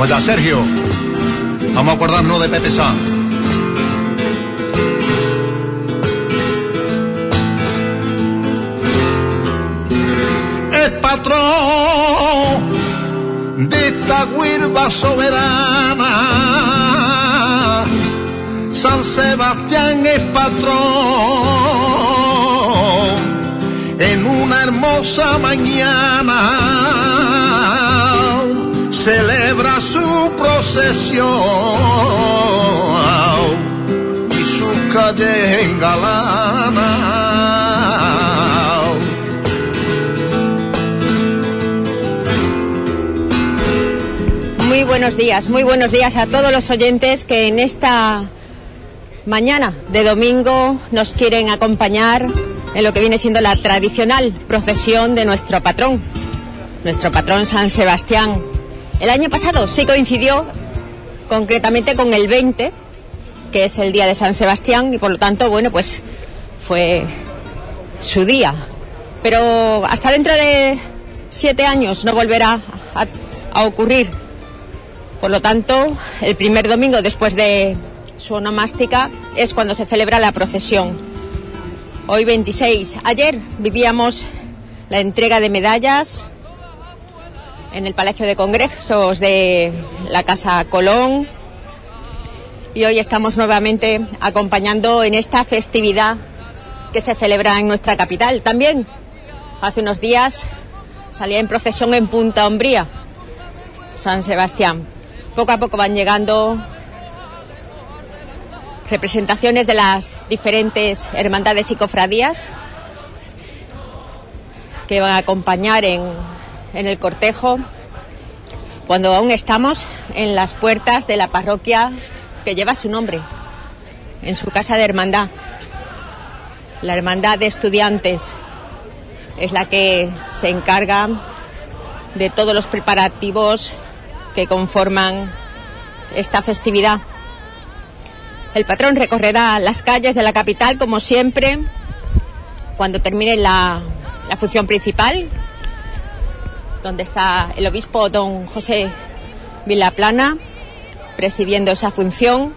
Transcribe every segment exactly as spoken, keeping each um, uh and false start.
Vamos allá, Sergio. Vamos a acordarnos de Pepe San. Es patrón de esta huirba soberana. San Sebastián es patrón. En una hermosa mañana celebra su procesión y su calle engalana. Muy buenos días, muy buenos días a todos los oyentes que en esta mañana de domingo nos quieren acompañar en lo que viene siendo la tradicional procesión de nuestro patrón, nuestro patrón San Sebastián. El año pasado sí coincidió concretamente con el veinte, que es el día de San Sebastián, y por lo tanto, bueno, pues fue su día. Pero hasta dentro de siete años no volverá a, a ocurrir. Por lo tanto, el primer domingo después de su onomástica es cuando se celebra la procesión. Hoy veintiséis. Ayer vivíamos la entrega de medallas en el Palacio de Congresos de la Casa Colón y hoy estamos nuevamente acompañando en esta festividad que se celebra en nuestra capital. También hace unos días salía en procesión en Punta Umbría San Sebastián. Poco a poco van llegando representaciones de las diferentes hermandades y cofradías que van a acompañar en, en el cortejo cuando aún estamos en las puertas de la parroquia que lleva su nombre, en su casa de hermandad. La hermandad de estudiantes es la que se encarga de todos los preparativos que conforman esta festividad. El patrón recorrerá las calles de la capital como siempre cuando termine la, la función principal, donde está el obispo don José Vilaplana presidiendo esa función,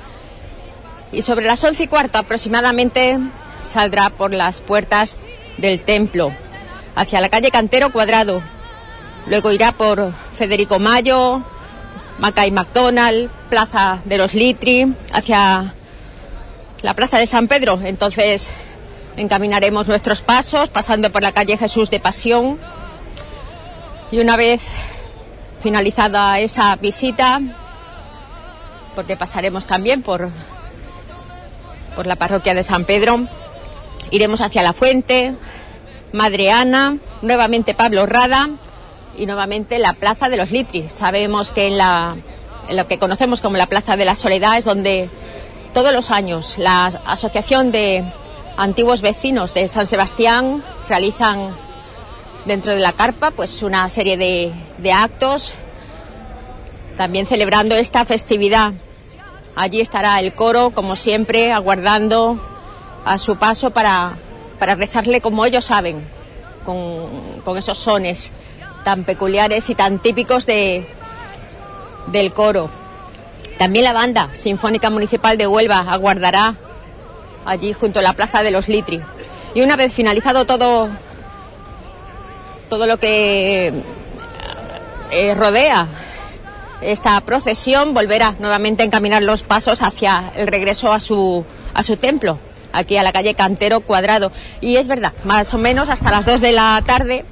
y sobre las once y cuarto aproximadamente saldrá por las puertas del templo hacia la calle Cantero Cuadrado, luego irá por Federico Mayo, Mackay McDonald, Plaza de los Litri, hacia la Plaza de San Pedro. Entonces encaminaremos nuestros pasos pasando por la calle Jesús de Pasión, y una vez finalizada esa visita, porque pasaremos también por, por la parroquia de San Pedro, iremos hacia la Fuente, Madre Ana, nuevamente Pablo Rada y nuevamente la Plaza de los Litri. Sabemos que en, la, en lo que conocemos como la Plaza de la Soledad es donde todos los años la Asociación de Antiguos Vecinos de San Sebastián realizan dentro de la carpa pues una serie de, de actos, también celebrando esta festividad. Allí estará el coro, como siempre, aguardando a su paso para, para rezarle como ellos saben, con, con esos sones tan peculiares y tan típicos de, del coro. También la Banda Sinfónica Municipal de Huelva aguardará allí junto a la Plaza de los Litri. Y una vez finalizado todo, todo lo que eh, rodea esta procesión, volverá nuevamente a encaminar los pasos hacia el regreso a su, a su templo, aquí a la calle Cantero Cuadrado. Y es verdad, más o menos hasta las dos de la tarde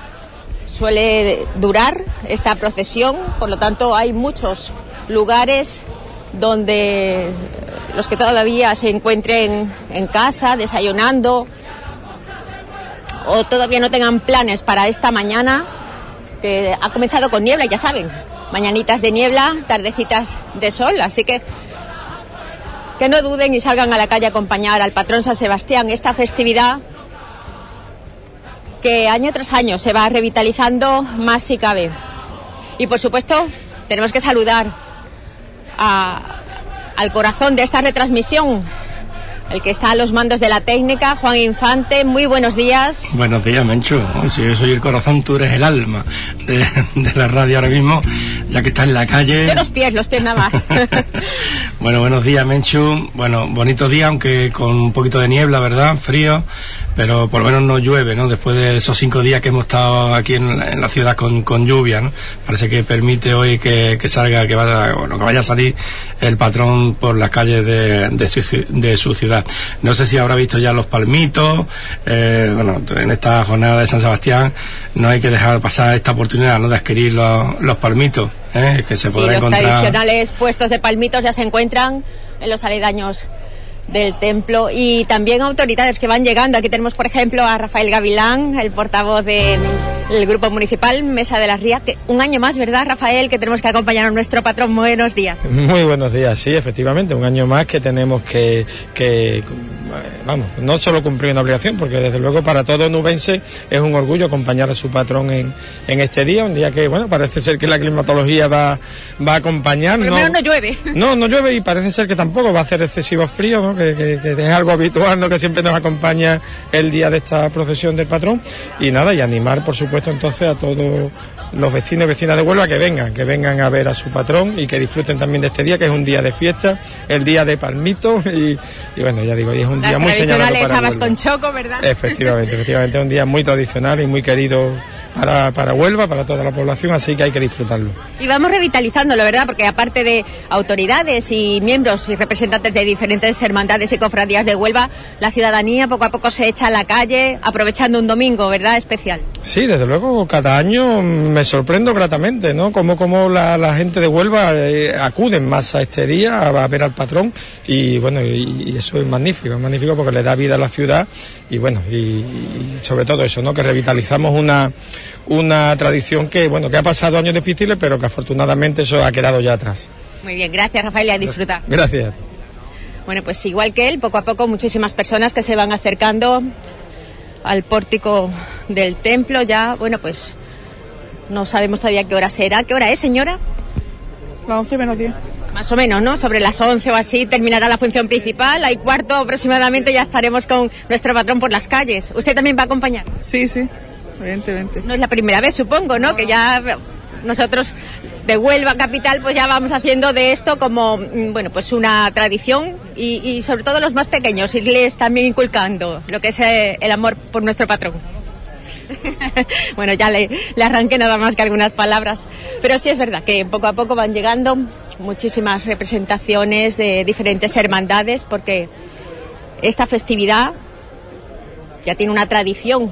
suele durar esta procesión, por lo tanto hay muchos lugares donde los que todavía se encuentren en casa desayunando o todavía no tengan planes para esta mañana, que ha comenzado con niebla, ya saben, mañanitas de niebla, tardecitas de sol, así que que no duden y salgan a la calle a acompañar al patrón San Sebastián, esta festividad que año tras año se va revitalizando más si cabe. Y por supuesto tenemos que saludar a, al corazón de esta retransmisión, el que está a los mandos de la técnica, Juan Infante. Muy buenos días. Buenos días, Menchu. Si yo soy el corazón, tú eres el alma de, de la radio ahora mismo. ya que está en la calle. Yo los pies, los pies nada más. Bueno, buenos días, Menchu. Bueno, bonito día, aunque con un poquito de niebla, ¿verdad? Frío, pero por lo menos no llueve, ¿no? Después de esos cinco días que hemos estado aquí en, en la ciudad con, con lluvia, ¿no? Parece que permite hoy que, que salga, que vaya, bueno, que vaya a salir el patrón por las calles de, de, su, de su ciudad. No sé si habrá visto ya los palmitos, eh, bueno, en esta jornada de San Sebastián no hay que dejar pasar esta oportunidad, ¿no? De adquirir los, los palmitos, ¿eh? Que se sí, podrá los encontrar. Tradicionales puestos de palmitos ya se encuentran en los aledaños del templo, y también autoridades que van llegando. Aquí tenemos, por ejemplo, a Rafael Gavilán, el portavoz de, del Grupo Municipal Mesa de la Ría, que un año más, ¿verdad, Rafael?, que tenemos que acompañar a nuestro patrón. Buenos días. Muy buenos días, sí, efectivamente, un año más que tenemos que, que vamos, no solo cumplir una obligación, porque desde luego para todo nubense es un orgullo acompañar a su patrón en, en este día, un día que, bueno, parece ser que la climatología va, va a acompañar. Por lo menos no llueve. No, no llueve, y parece ser que tampoco va a hacer excesivo frío, ¿no? Que, que, que es algo habitual, ¿no? Que siempre nos acompaña el día de esta procesión del patrón. Y nada, y animar, por supuesto, entonces a todos los vecinos y vecinas de Huelva que vengan, que vengan a ver a su patrón y que disfruten también de este día, que es un día de fiesta, el día de palmito, y, y bueno, ya digo, y es un Las día muy señalado para habas Huelva. con choco, ¿verdad? Efectivamente, efectivamente, es un día muy tradicional y muy querido para, para Huelva, para toda la población, así que hay que disfrutarlo. Y vamos revitalizándolo, ¿verdad? Porque aparte de autoridades y miembros y representantes de diferentes hermandades y cofradías de Huelva, la ciudadanía poco a poco se echa a la calle, aprovechando un domingo, ¿verdad?, especial. Sí, desde luego, cada año me sorprendo gratamente, ¿no? Como, como la, la gente de Huelva eh, acuden más a este día a, a ver al patrón, y bueno, y, y eso es magnífico, es magnífico porque le da vida a la ciudad, y bueno, y, y sobre todo eso, ¿no? Que revitalizamos una una tradición que, bueno, que ha pasado años difíciles, pero que afortunadamente eso ha quedado ya atrás. Muy bien, gracias, Rafael, y a disfrutar. Gracias. Bueno, pues igual que él, poco a poco muchísimas personas que se van acercando al pórtico del templo. Ya, bueno, pues no sabemos todavía qué hora será. ¿Qué hora es, señora? Las once menos diez. Más o menos, ¿no? Sobre las once o así terminará la función principal. Hay cuarto aproximadamente, ya estaremos con nuestro patrón por las calles. ¿Usted también va a acompañar? Sí, sí, evidentemente. No es la primera vez, supongo, ¿no? Que ya nosotros de Huelva capital pues ya vamos haciendo de esto como, bueno, pues una tradición, y, y sobre todo los más pequeños, irles también inculcando lo que es eh, el amor por nuestro patrón. Bueno, ya le, le arranqué nada más que algunas palabras, pero sí es verdad que poco a poco van llegando muchísimas representaciones de diferentes hermandades, porque esta festividad ya tiene una tradición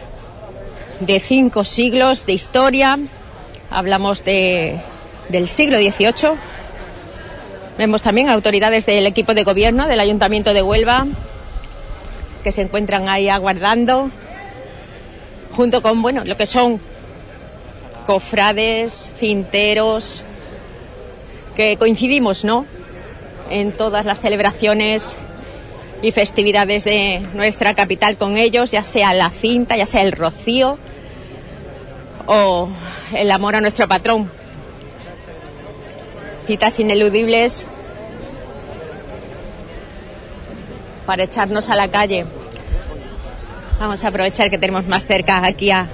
de cinco siglos de historia. Hablamos de, del siglo dieciocho. Vemos también autoridades del equipo de gobierno del Ayuntamiento de Huelva que se encuentran ahí aguardando, junto con, bueno, lo que son cofrades, cinteros, que coincidimos, ¿no?, en todas las celebraciones y festividades de nuestra capital con ellos, ya sea la cinta, ya sea el rocío o el amor a nuestro patrón. Citas ineludibles para echarnos a la calle. Vamos a aprovechar que tenemos más cerca aquí a,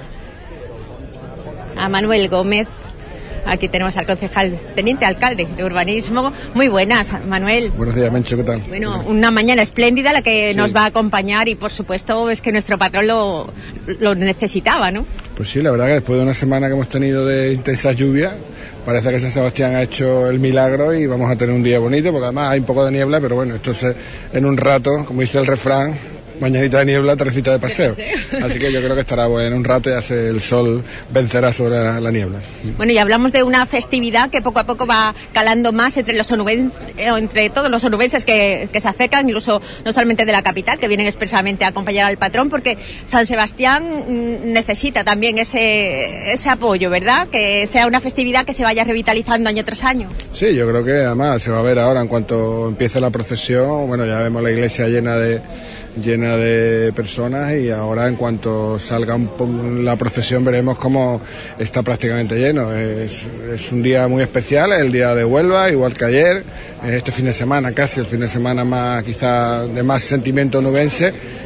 a Manuel Gómez. Aquí tenemos al concejal, teniente alcalde de urbanismo. Muy buenas, Manuel. Buenos días, Mencho, ¿qué tal? Bueno, una mañana espléndida la que sí. nos va a acompañar, y por supuesto es que nuestro patrón lo, lo necesitaba, ¿no? Pues sí, la verdad que después de una semana que hemos tenido de intensas lluvias, parece que San Sebastián ha hecho el milagro y vamos a tener un día bonito, porque además hay un poco de niebla, pero bueno, esto es en un rato, como dice el refrán, mañanita de niebla, tardecita de paseo. Así que yo creo que estará bueno en un rato, ya se, el sol vencerá sobre la, la niebla. Bueno, y hablamos de una festividad que poco a poco va calando más entre los onubenses, entre todos los onubenses que, que se acercan, incluso no solamente de la capital, que vienen expresamente a acompañar al patrón, porque San Sebastián necesita también ese, ese apoyo, ¿verdad? Que sea una festividad que se vaya revitalizando año tras año. Sí, yo creo que además se va a ver ahora en cuanto empiece la procesión. Bueno, ya vemos la iglesia llena de llena de personas, y ahora en cuanto salga un, la procesión veremos cómo está prácticamente lleno. Es, es un día muy especial, es el día de Huelva, igual que ayer, este fin de semana casi, el fin de semana más quizá de más sentimiento nubense,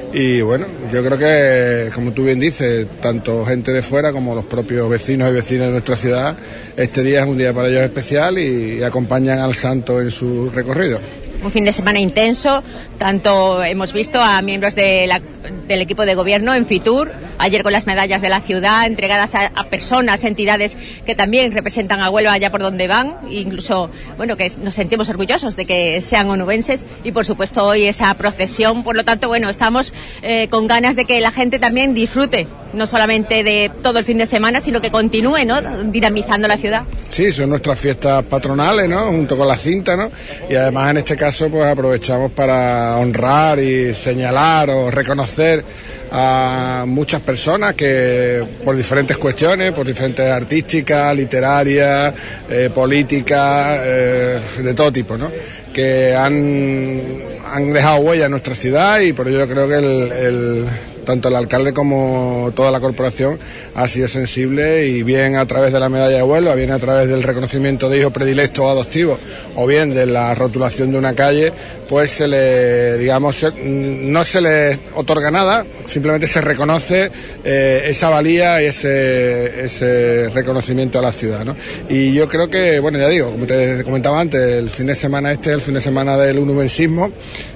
Y bueno, yo creo que, como tú bien dices, tanto gente de fuera como los propios vecinos y vecinas de nuestra ciudad, este día es un día para ellos especial y, y acompañan al santo en su recorrido. Un fin de semana intenso, tanto hemos visto a miembros de la, del equipo de gobierno en Fitur, ayer con las medallas de la ciudad entregadas a, a personas, entidades que también representan a Huelva allá por donde van, incluso, bueno, que nos sentimos orgullosos de que sean onubenses, y por supuesto hoy esa procesión. Por lo tanto, bueno, estamos eh, con ganas de que la gente también disfrute, no solamente de todo el fin de semana, sino que continúe, ¿no?, dinamizando la ciudad. Sí, son nuestras fiestas patronales, ¿no?, junto con la cinta, ¿no?, y además en este caso pues aprovechamos para honrar y señalar o reconocer a muchas personas que por diferentes cuestiones, por diferentes artísticas, literarias, eh, políticas, eh, de todo tipo, ¿no?, que han, han dejado huella en nuestra ciudad, y por ello yo creo que el, el tanto el alcalde como toda la corporación ha sido sensible, y bien a través de la medalla de Huelva, bien a través del reconocimiento de hijo predilecto o adoptivo, o bien de la rotulación de una calle, pues se le, digamos, se, no se le otorga nada, simplemente se reconoce eh, esa valía y ese, ese reconocimiento a la ciudad, ¿no? Y yo creo que, bueno, ya digo, como te comentaba antes, el fin de semana este es el fin de semana del unubensismo.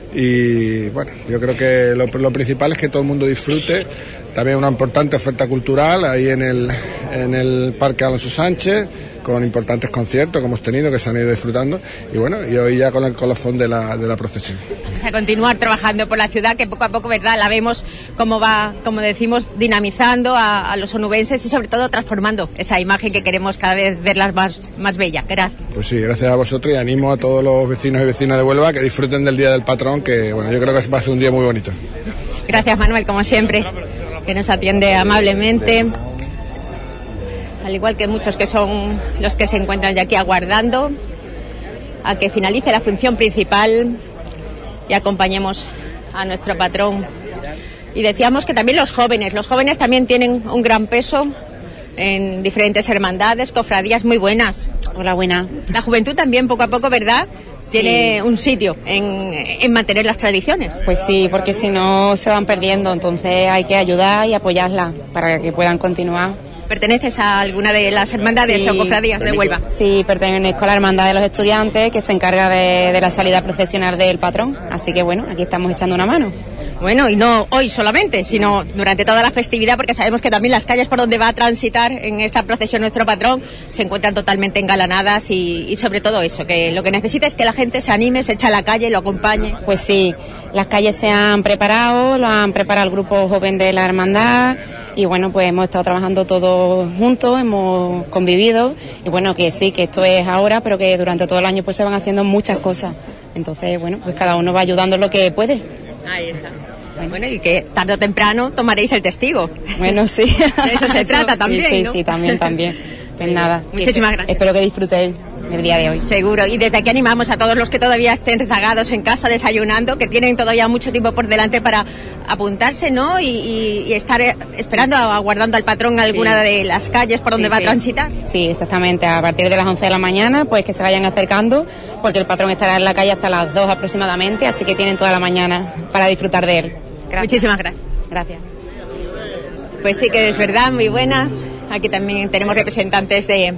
Y bueno, yo creo que lo, lo principal es que todo el mundo disfrute. También una importante oferta cultural ahí en el, en el Parque Alonso Sánchez, con importantes conciertos que hemos tenido, que se han ido disfrutando, y bueno, y hoy ya con el colofón de la, de la procesión. Vamos a continuar trabajando por la ciudad, que poco a poco, ¿verdad?, la vemos cómo va, como decimos, dinamizando a, a los onubenses y sobre todo transformando esa imagen que queremos cada vez verla más, más bella. Gracias. Pues sí, gracias a vosotros, y animo a todos los vecinos y vecinas de Huelva que disfruten del Día del Patrón, que bueno, yo creo que va a ser un día muy bonito. Gracias, Manuel, como siempre, que nos atiende amablemente, al igual que muchos que son los que se encuentran ya aquí aguardando a que finalice la función principal y acompañemos a nuestro patrón. Y decíamos que también los jóvenes, los jóvenes también tienen un gran peso en diferentes hermandades, cofradías muy buenas. Hola, buena. La juventud también, poco a poco, ¿verdad?, tiene sí. un sitio en, en mantener las tradiciones. Pues sí, porque si no se van perdiendo, entonces hay que ayudar y apoyarlas para que puedan continuar. ¿Perteneces a alguna de las hermandades sí, o cofradías de Huelva? Sí, pertenezco a la Hermandad de los Estudiantes, que se encarga de, de la salida procesional del patrón, así que bueno, aquí estamos echando una mano. Bueno, y no hoy solamente, sino durante toda la festividad, porque sabemos que también las calles por donde va a transitar en esta procesión nuestro patrón se encuentran totalmente engalanadas, y, y sobre todo eso, que lo que necesita es que la gente se anime, se eche a la calle, lo acompañe. Pues sí, las calles se han preparado, lo han preparado el grupo joven de la hermandad, y bueno, pues hemos estado trabajando todos juntos, hemos convivido, y bueno, que sí, que esto es ahora, pero que durante todo el año pues se van haciendo muchas cosas. Entonces, bueno, pues cada uno va ayudando en lo que puede. Ahí está. Bueno, bueno, y que tarde o temprano tomaréis el testigo. Bueno, sí. De eso se trata sí, también, sí, ¿no? Sí, también, también. Pues nada. Muchísimas gracias. Espero que disfrutéis el día de hoy. Seguro, y desde aquí animamos a todos los que todavía estén rezagados en casa desayunando, que tienen todavía mucho tiempo por delante para apuntarse, ¿no? Y, y, y estar esperando, aguardando al patrón en alguna sí. de las calles por donde sí, va sí. a transitar. Sí, exactamente, a partir de las once de la mañana, pues que se vayan acercando, porque el patrón estará en la calle hasta las dos aproximadamente, así que tienen toda la mañana para disfrutar de él. Gracias. Muchísimas gracias. Gracias. Pues sí que es verdad, muy buenas. Aquí también tenemos representantes de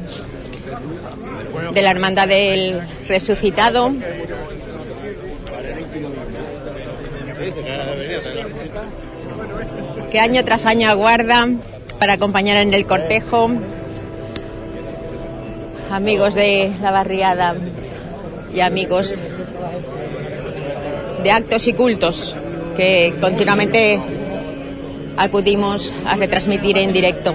de la Hermandad del Resucitado. Que año tras año aguarda para acompañar en el cortejo. Amigos de la barriada y amigos de actos y cultos que continuamente acudimos a retransmitir en directo.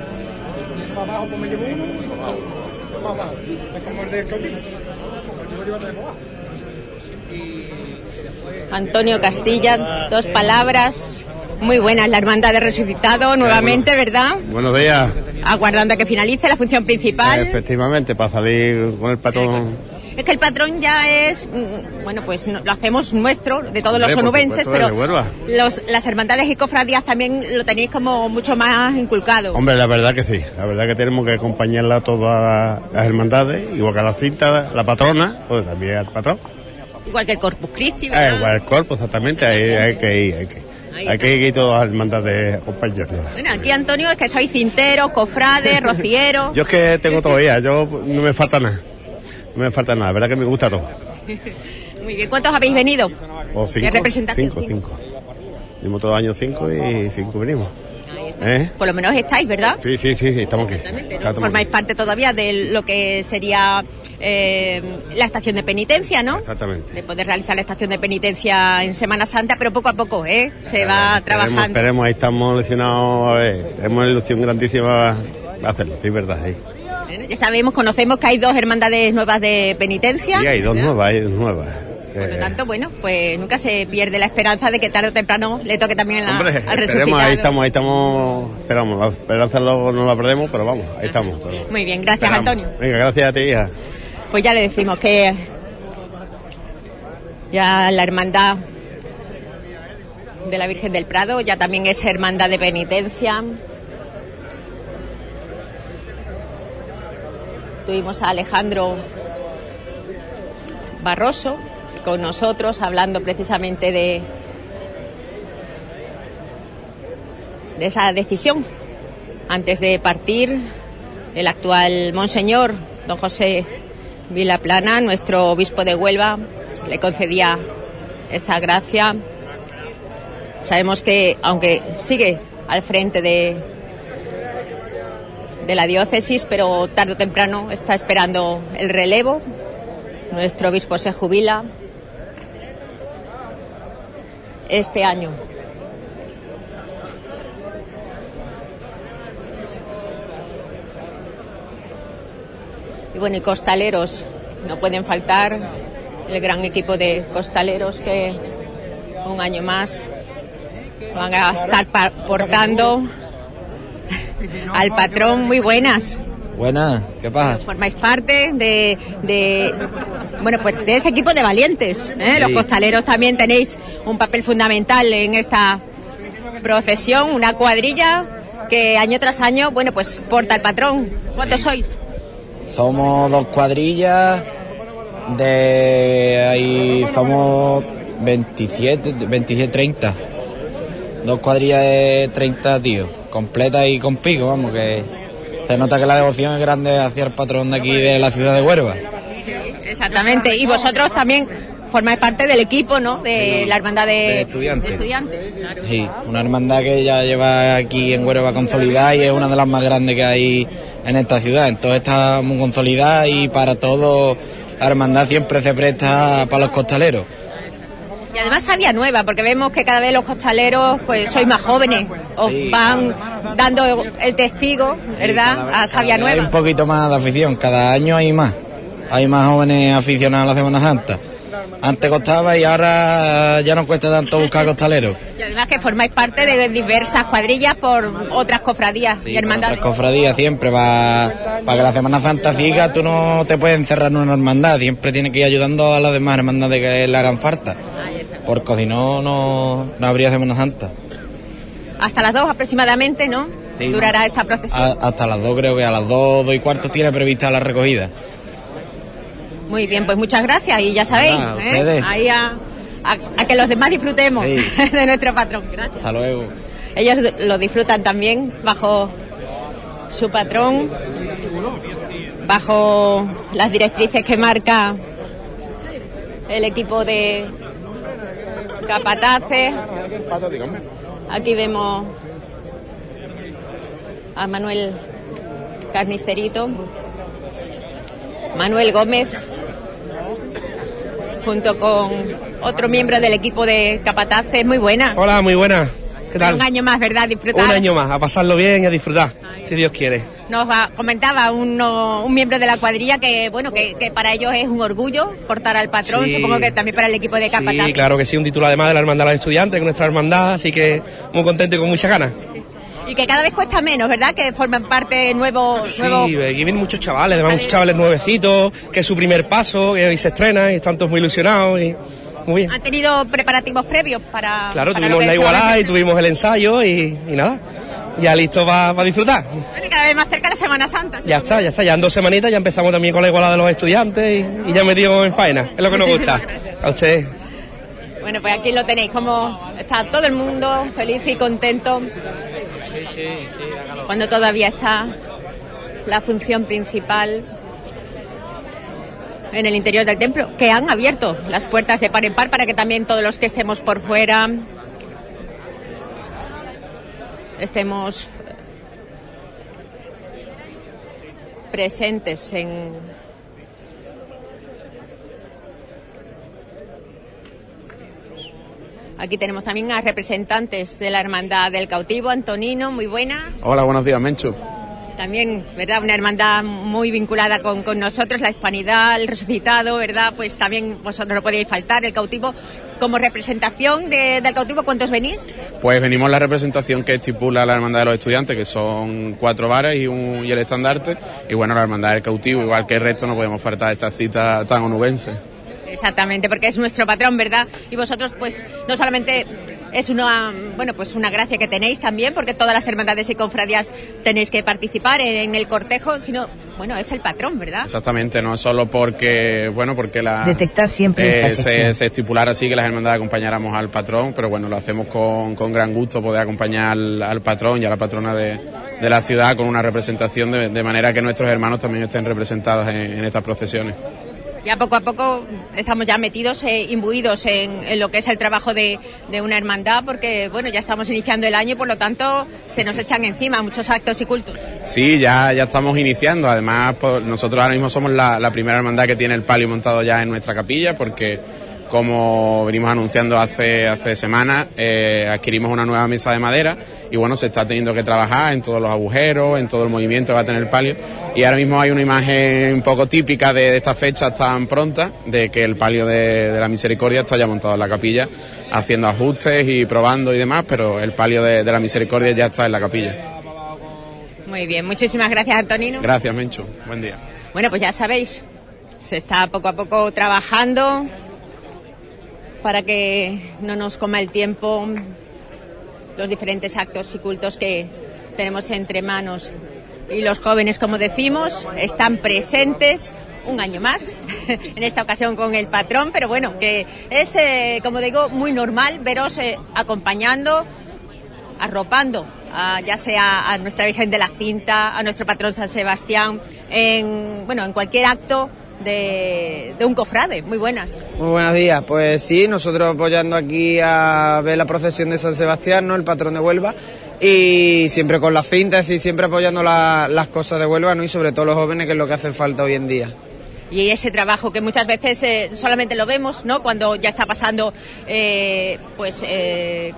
Antonio Castilla, dos palabras. Muy buenas, la Hermandad de Resucitado nuevamente, bueno, ¿verdad? Buenos días. Aguardando a que finalice la función principal. Efectivamente, para salir con el patrón. Sí, es que el patrón ya es, bueno, pues lo hacemos nuestro, de todos Hombre, los onubenses, pero los, las hermandades y cofradías también lo tenéis como mucho más inculcado. Hombre, la verdad que sí, la verdad que tenemos que acompañarla a todas las hermandades, igual que a la cinta, la patrona, pues también al patrón. Igual que el Corpus Christi, ¿verdad? Eh, igual el Corpus, exactamente, hay, hay que ir, hay que ir. Aquí hay todas las hermandades acompañadas. Bueno, aquí, Antonio, es que sois cinteros, cofrades, rocieros. Yo es que tengo todavía, yo no me falta nada. No me falta nada, la verdad que me gusta todo. Muy bien, ¿cuántos habéis venido? O cinco, ¿Qué representación? cinco, cinco. Venimos todos los años cinco y cinco venimos. ¿Eh? Por lo menos estáis, ¿verdad? Sí, sí, sí, sí, estamos aquí. Exactamente, ¿no? Claro, Formáis aquí. parte todavía de lo que sería eh, la estación de penitencia, ¿no? Exactamente. De poder realizar la estación de penitencia en Semana Santa, pero poco a poco, ¿eh? Se Claro, va esperemos, trabajando. Esperemos, ahí estamos lesionados, a ver, tenemos una ilusión grandísima a hacerlo, sí, verdad, sí. Bueno, ya sabemos, conocemos que hay dos hermandades nuevas de penitencia. Sí, hay dos ¿verdad? nuevas, hay dos nuevas. Por lo Eh, tanto, bueno, pues nunca se pierde la esperanza de que tarde o temprano le toque también la, Hombre, al esperemos, resucitado. ahí estamos, ahí estamos, esperamos, la esperanza luego no la perdemos, pero vamos, ahí estamos. Pero Muy bien, gracias, esperamos. Antonio. Venga, gracias a ti, hija. Pues ya le decimos que ya la hermandad de la Virgen del Prado ya también es hermandad de penitencia. Tuvimos a Alejandro Barroso con nosotros hablando precisamente de, de esa decisión. Antes de partir, el actual monseñor don José Vilaplana, nuestro obispo de Huelva, le concedía esa gracia. Sabemos que, aunque sigue al frente de, de la diócesis, pero tarde o temprano está esperando el relevo. Nuestro obispo se jubila este año. Y bueno, y costaleros, no pueden faltar el gran equipo de costaleros que un año más van a estar pa- portando al patrón. Muy buenas. Buenas, ¿qué pasa? Formáis parte de, de bueno, pues de ese equipo de valientes, ¿eh? Los Sí. costaleros también tenéis un papel fundamental en esta procesión, una cuadrilla que año tras año, bueno, pues porta el patrón. ¿Cuántos sois? Somos dos cuadrillas de ahí somos veintisiete, veintisiete, treinta. Dos cuadrillas de treinta tíos, completas y con pico, vamos, que se nota que la devoción es grande hacia el patrón de aquí de la ciudad de Huelva. Exactamente. Y vosotros también formáis parte del equipo, ¿no? De la hermandad de, de estudiantes. de estudiantes, claro. Sí, una hermandad que ya lleva aquí en Huelva consolidada y es una de las más grandes que hay en esta ciudad. Entonces está muy consolidada y para todo la hermandad siempre se presta para los costaleros. Y además sabia nueva, porque vemos que cada vez los costaleros pues sois más jóvenes, os Sí, van dando el testigo, ¿verdad? A sabia Cada vez Hay un nueva. poquito más de afición, cada año hay más. Hay más jóvenes aficionados a la Semana Santa. Antes costaba y ahora ya no cuesta tanto buscar costaleros. Y además que formáis parte de diversas cuadrillas por otras cofradías y hermandades. Las cofradías siempre, para que la Semana Santa siga, tú no te puedes encerrar en una hermandad, siempre tienes que ir ayudando a las demás hermandades que le hagan falta, porque si no, no, no habría Semana Santa. Hasta las dos aproximadamente, ¿no? Sí. Durará esta procesión. A- hasta las dos, creo que a las dos, dos y cuarto tiene prevista la recogida. Muy bien, pues muchas gracias y ya sabéis, Nada, ¿eh? ustedes. Ahí a, a- a que los demás disfrutemos Sí. de nuestro patrón. Gracias. Hasta luego. Ellos lo disfrutan también bajo su patrón, bajo las directrices que marca el equipo de capataces. Aquí vemos a Manuel Carnicerito, Manuel Gómez, junto con otro miembro del equipo de capataces. Muy buena. Hola, muy buenas. ¿Qué tal? Un año más, ¿verdad? Disfrutar. Un año más, a pasarlo bien y a disfrutar, si Dios quiere. Nos va- comentaba uno- un miembro de la cuadrilla que, bueno, que, que para ellos es un orgullo portar al patrón, Sí. supongo que también para el equipo de capataz. Sí, claro que sí, un título además de la Hermandad de los Estudiantes, que es nuestra hermandad, así que muy contento y con muchas ganas. Y que cada vez cuesta menos, ¿verdad? Que forman parte nuevos... Sí, nuevos... aquí vienen muchos chavales, además muchos chavales nuevecitos, que es su primer paso, que hoy se estrenan y están todos muy ilusionados y muy bien. ¿Han tenido preparativos previos para...? Claro, para tuvimos lo la que igualdad y solamente- tuvimos el ensayo y, y nada, ya listo para disfrutar. Bueno, cada vez más cerca la Semana Santa. Ya está, ya está, ya en dos semanitas ya empezamos también con la igualdad de los estudiantes y, y ya metimos en faena, es lo que nos Muchísimas gusta. A ustedes. Bueno, pues aquí lo tenéis, como está todo el mundo feliz y contento cuando todavía está la función principal en el interior del templo, que han abierto las puertas de par en par para que también todos los que estemos por fuera estemos presentes en aquí tenemos también a representantes de la Hermandad del Cautivo. Antonino, muy buenas. Hola, buenos días, Menchu. También, ¿verdad? Una hermandad muy vinculada con, con nosotros, la Hispanidad, el Resucitado, ¿verdad? Pues también vosotros no podíais faltar, el Cautivo. Como representación de, del Cautivo, ¿cuántos venís? Pues venimos la representación que estipula la Hermandad de los Estudiantes, que son cuatro varas y, un, y el estandarte. Y bueno, la Hermandad del Cautivo, igual que el resto, no podemos faltar esta cita tan onubense. Exactamente, porque es nuestro patrón, ¿verdad? Y vosotros, pues, no solamente es una, bueno, pues una gracia que tenéis también, porque todas las hermandades y cofradías tenéis que participar en, en el cortejo, sino, bueno, es el patrón, ¿verdad? Exactamente, no solo porque, bueno, porque la... Detectar siempre eh, esta se, se estipulara así que las hermandades acompañáramos al patrón, pero bueno, lo hacemos con, con gran gusto poder acompañar al, al patrón y a la patrona de, de la ciudad con una representación de, de manera que nuestros hermanos también estén representados en, en estas procesiones. Ya poco a poco estamos ya metidos, eh, imbuidos en, en lo que es el trabajo de, de una hermandad, porque bueno, ya estamos iniciando el año y por lo tanto se nos echan encima muchos actos y cultos. Sí, ya, ya estamos iniciando. Además, pues, nosotros ahora mismo somos la, la primera hermandad que tiene el palio montado ya en nuestra capilla, porque como venimos anunciando hace, hace semanas, eh, adquirimos una nueva mesa de madera y bueno, se está teniendo que trabajar en todos los agujeros, en todo el movimiento que va a tener el palio, y ahora mismo hay una imagen un poco típica de, de estas fechas tan prontas, de que el palio de, de la Misericordia está ya montado en la capilla, haciendo ajustes y probando y demás, pero el palio de, de la Misericordia ya está en la capilla. Muy bien, muchísimas gracias, Antonino. Gracias, Menchu, buen día. Bueno, pues ya sabéis, se está poco a poco trabajando para que no nos coma el tiempo los diferentes actos y cultos que tenemos entre manos. Y los jóvenes, como decimos, están presentes un año más, en esta ocasión con el patrón, pero bueno, que es, eh, como digo, muy normal veros eh, acompañando, arropando, a, ya sea a nuestra Virgen de la Cinta, a nuestro patrón San Sebastián, en, bueno, en cualquier acto De, de un cofrade. Muy buenas. Muy buenos días. Pues sí, nosotros apoyando aquí a ver la procesión de San Sebastián, ¿no? El patrón de Huelva, y siempre con la finta, es decir, siempre apoyando la, las cosas de Huelva, ¿no? Y sobre todo los jóvenes, que es lo que hace falta hoy en día. Y ese trabajo que muchas veces eh, solamente lo vemos, ¿no? Cuando ya está pasando, eh, pues... Eh,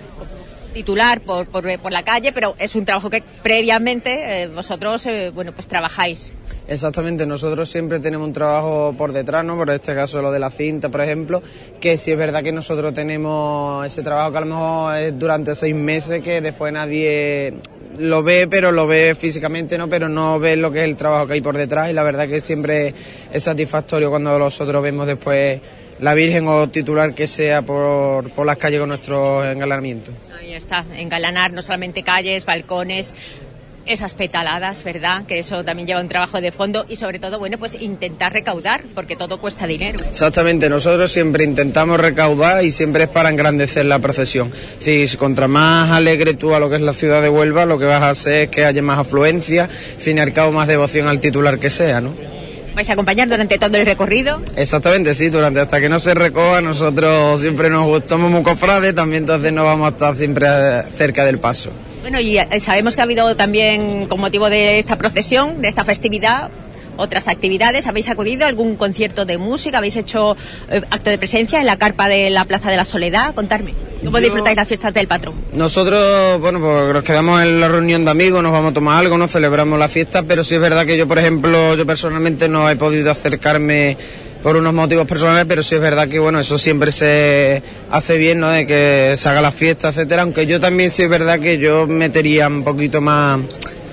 titular por, por, por la calle, pero es un trabajo que previamente eh, vosotros, eh, bueno, pues trabajáis. Exactamente, nosotros siempre tenemos un trabajo por detrás, ¿no? Por este caso lo de la cinta, por ejemplo, que sí es verdad que nosotros tenemos ese trabajo que a lo mejor es durante seis meses, que después nadie lo ve, pero lo ve físicamente, ¿no? Pero no ve lo que es el trabajo que hay por detrás, y la verdad que siempre es satisfactorio cuando nosotros vemos después la Virgen o titular que sea por, por las calles con nuestros engalanamientos. Ahí está, engalanar no solamente calles, balcones, esas petaladas, ¿verdad? Que eso también lleva un trabajo de fondo y sobre todo, bueno, pues intentar recaudar, porque todo cuesta dinero. Exactamente, nosotros siempre intentamos recaudar y siempre es para engrandecer la procesión. Es decir, contra más alegre tú a lo que es la ciudad de Huelva, lo que vas a hacer es que haya más afluencia, al fin y al cabo más devoción al titular que sea, ¿no? ¿Vais a acompañar durante todo el recorrido? Exactamente, sí, durante hasta que no se recoja, nosotros siempre nos gustamos muy cofrades, también entonces no vamos a estar siempre cerca del paso. Bueno, y sabemos que ha habido también, con motivo de esta procesión, de esta festividad, otras actividades. ¿Habéis acudido a algún concierto de música? ¿Habéis hecho eh, acto de presencia en la carpa de la Plaza de la Soledad? Contarme, ¿cómo Yo... disfrutáis las fiestas del patrón? Nosotros, bueno, pues nos quedamos en la reunión de amigos, nos vamos a tomar algo, nos celebramos la fiesta, pero sí es verdad que yo, por ejemplo, yo personalmente no he podido acercarme por unos motivos personales, pero sí es verdad que, bueno, eso siempre se hace bien, ¿no? De que se haga la fiesta, etcétera, aunque yo también sí es verdad que yo metería un poquito más...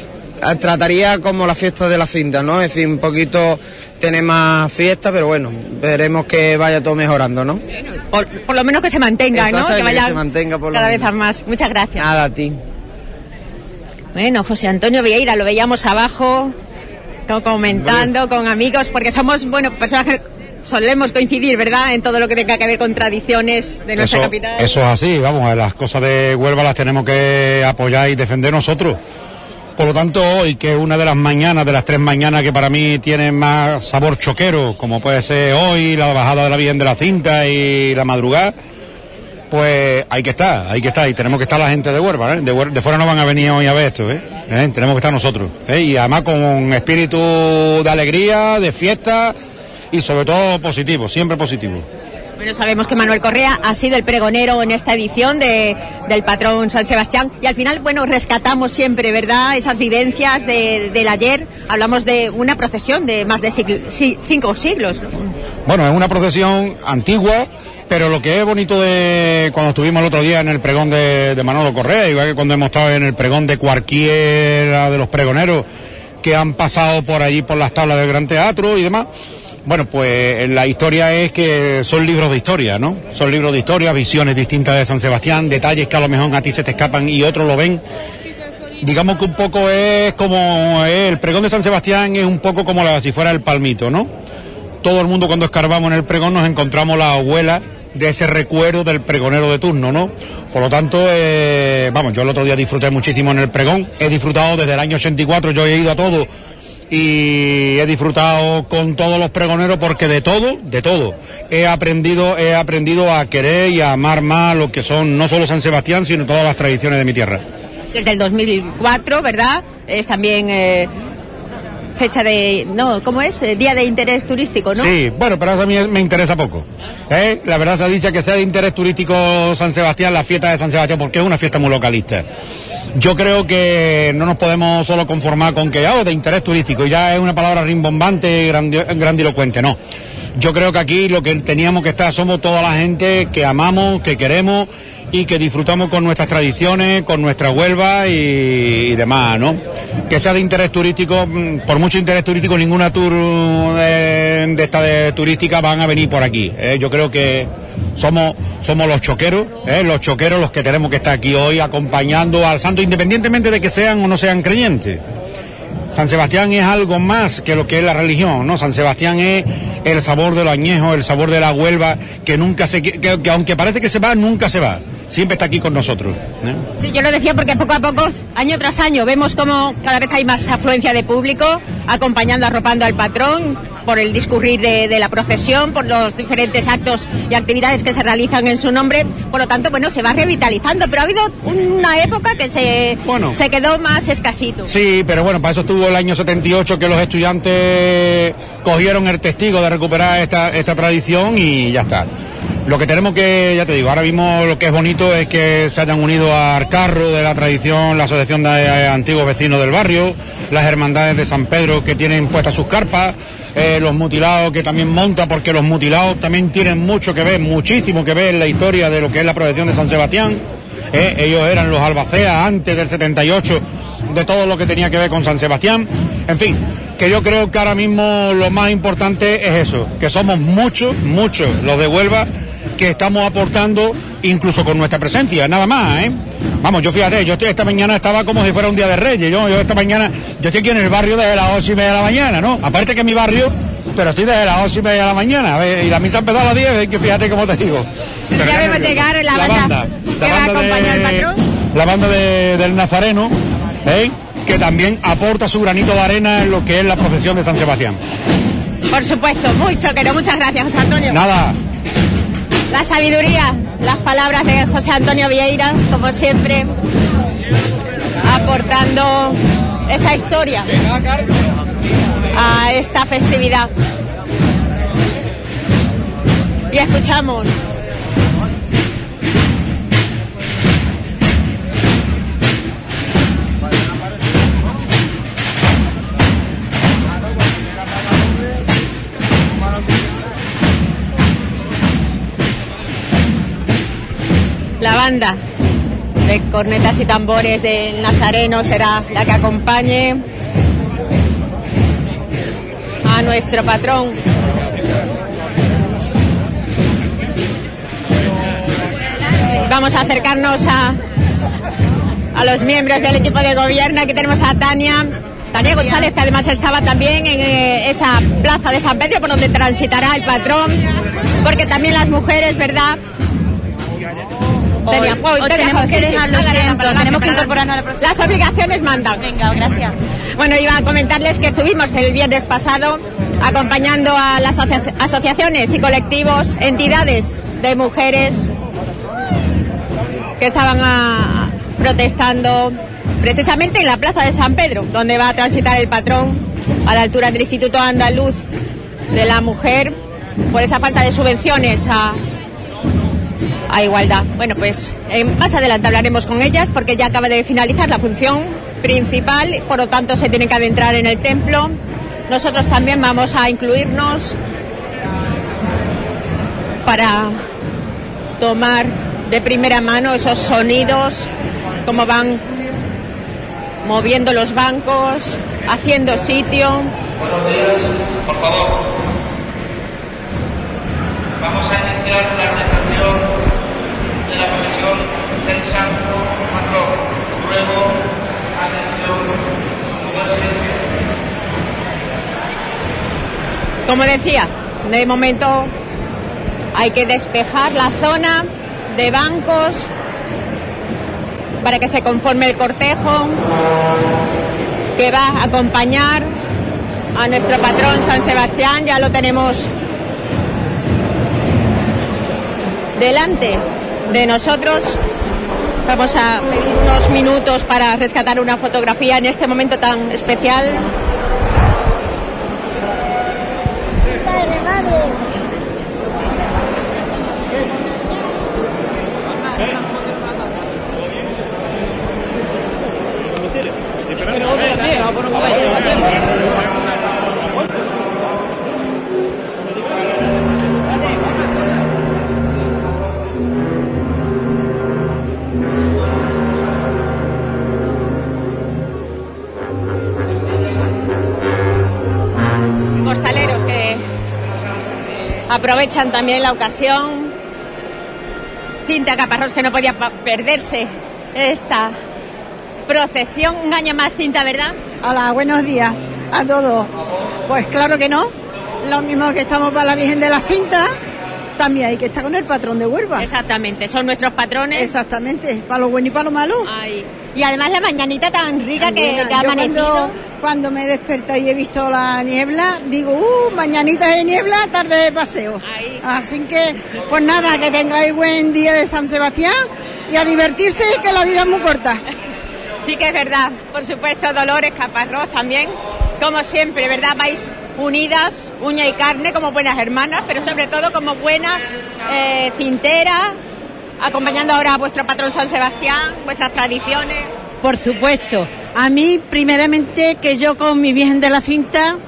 Trataría como la fiesta de la cinta, ¿no? Es decir, un poquito tener más fiesta, pero bueno, veremos que vaya todo mejorando, ¿no? Por, por lo menos que se mantenga, ¿no? Que vaya que se mantenga por cada lo vez más. Muchas gracias. Nada, a ti. Bueno, José Antonio Vieira, lo veíamos abajo, comentando con amigos, porque somos, bueno, personas que solemos coincidir, ¿verdad?, en todo lo que tenga que ver con tradiciones de nuestra eso, capital. Eso es así, vamos, las cosas de Huelva las tenemos que apoyar y defender nosotros. Por lo tanto, hoy, que es una de las mañanas, de las tres mañanas que para mí tienen más sabor choquero, como puede ser hoy, la bajada de la Virgen de la Cinta y la madrugada, pues hay que estar, hay que estar, y tenemos que estar la gente de Huelva, ¿eh? De, Huelva, de fuera no van a venir hoy a ver esto, ¿eh? ¿Eh? Tenemos que estar nosotros, ¿eh? Y además con un espíritu de alegría, de fiesta y sobre todo positivo, siempre positivo. Bueno, sabemos que Manuel Correa ha sido el pregonero en esta edición de, del patrón San Sebastián, y al final, bueno, rescatamos siempre, ¿verdad?, esas vivencias de, del ayer. Hablamos de una procesión de más de siglo, sí, cinco siglos, ¿no? Bueno, es una procesión antigua, pero lo que es bonito de cuando estuvimos el otro día en el pregón de, de Manolo Correa, igual que cuando hemos estado en el pregón de cualquiera de los pregoneros que han pasado por allí por las tablas del Gran Teatro y demás. Bueno, pues la historia es que son libros de historia, ¿no? Son libros de historia, visiones distintas de San Sebastián, detalles que a lo mejor a ti se te escapan y otros lo ven. Digamos que un poco es como el pregón de San Sebastián es un poco como la, si fuera el palmito, ¿no? Todo el mundo cuando escarbamos en el pregón nos encontramos la abuela de ese recuerdo del pregonero de turno, ¿no? Por lo tanto, eh, vamos, yo el otro día disfruté muchísimo en el pregón, he disfrutado desde el año ochenta y cuatro, yo he ido a todo y he disfrutado con todos los pregoneros porque de todo, de todo, he aprendido, he aprendido a querer y a amar más lo que son no solo San Sebastián, sino todas las tradiciones de mi tierra. Desde el dos mil cuatro, ¿verdad? Es también eh, fecha de, no, ¿cómo es? Eh, día de interés turístico, ¿no? Sí, bueno, pero eso a mí me interesa poco. ¿Eh? La verdad se ha dicho que sea de interés turístico San Sebastián, la fiesta de San Sebastián, porque es una fiesta muy localista. Yo creo que no nos podemos solo conformar con que, oh, de interés turístico, ya es una palabra rimbombante y grandilocuente, no. Yo creo que aquí lo que teníamos que estar somos toda la gente que amamos, que queremos y que disfrutamos con nuestras tradiciones, con nuestra Huelva y, y demás, ¿no? Que sea de interés turístico, por mucho interés turístico, ninguna tour de, de esta de turística van a venir por aquí, ¿eh? Yo creo que somos somos los choqueros, ¿eh? Los choqueros los que tenemos que estar aquí hoy acompañando al santo, independientemente de que sean o no sean creyentes. San Sebastián es algo más que lo que es la religión, ¿no? San Sebastián es el sabor de lo añejo, el sabor de la Huelva, que nunca se, que, que aunque parece que se va, nunca se va. Siempre está aquí con nosotros, ¿eh? Sí, yo lo decía porque poco a poco, año tras año, vemos como cada vez hay más afluencia de público, acompañando, arropando al patrón, por el discurrir de, de la procesión, por los diferentes actos y actividades que se realizan en su nombre. Por lo tanto, bueno, se va revitalizando, pero ha habido una época que se, bueno, se quedó más escasito. Sí, pero bueno, para eso estuvo el año setenta y ocho que los estudiantes cogieron el testigo de recuperar esta, esta tradición y ya está. Lo que tenemos que, ya te digo, ahora mismo lo que es bonito es que se hayan unido al carro de la tradición, la Asociación de Antiguos Vecinos del Barrio, las hermandades de San Pedro que tienen puestas sus carpas, eh, los mutilados que también monta, porque los mutilados también tienen mucho que ver, muchísimo que ver en la historia de lo que es la procesión de San Sebastián. Eh, ellos eran los albaceas antes del setenta y ocho de todo lo que tenía que ver con San Sebastián. En fin, que yo creo que ahora mismo lo más importante es eso, que somos muchos, muchos los de Huelva que estamos aportando incluso con nuestra presencia, nada más, ¿eh? Vamos, yo fíjate, yo estoy, esta mañana estaba como si fuera un día de Reyes, yo, yo esta mañana, yo estoy aquí en el barrio desde las ocho y media de la mañana, ¿no? Aparte que es mi barrio, pero estoy desde las ocho y media de la mañana, ¿eh? Y la misa empezó a las diez, que fíjate cómo te digo. Pero ya vemos llegar la, la banda, banda que va a acompañar al patrón. La banda de, del Nazareno, ¿eh? Que también aporta su granito de arena en lo que es la procesión de San Sebastián. Por supuesto, muy choquero, muchas gracias, José Antonio. Nada. La sabiduría, las palabras de José Antonio Vieira, como siempre, aportando esa historia a esta festividad. Y escuchamos. La banda de cornetas y tambores del Nazareno será la que acompañe a nuestro patrón. Vamos a acercarnos a, a los miembros del equipo de gobierno. Aquí tenemos a Tania, Tania González, que además estaba también en eh, esa plaza de San Pedro por donde transitará el patrón, porque también las mujeres, ¿verdad? Hoy, hoy, hoy tenemos que dejarlo, siento, tenemos que incorporarnos a la próxima. Las obligaciones mandan. Venga, gracias. Bueno, iba a comentarles que estuvimos el viernes pasado acompañando a las asocia- asociaciones y colectivos, entidades de mujeres que estaban a, protestando precisamente en la plaza de San Pedro, donde va a transitar el patrón a la altura del Instituto Andaluz de la Mujer por esa falta de subvenciones a, a igualdad. Bueno, pues eh, más adelante hablaremos con ellas porque ya acaba de finalizar la función principal, por lo tanto se tienen que adentrar en el templo. Nosotros también vamos a incluirnos para tomar de primera mano esos sonidos, cómo van moviendo los bancos, haciendo sitio. Buenos días, por favor. Vamos a iniciar la realización de la procesión del Santo Patrón. Ruego, atención, silencio. Como decía, de momento hay que despejar la zona de bancos para que se conforme el cortejo que va a acompañar a nuestro patrón San Sebastián. Ya lo tenemos delante de nosotros. Vamos a pedir unos minutos para rescatar una fotografía en este momento tan especial. Costaleros que aprovechan también la ocasión. Cintia Caparrós, que no podía perderse esta procesión. Un año más, Cinta, ¿verdad? Hola, buenos días a todos. Pues claro que no. Lo mismo que estamos para la Virgen de la Cinta, también hay que estar con el patrón de Huelva. Exactamente, son nuestros patrones. Exactamente, para lo bueno y para lo malo. Ay. Y además la mañanita tan rica que, Buena. que ha Yo amanecido. Cuando, cuando me he despertado y he visto la niebla, digo, uh, mañanita de niebla, tarde de paseo. Ay. Así que, pues nada, que tengáis buen día de San Sebastián y a divertirse, que la vida es muy corta. Sí que es verdad, por supuesto, Dolores Caparrós también, como siempre, ¿verdad? Vais unidas, uña y carne, como buenas hermanas, pero sobre todo como buenas eh, cinteras, acompañando ahora a vuestro patrón San Sebastián, vuestras tradiciones. Por supuesto, a mí primeramente que yo con mi Virgen de la Cinta,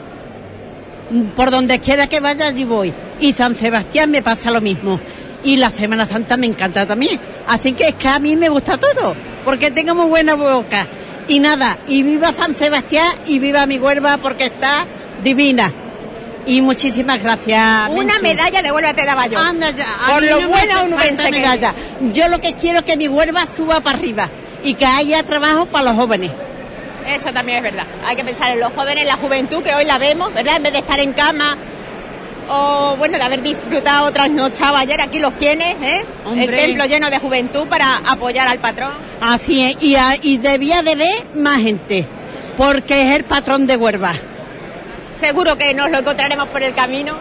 por donde quiera que vaya allí voy, y San Sebastián me pasa lo mismo. Y la Semana Santa me encanta también, así que es que a mí me gusta todo, porque tengo muy buena boca. Y nada, y viva San Sebastián y viva mi Huelva porque está divina. Y muchísimas gracias. Una Menchu. medalla de Huelva te daba yo. Anda ya, a por mí lo no buena me hace uno falta vence que medalla. Yo lo que quiero es que mi Huelva suba para arriba y que haya trabajo para los jóvenes. Eso también es verdad. Hay que pensar en los jóvenes, en la juventud, que hoy la vemos, ¿verdad? En vez de estar en cama o, bueno, de haber disfrutado, trasnochado ayer, aquí los tienes, ¿eh? Hombre. El templo lleno de juventud para apoyar al patrón. Así es, y, a, y debía de ver más gente, porque es el patrón de Huelva. Seguro que nos lo encontraremos por el camino.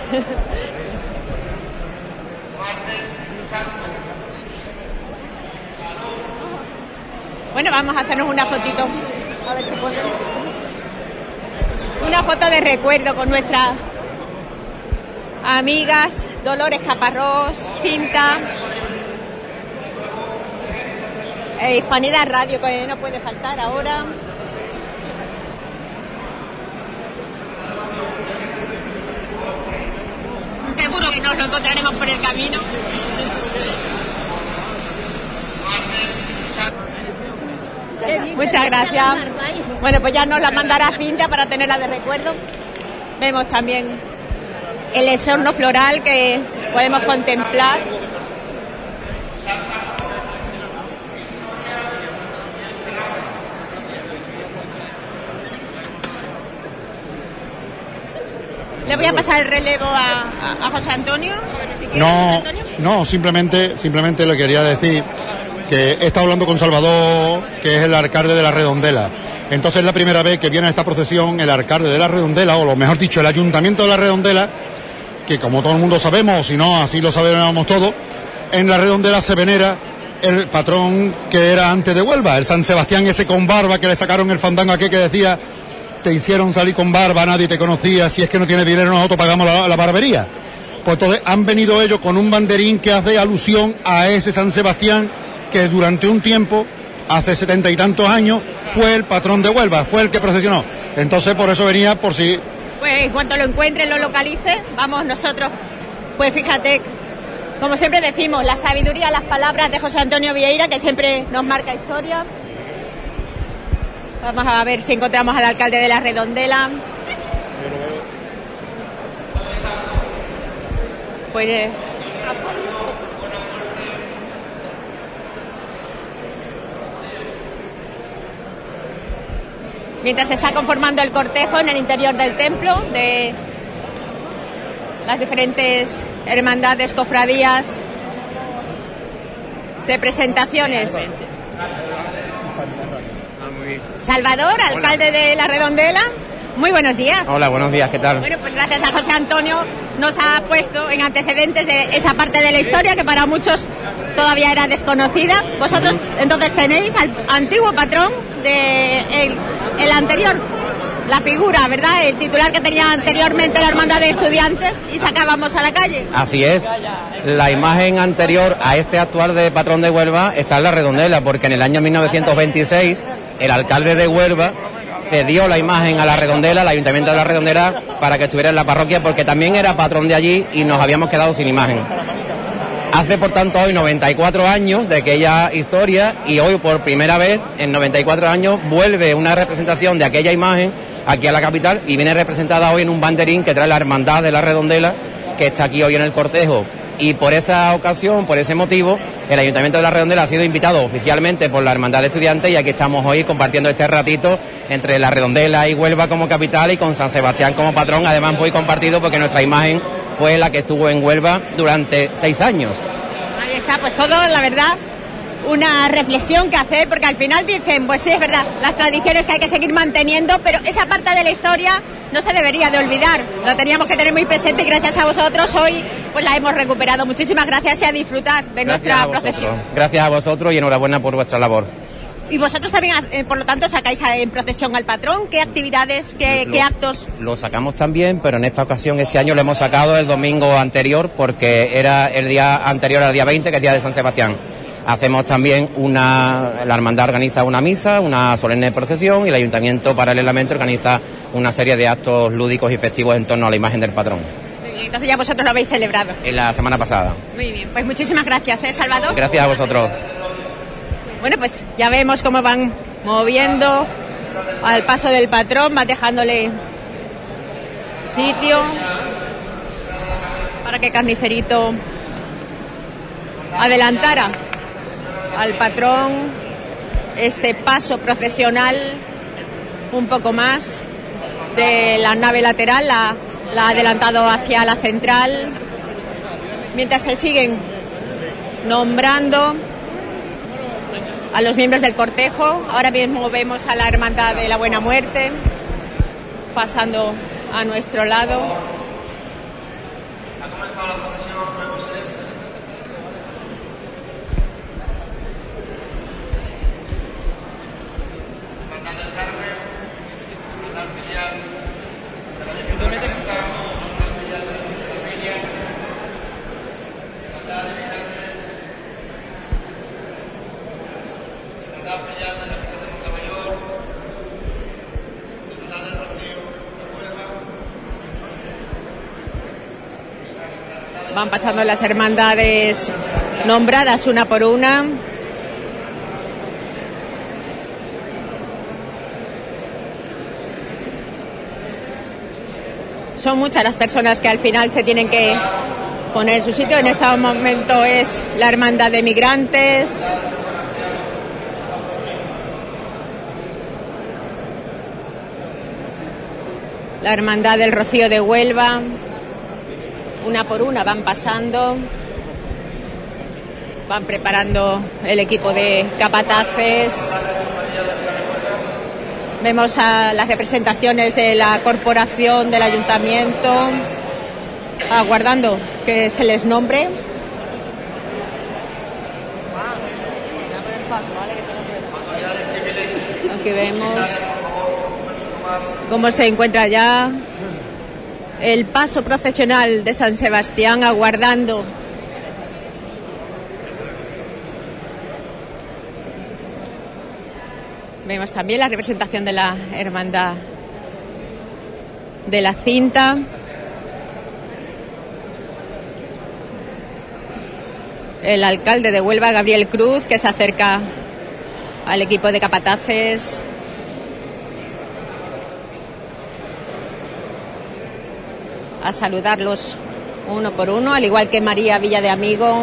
Bueno, vamos a hacernos una fotito. A ver si podemos. Una foto de recuerdo con nuestras amigas Dolores Caparrós, Cinta, e Hispanidad Radio, que no puede faltar ahora. Seguro que nos lo encontraremos por el camino. Muchas gracias. Bueno, pues ya nos la mandará Cinta para tenerla de recuerdo. Vemos también el exorno floral que podemos contemplar. Le voy a pasar el relevo a, a, a José Antonio. No, no, simplemente, simplemente le quería decir que he estado hablando con Salvador, que es el alcalde de La Redondela. Entonces es la primera vez que viene a esta procesión el alcalde de La Redondela, o lo mejor dicho, el ayuntamiento de La Redondela, que como todo el mundo sabemos, o si no, así lo sabemos todos, en La Redondela se venera el patrón que era antes de Huelva, el San Sebastián ese con barba que le sacaron el fandango aquí que decía: te hicieron salir con barba, nadie te conocía, si es que no tienes dinero nosotros pagamos la, la barbería. Pues entonces han venido ellos con un banderín que hace alusión a ese San Sebastián que durante un tiempo, hace setenta y tantos años, fue el patrón de Huelva, fue el que procesionó. Entonces por eso venía, por si... Pues en cuanto lo encuentre, lo localice, vamos nosotros. Pues fíjate, como siempre decimos, la sabiduría, las palabras de José Antonio Vieira, que siempre nos marca historia. Vamos a ver si encontramos al alcalde de La Redondela. Pues... Eh, mientras se está conformando el cortejo en el interior del templo de las diferentes hermandades, cofradías, de presentaciones. Salvador, alcalde de La Redondela, muy buenos días. Hola, buenos días, ¿qué tal? Bueno, pues gracias a José Antonio nos ha puesto en antecedentes de esa parte de la historia que para muchos todavía era desconocida. Vosotros entonces tenéis al antiguo patrón de el, el anterior, la figura, ¿verdad? El titular que tenía anteriormente la Hermandad de Estudiantes y sacábamos a la calle. Así es. La imagen anterior a este actual de patrón de Huelva está en La Redondela, porque en el año mil novecientos veintiséis el alcalde de Huelva cedió la imagen a La Redondela, al Ayuntamiento de La Redondela, para que estuviera en la parroquia, porque también era patrón de allí y nos habíamos quedado sin imagen. Hace, por tanto, hoy noventa y cuatro años de aquella historia, y hoy por primera vez, en noventa y cuatro años, vuelve una representación de aquella imagen aquí a la capital y viene representada hoy en un banderín que trae la Hermandad de La Redondela, que está aquí hoy en el cortejo. Y por esa ocasión, por ese motivo, el Ayuntamiento de La Redondela ha sido invitado oficialmente por la Hermandad de Estudiantes, y aquí estamos hoy compartiendo este ratito entre La Redondela y Huelva como capital y con San Sebastián como patrón, además muy compartido porque nuestra imagen fue la que estuvo en Huelva durante seis años. Ahí está, pues todo, la verdad, una reflexión que hacer, porque al final dicen, pues sí, es verdad, las tradiciones que hay que seguir manteniendo, pero esa parte de la historia no se debería de olvidar, lo teníamos que tener muy presente y gracias a vosotros hoy pues la hemos recuperado. Muchísimas gracias y a disfrutar de nuestra procesión. Gracias a vosotros y enhorabuena por vuestra labor. Y vosotros también, eh, por lo tanto, sacáis en procesión al patrón. ¿Qué actividades, qué, lo, qué actos? Lo sacamos también, pero en esta ocasión, este año lo hemos sacado el domingo anterior, porque era el día anterior al día veinte, que es día de San Sebastián. Hacemos también una, la hermandad organiza una misa, una solemne procesión, y el ayuntamiento paralelamente organiza una serie de actos lúdicos y festivos en torno a la imagen del patrón. Muy bien, entonces ya vosotros lo habéis celebrado. En la semana pasada. Muy bien, pues muchísimas gracias, ¿eh, Salvador? Gracias a vosotros. Bueno, pues ya vemos cómo van moviendo al paso del patrón, va dejándole sitio para que Carnicerito adelantara al patrón este paso procesional un poco más de la nave lateral, la, la ha adelantado hacia la central, mientras se siguen nombrando a los miembros del cortejo. Ahora mismo vemos a la Hermandad de la Buena Muerte pasando a nuestro lado. Van pasando las hermandades nombradas una por una. Son muchas las personas que al final se tienen que poner en su sitio. En este momento es la Hermandad de Migrantes. la Hermandad del Rocío de Huelva. Una por una van pasando, van preparando el equipo de capataces. Vemos a las representaciones de la corporación, del ayuntamiento, aguardando que se les nombre. Aquí vemos cómo se encuentra ya el paso procesional de San Sebastián, aguardando vemos también la representación de la Hermandad de la Cinta. El alcalde de Huelva, Gabriel Cruz, que se acerca al equipo de capataces. A saludarlos uno por uno, al igual que María Villa de Amigo.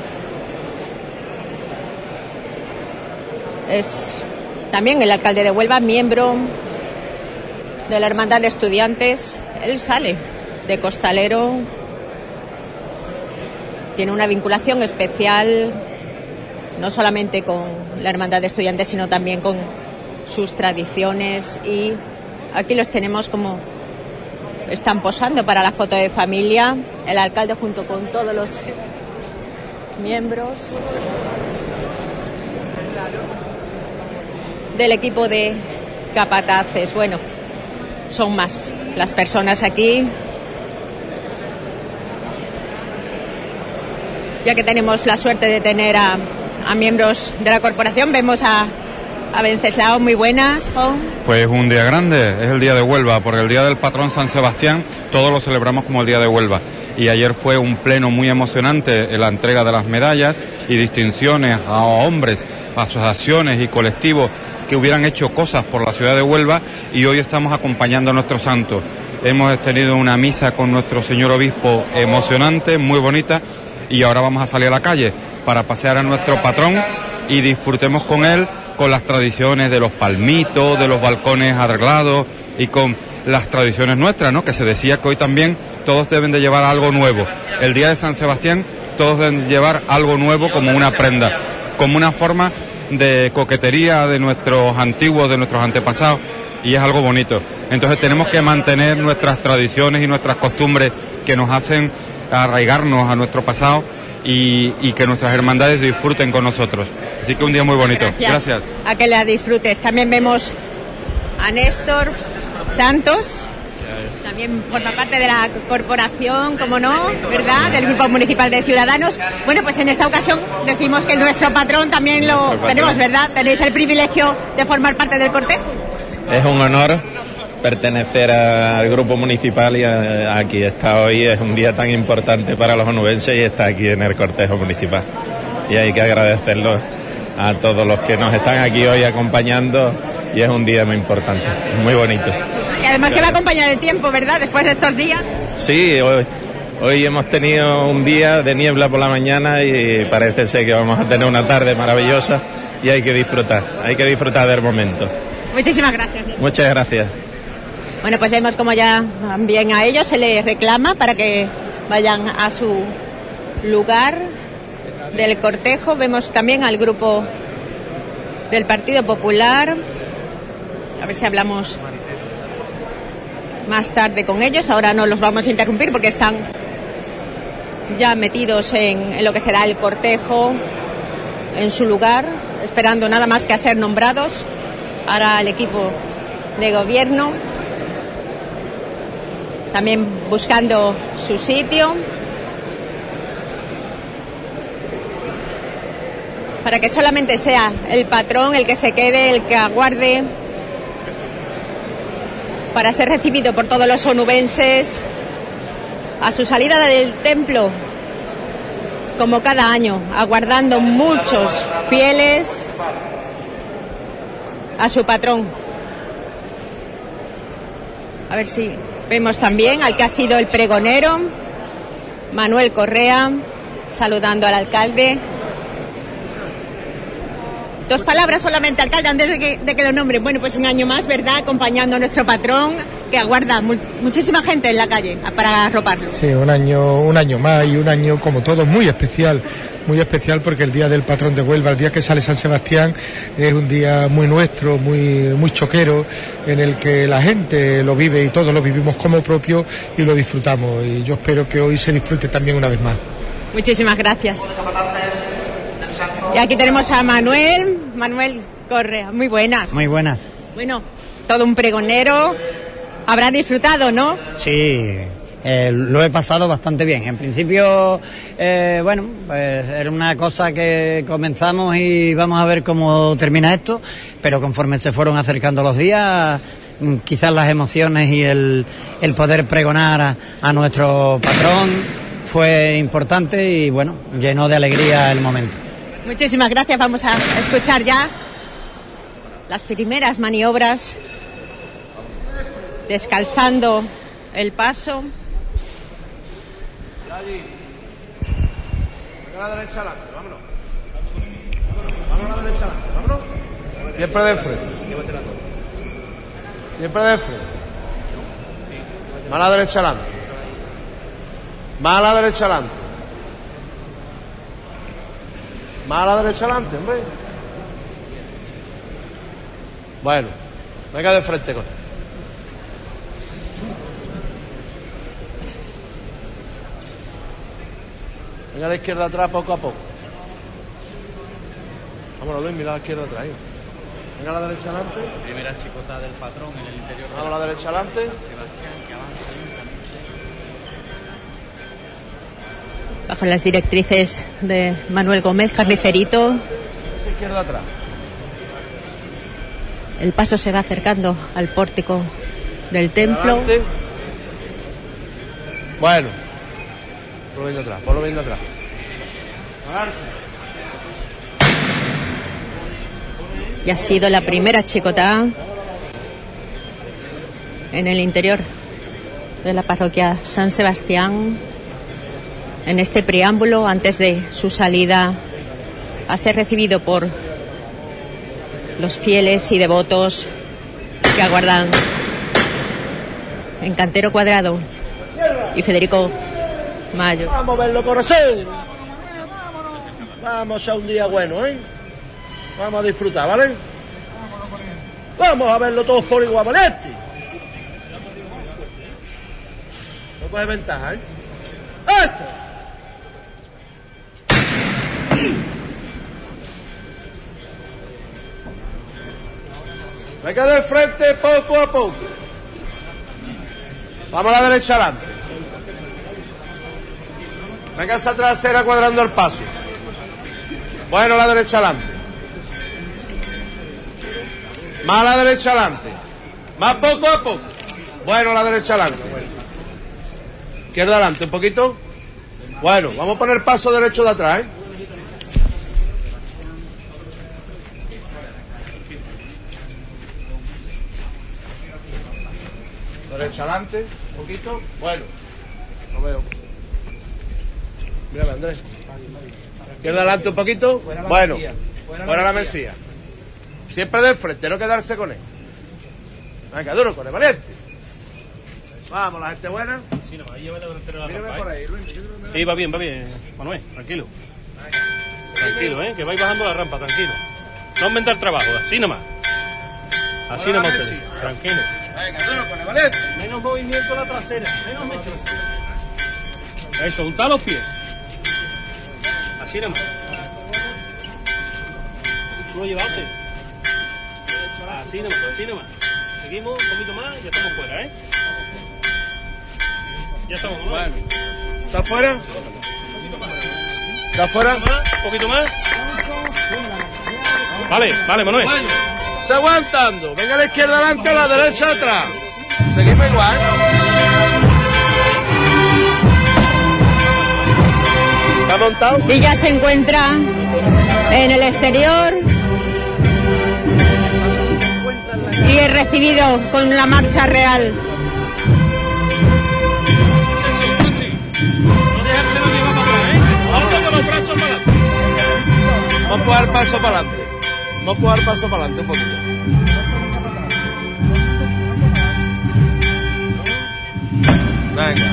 Es también el alcalde de Huelva, miembro de la Hermandad de Estudiantes. Él sale de costalero. Tiene una vinculación especial, no solamente con la Hermandad de Estudiantes, sino también con sus tradiciones. Y aquí los tenemos como están posando para la foto de familia, el alcalde junto con todos los miembros del equipo de capataces. Bueno, son más las personas aquí. Ya que tenemos la suerte de tener a, a miembros de la corporación, vemos a, a Venceslao. Muy buenas, Juan. Pues un día grande, es el día de Huelva, porque el día del patrón San Sebastián todos lo celebramos como el día de Huelva. Y ayer fue un pleno muy emocionante en la entrega de las medallas y distinciones a hombres, asociaciones y colectivos que hubieran hecho cosas por la ciudad de Huelva, y hoy estamos acompañando a nuestro santo. Hemos tenido una misa con nuestro señor obispo emocionante, muy bonita, y ahora vamos a salir a la calle para pasear a nuestro patrón y disfrutemos con él, con las tradiciones de los palmitos, de los balcones arreglados y con las tradiciones nuestras, ¿no? Que se decía que hoy también todos deben de llevar algo nuevo. El día de San Sebastián todos deben llevar algo nuevo como una prenda, como una forma de coquetería de nuestros antiguos, de nuestros antepasados, y es algo bonito. Entonces tenemos que mantener nuestras tradiciones y nuestras costumbres que nos hacen arraigarnos a nuestro pasado y, y que nuestras hermandades disfruten con nosotros. Así que un día muy bonito. Gracias. Gracias. A que la disfrutes. También vemos a Néstor Santos, también forma parte de la corporación, como no, ¿verdad?, del Grupo Municipal de Ciudadanos. Bueno, pues en esta ocasión decimos que nuestro patrón también lo tenemos, ¿verdad? Tenéis el privilegio de formar parte del cortejo. Es un honor pertenecer a, al grupo municipal y a, aquí está hoy. Es un día tan importante para los onubenses y está aquí en el cortejo municipal. Y hay que agradecerlo a todos los que nos están aquí hoy acompañando, y es un día muy importante, muy bonito. Y además que va a acompañar el tiempo, ¿verdad?, después de estos días. Sí, hoy, hoy hemos tenido un día de niebla por la mañana y parece ser que vamos a tener una tarde maravillosa, y hay que disfrutar, hay que disfrutar del momento. Muchísimas gracias. Muchas gracias. Bueno, pues vemos como ya también a ellos se les reclama para que vayan a su lugar del cortejo. Vemos también al grupo del Partido Popular. A ver si hablamos más tarde con ellos. Ahora no los vamos a interrumpir porque están ya metidos en, en lo que será el cortejo, en su lugar, esperando nada más que a ser nombrados. Ahora el equipo de gobierno también buscando su sitio para que solamente sea el patrón el que se quede, el que aguarde para ser recibido por todos los onubenses a su salida del templo, como cada año, aguardando muchos fieles a su patrón. A ver si vemos también al que ha sido el pregonero, Manuel Correa, saludando al alcalde. Dos palabras solamente, alcalde, antes de que, de que lo nombren. Bueno, pues un año más, ¿verdad?, acompañando a nuestro patrón, que aguarda mu muchísima gente en la calle para arroparlo. Sí, un año, un año más y un año, como todo, muy especial, muy especial porque el día del patrón de Huelva, el día que sale San Sebastián, es un día muy nuestro, muy, muy choquero, en el que la gente lo vive y todos lo vivimos como propio y lo disfrutamos. Y yo espero que hoy se disfrute también una vez más. Muchísimas gracias. Y aquí tenemos a Manuel, Manuel Correa, muy buenas. Muy buenas. Bueno, todo un pregonero, habrá disfrutado, ¿no? Sí, eh, lo he pasado bastante bien. En principio, eh, bueno, pues era una cosa que comenzamos y vamos a ver cómo termina esto, pero conforme se fueron acercando los días, quizás las emociones y el, el poder pregonar a, a nuestro patrón fue importante y bueno, llenó de alegría el momento. Muchísimas gracias. Vamos a escuchar ya las primeras maniobras, descalzando el paso. Venga a la derecha adelante, vámonos. Vámonos a la derecha adelante, vámonos. Siempre de frente. Siempre de frente. Más a la derecha adelante. Más a la derecha adelante. Más a la derecha adelante, hombre. Bueno, venga de frente con él. Venga a la izquierda atrás poco a poco. Vámonos, Luis, mira a la izquierda atrás. ¿eh? Venga a la derecha adelante. Primera chicota del patrón en el interior. Vamos a la derecha adelante. Sebastián, que avanza lentamente. Bajo las directrices de Manuel Gómez, carnicerito. Esa izquierda atrás. El paso se va acercando al pórtico del templo. Adelante. Bueno. Ponlo viendo atrás, ponlo viendo atrás. Pararse. Y ha sido la primera chicota en el interior de la parroquia San Sebastián, en este preámbulo antes de su salida a ser recibido por los fieles y devotos que aguardan en Cantero Cuadrado y Federico Mayo. Vamos a verlo, corazón. Vamos a un día bueno, ¿eh? Vamos a disfrutar, ¿vale? Vamos a verlo todos por igual, ¿vale? No coge ventaja, ¿eh? ¡Esto! Venga de frente poco a poco. Vamos a la derecha adelante. Venga esa trasera cuadrando el paso. Bueno, la derecha adelante. Más a la derecha adelante. Más poco a poco. Bueno, la derecha adelante. Izquierda adelante un poquito. Bueno, vamos a poner paso derecho de atrás, ¿eh? Derecha adelante, un poquito. Bueno, no veo. Mira, Andrés. Izquierda adelante un poquito. Bueno, fuera la mesía. Siempre de frente, no quedarse con él. Venga, duro con él, valiente. Vamos, la gente buena. Sí, no, ahí lleva delantero la Mírame rampa, por ¿eh? ahí, Luis. Sí, va bien, va bien, Manuel, tranquilo. Tranquilo, ¿eh? Que vais bajando la rampa, tranquilo. No aumentar trabajo, así nomás. Así Ahora nomás, la ustedes. mesía. Tranquilo. Venga, duro con él, valiente. Menos movimiento la trasera, menos metido. Eso, untar los pies. Así nomás. Tú lo llevaste. Así nomás, así nomás. Seguimos un poquito más y ya estamos fuera, ¿eh? Ya estamos, ¿no? Bueno. ¿Está fuera? ¿Está fuera? Un poquito más, un poquito más. Vale, vale, Manuel. Se aguantando. Venga a la izquierda adelante, a la derecha atrás. Seguimos igual. ¿Está montado? Y ya se encuentra en el exterior y es recibido con la marcha real. No dejárselo llevar para atrás, ¿eh? Vamos con los brazos para adelante. Vamos a dar paso para adelante. Vamos a empujar el paso para adelante un poquito. Venga.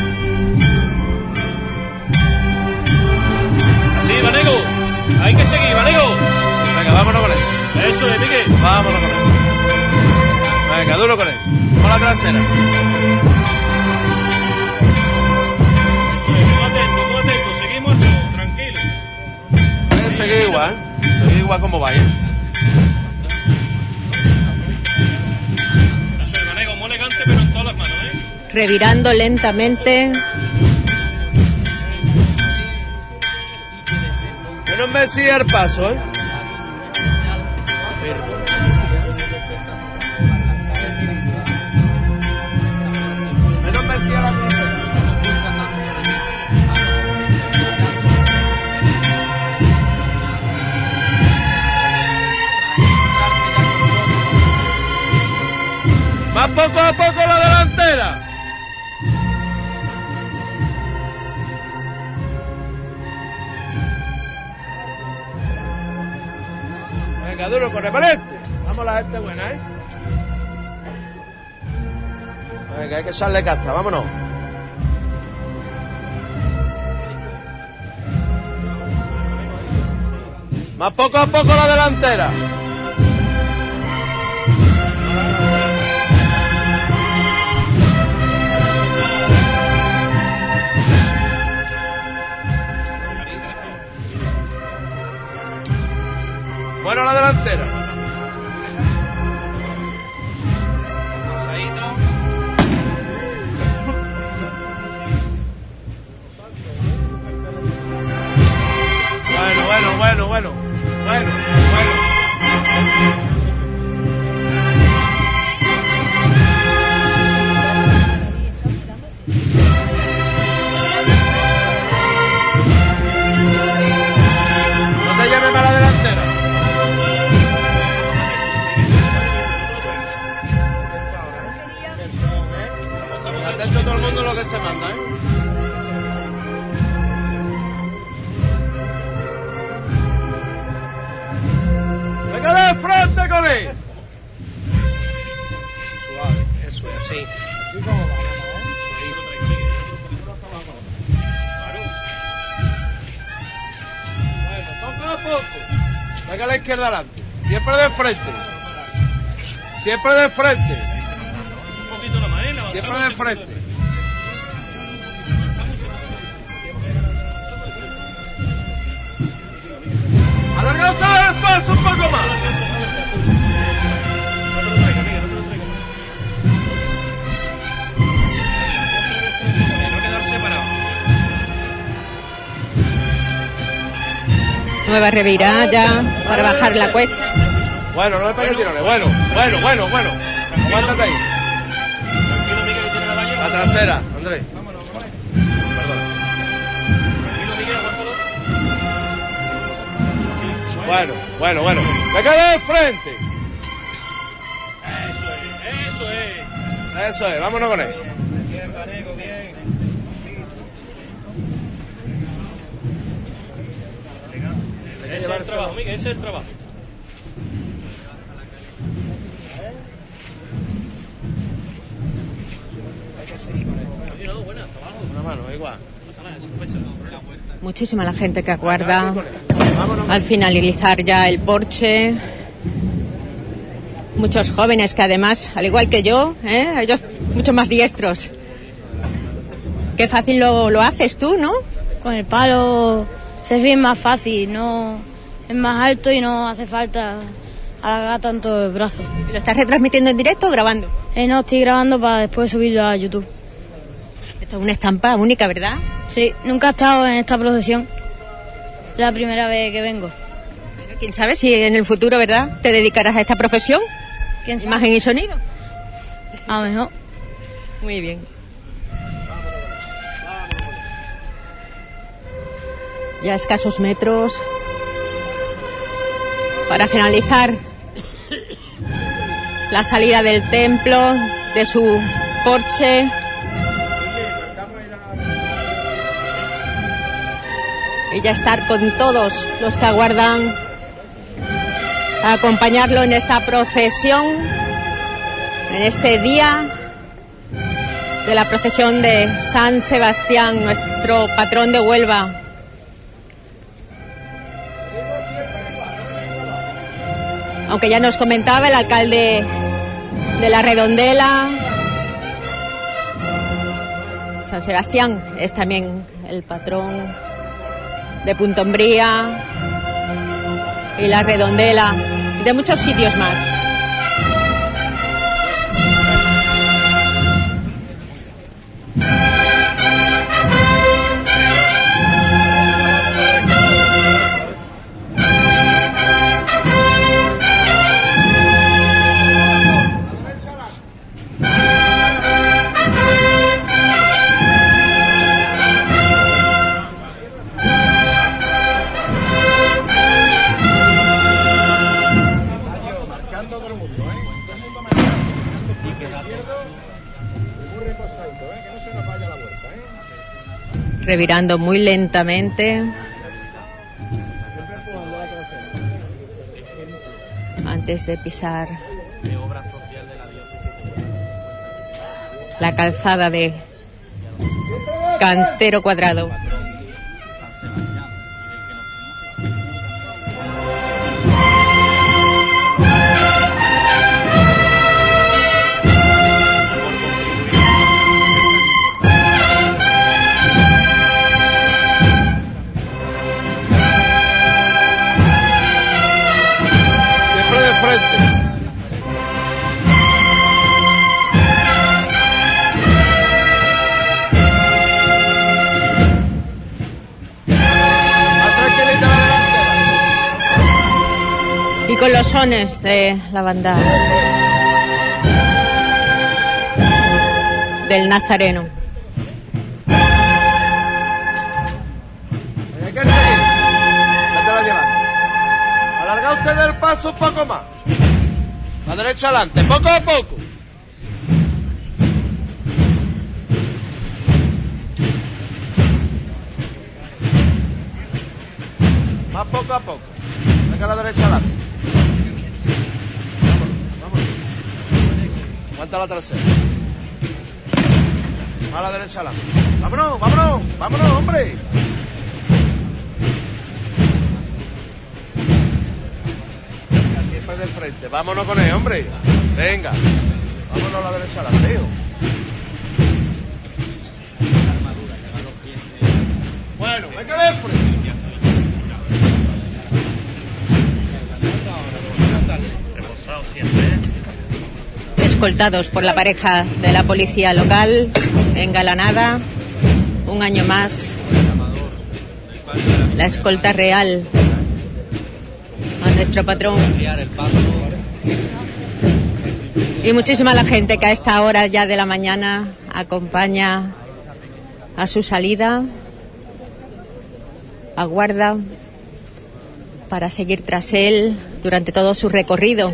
Así, Vanego. Hay que seguir, Vanego. Venga, vámonos con él. Eso es, Miguel. Vámonos con él. Venga, duro con él. Con la trasera. Eso es, muy atento, muy atento. Seguimos eso, tranquilo. Hay que seguir igual, ¿eh? Seguir igual como vaya. Eso es, Vanego, muy elegante, pero en todas las manos, ¿eh? Revirando lentamente. Que no me siga el paso, ¿eh? Menos me siga la cosa. Más poco a poco la delantera. Venga, duro con el valente. Vamos la gente buena, ¿eh? Venga, hay que echarle casta, vámonos. Más poco a poco la delantera. Bueno, la delantera. Pasadito. Bueno, bueno, bueno, bueno. Bueno, bueno. No te llames para la delantera. Atento todo el mundo lo que se manda, ¿eh? ¡Venga de frente con él! Suave, eso es, así. Así como va, ¿eh? Bueno, poco a poco. Venga a la izquierda adelante. Siempre de frente. Siempre de frente. Siempre de frente. Alarga usted el paso un poco más. No quedar separado. Nueva revirada para bajar la cuesta. Bueno, no le pegues tirones. Bueno, bueno, bueno, bueno. Aguántate ahí. La trasera, Andrés. Bueno, bueno, bueno. ¡Me quedé de frente! Eso es, eso es. Eso es, vámonos con él. Bien, Vanego, bien. Ese es el trabajo, Miguel, ese es el trabajo. Una mano, igual. Muchísima la gente que aguarda al finalizar ya el Porsche. Muchos jóvenes que además, al igual que yo, ¿eh? Ellos mucho más diestros. Qué fácil lo, lo haces tú, ¿no? Con el palo se es bien más fácil, no es más alto y no hace falta alargar tanto el brazo. ¿Lo estás retransmitiendo en directo o grabando? Eh, no, estoy grabando para después subirlo a YouTube. Esto es una estampa única, ¿verdad? Sí, nunca he estado en esta procesión. La primera vez que vengo. Pero quién sabe si en el futuro, ¿verdad?, te dedicarás a esta profesión. ¿Quién sabe? Imagen y sonido. A lo mejor. Muy bien. Ya escasos metros para finalizar la salida del templo, de su Porsche. Y ya estar con todos los que aguardan a acompañarlo en esta procesión, en este día de la procesión de San Sebastián, nuestro patrón de Huelva. Aunque ya nos comentaba el alcalde de La Redondela, San Sebastián es también el patrón de Punta Umbría y La Redondela y de muchos sitios más. Revirando muy lentamente antes de pisar la calzada de Cantero Cuadrado. Con los sones de la banda del Nazareno. Hay que seguir. Ya te va llevando. Alarga usted el paso un poco más. La derecha adelante, poco a poco. Más poco a poco. Venga a la derecha adelante. Aguanta la trasera. A la derecha adelante. Vámonos, vámonos, vámonos, hombre. Siempre del frente. Vámonos con él, hombre. Venga. Vámonos a la derecha adelante, hijo. Bueno, venga de frente. Escoltados por la pareja de la policía local, engalanada, un año más, la escolta real a nuestro patrón. Y muchísima la gente que a esta hora ya de la mañana acompaña a su salida, aguarda para seguir tras él durante todo su recorrido.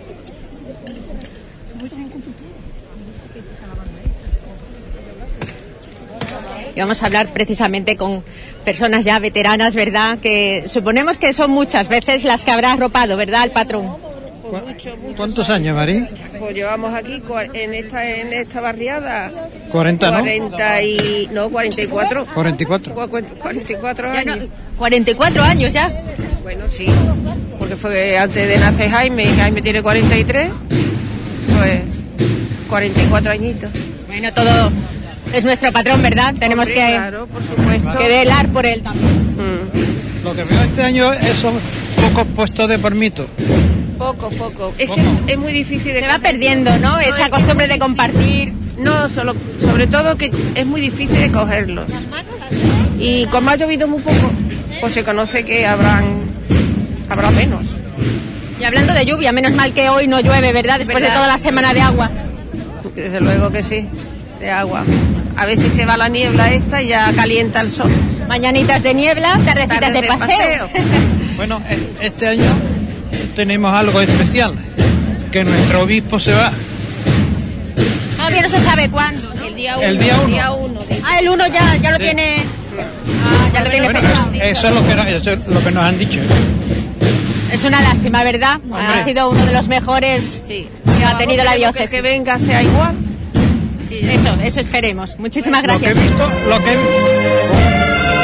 Y vamos a hablar precisamente con personas ya veteranas, ¿verdad? Que suponemos que son muchas veces las que habrá arropado, ¿verdad, el patrón? ¿Cuántos años, Marín? Pues llevamos aquí en esta en esta barriada cuarenta, ¿no? cuarenta y no, cuarenta y cuatro. cuarenta y cuatro. cuarenta y cuatro años. No, cuarenta y cuatro años ya. Bueno, sí. Porque fue antes de nacer Jaime, y Jaime tiene cuarenta y tres. Pues cuarenta y cuatro añitos. Bueno, todo es nuestro patrón, ¿verdad? Tenemos Hombre, que, claro, por supuesto, que velar por él también. Mm. Lo que veo este año es son pocos puestos de permiso. Poco, poco. Es poco. que es muy difícil de... Se va perdiendo, ¿no? Esa costumbre de compartir. No, solo, sobre todo que es muy difícil de cogerlos. Y como ha llovido muy poco, pues se conoce que habrán habrá menos. Y hablando de lluvia, menos mal que hoy no llueve, ¿verdad? Después ¿verdad? de toda la semana de agua. Desde luego que sí, de agua. A ver si se va la niebla esta y ya calienta el sol. Mañanitas de niebla, tardecitas Tardes de, de paseo. paseo. Bueno, este año tenemos algo especial, que nuestro obispo se va. Todavía no se sabe cuándo, ¿no? El día uno. El día uno. El día uno de... Ah, el uno ya, ya lo sí. tiene... Ah, ya lo tiene bueno, pensado. Eso es, lo que, eso es lo que nos han dicho. Es una lástima, ¿verdad? Hombre. Ha sido uno de los mejores sí. que ha tenido la diócesis. Que, que venga sea igual. Eso, eso esperemos. Muchísimas gracias. Lo que he visto, lo que he...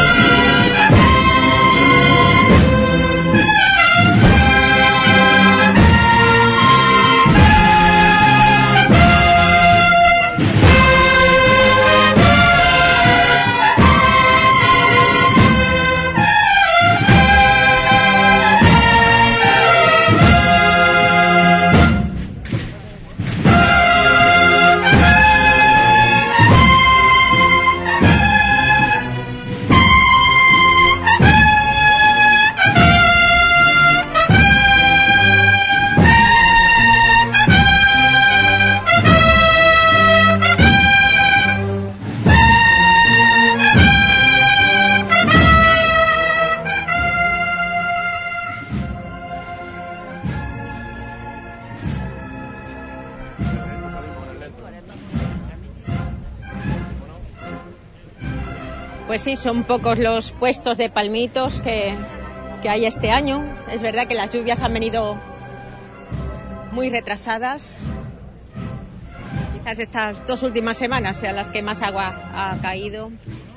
Pues sí, son pocos los puestos de palmitos que, que hay este año. Es verdad que las lluvias han venido muy retrasadas. Quizás estas dos últimas semanas sean las que más agua ha caído.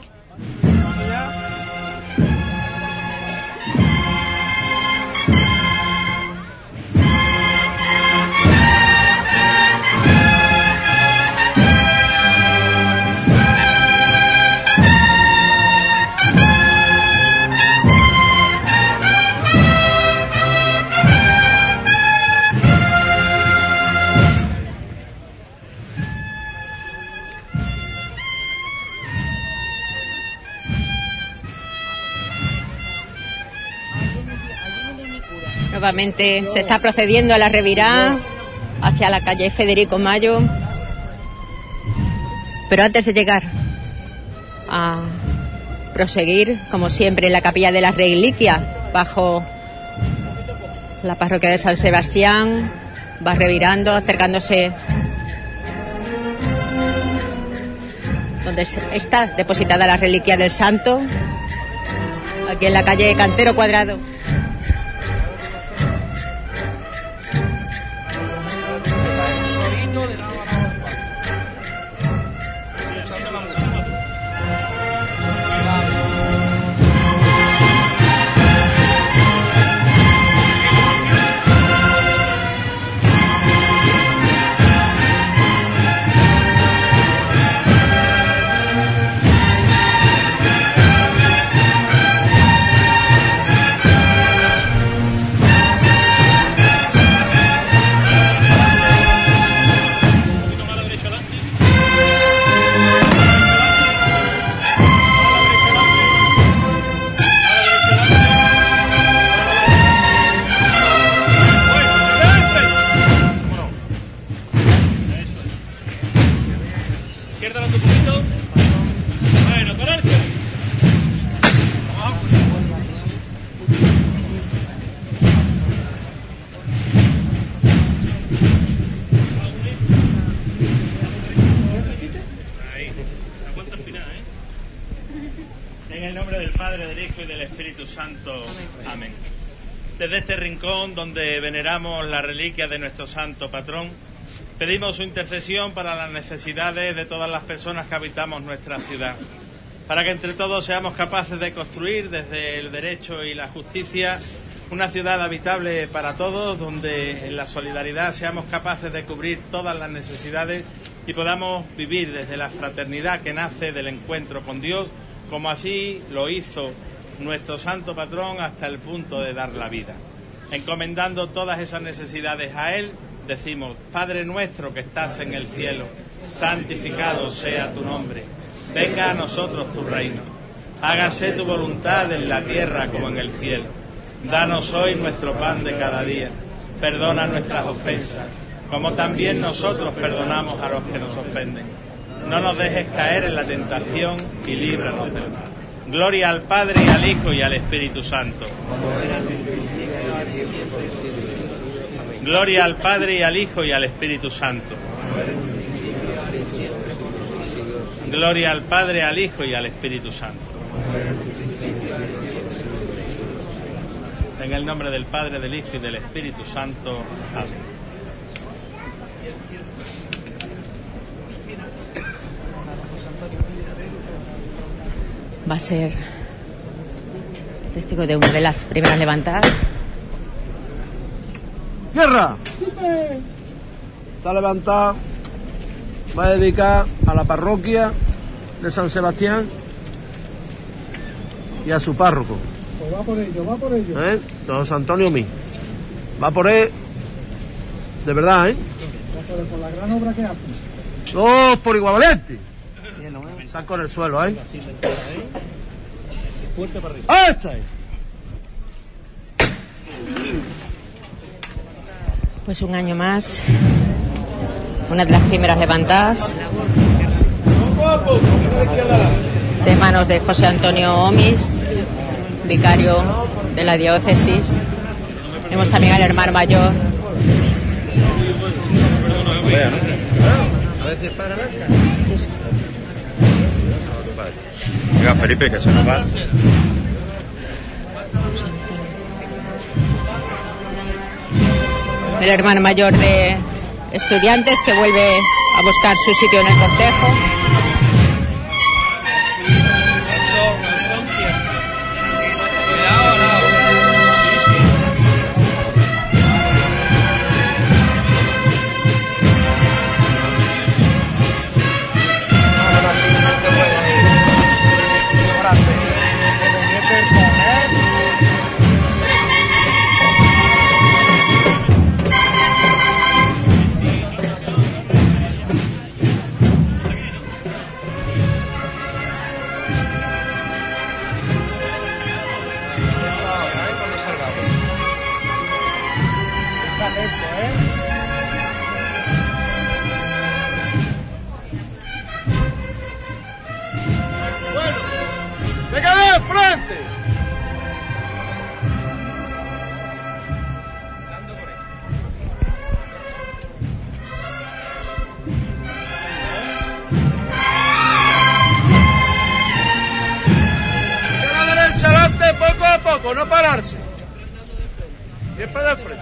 Nuevamente se está procediendo a la revirá hacia la calle Federico Mayo. Pero antes de llegar a proseguir, como siempre, en la capilla de la Reliquia, bajo la parroquia de San Sebastián, va revirando, acercándose donde está depositada la reliquia del santo, aquí en la calle Cantero Cuadrado. Desde este rincón donde veneramos la reliquia de nuestro santo patrón, pedimos su intercesión para las necesidades de todas las personas que habitamos nuestra ciudad, para que entre todos seamos capaces de construir desde el derecho y la justicia una ciudad habitable para todos, donde en la solidaridad seamos capaces de cubrir todas las necesidades y podamos vivir desde la fraternidad que nace del encuentro con Dios, como así lo hizo nuestro santo patrón hasta el punto de dar la vida. Encomendando todas esas necesidades a Él, decimos: Padre nuestro que estás en el cielo, santificado sea tu nombre. Venga a nosotros tu reino. Hágase tu voluntad en la tierra como en el cielo. Danos hoy nuestro pan de cada día. Perdona nuestras ofensas, como también nosotros perdonamos a los que nos ofenden. No nos dejes caer en la tentación y líbranos del mal. Gloria al Padre, y al Hijo, y al Espíritu Santo. Gloria al Padre, y al Hijo, y al Espíritu Santo. Gloria al Padre, al Hijo, y al Espíritu Santo. En el nombre del Padre, del Hijo y del Espíritu Santo. Amén. Va a ser testigo de una de las primeras levantadas. ¡Tierra! Está levantada. Va a dedicar a la parroquia de San Sebastián y a su párroco. Pues va por ello, va por ello. ¿Eh? Don José Antonio Mí. Va por él. De verdad, ¿eh? Va por él, por la gran obra que hace. Dos por igual valente. Saco en el suelo, ¿eh? Fuerte para arriba. ¡Ahí está! Pues un año más, una de las primeras levantadas de manos de José Antonio Omis, vicario de la diócesis. Vemos también al hermano mayor. Venga, Felipe, que se nos va. El hermano mayor de Estudiantes, que vuelve a buscar su sitio en el cortejo. No pararse. Siempre de frente.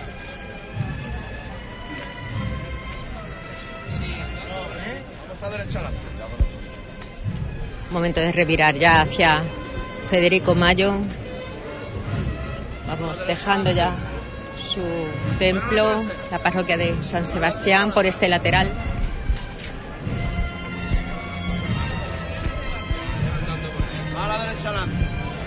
Vamos a derecha adelante. Momento de revirar ya hacia Federico Mayo. Vamos dejando ya su templo, la parroquia de San Sebastián, por este lateral. A la derecha adelante.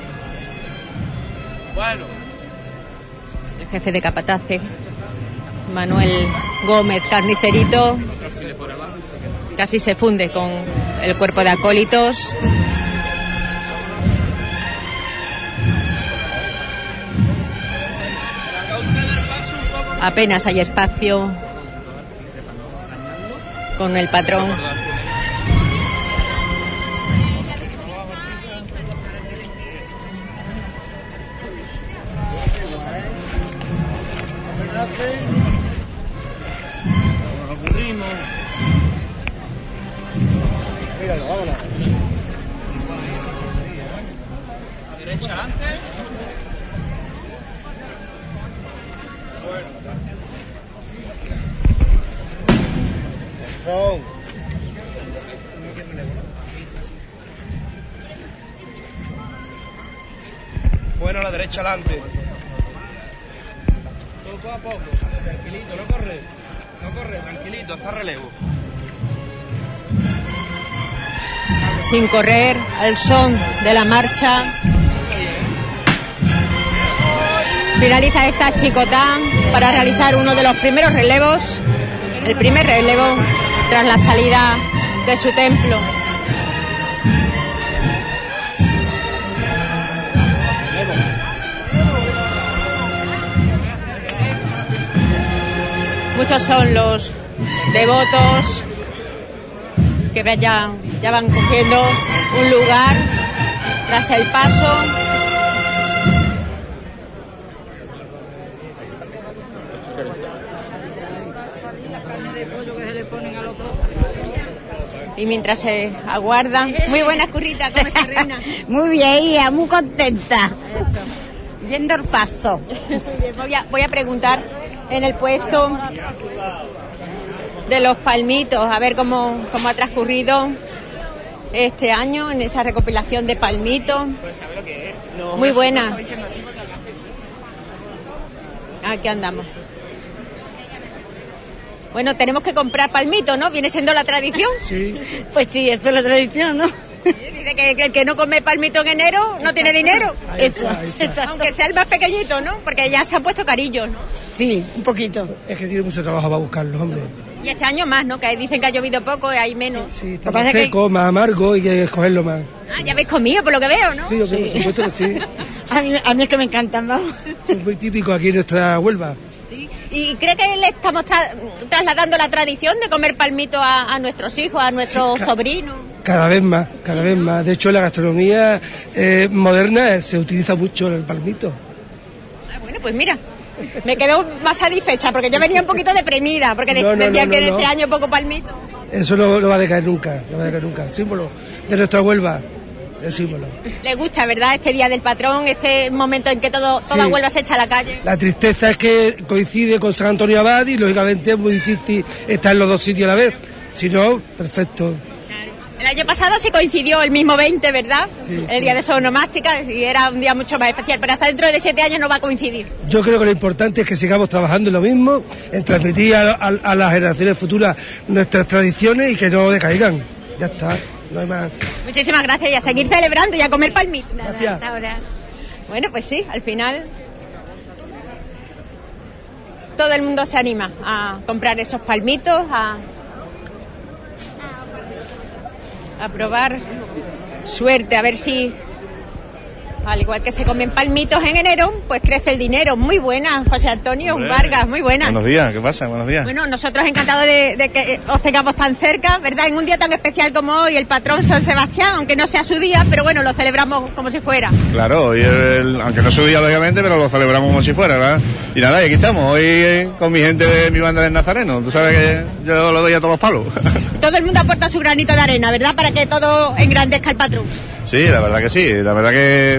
Bueno. El jefe de capatace, Manuel Gómez Carnicerito, casi se funde con el cuerpo de acólitos. Apenas hay espacio con el patrón. A derecha adelante. Bueno. Bueno, a la derecha adelante. Poco a poco, tranquilito, no corre. No corre, tranquilito, hasta relevo. Sin correr, al son de la marcha. Finaliza esta chicotá para realizar uno de los primeros relevos, el primer relevo tras la salida de su templo. Muchos son los devotos que ya, ya van cogiendo un lugar tras el paso. Y mientras se aguardan... Muy buena, Currita, ¿cómo está, reina? Muy bien, hija, muy contenta. Eso. Viendo el paso. voy, a, voy a preguntar en el puesto de los palmitos, a ver cómo, cómo ha transcurrido este año en esa recopilación de palmitos. Muy buena. Aquí andamos. Bueno, tenemos que comprar palmitos, ¿no? ¿Viene siendo la tradición? Sí. Pues sí, esto es la tradición, ¿no? Dice que, que el que no come palmito en enero no tiene dinero. Ahí está, ahí está. Aunque sea el más pequeñito, ¿no? Porque ya se han puesto carillos, ¿no? Sí, un poquito. Es que tiene mucho trabajo para buscarlos, hombre. Y este año más, ¿no? Que dicen que ha llovido poco y hay menos. Sí, está más seco, que... más amargo y hay que escogerlo más. Ah, ya habéis comido, por lo que veo, ¿no? Sí, yo creo, por supuesto que sí. a, mí, a mí es que me encantan, vamos. Son muy típicos aquí en nuestra Huelva. Sí. ¿Y cree que le estamos tra trasladando la tradición de comer palmito a, a nuestros hijos, a nuestros sí, sobrinos? Cada vez más, cada vez más. De hecho, en la gastronomía eh, moderna se utiliza mucho el palmito. Ah, bueno, pues mira, me quedo más satisfecha porque yo venía un poquito deprimida porque no, no, decían no, no, que en no. este año poco palmito. Eso no, no va a decaer nunca, no va a decaer nunca. Símbolo de nuestra Huelva. Símbolo. Le gusta, ¿verdad? Este día del patrón, este momento en que todo, toda sí. Huelva se echa a la calle. La tristeza es que coincide con San Antonio Abad y lógicamente es muy difícil estar en los dos sitios a la vez. Si no, perfecto. Claro. El año pasado sí coincidió el mismo veinte, ¿verdad? Sí, el sí. día de su onomástica y era un día mucho más especial, pero hasta dentro de siete años no va a coincidir. Yo creo que lo importante es que sigamos trabajando en lo mismo, en transmitir a, a, a las generaciones futuras nuestras tradiciones y que no decaigan. Ya está. No hay más. Muchísimas gracias y a seguir celebrando y a comer palmitos. Gracias. Hasta ahora. Bueno, pues sí, al final todo el mundo se anima a comprar esos palmitos, a, a probar suerte, a ver si, al igual que se comen palmitos en enero, pues crece el dinero. Muy buena, José Antonio Hombre. Vargas, muy buena. Buenos días, ¿qué pasa? Buenos días. Bueno, nosotros encantados de, de que os tengamos tan cerca, ¿verdad? En un día tan especial como hoy, el patrón San Sebastián, aunque no sea su día, pero bueno, lo celebramos como si fuera. Claro, hoy el, aunque no es su día, lógicamente, pero lo celebramos como si fuera, ¿verdad? Y nada, y aquí estamos, hoy eh, con mi gente de mi banda del Nazareno. Tú sabes que yo lo doy a todos los palos. Todo el mundo aporta su granito de arena, ¿verdad? Para que todo engrandezca el patrón. Sí, la verdad que sí, la verdad que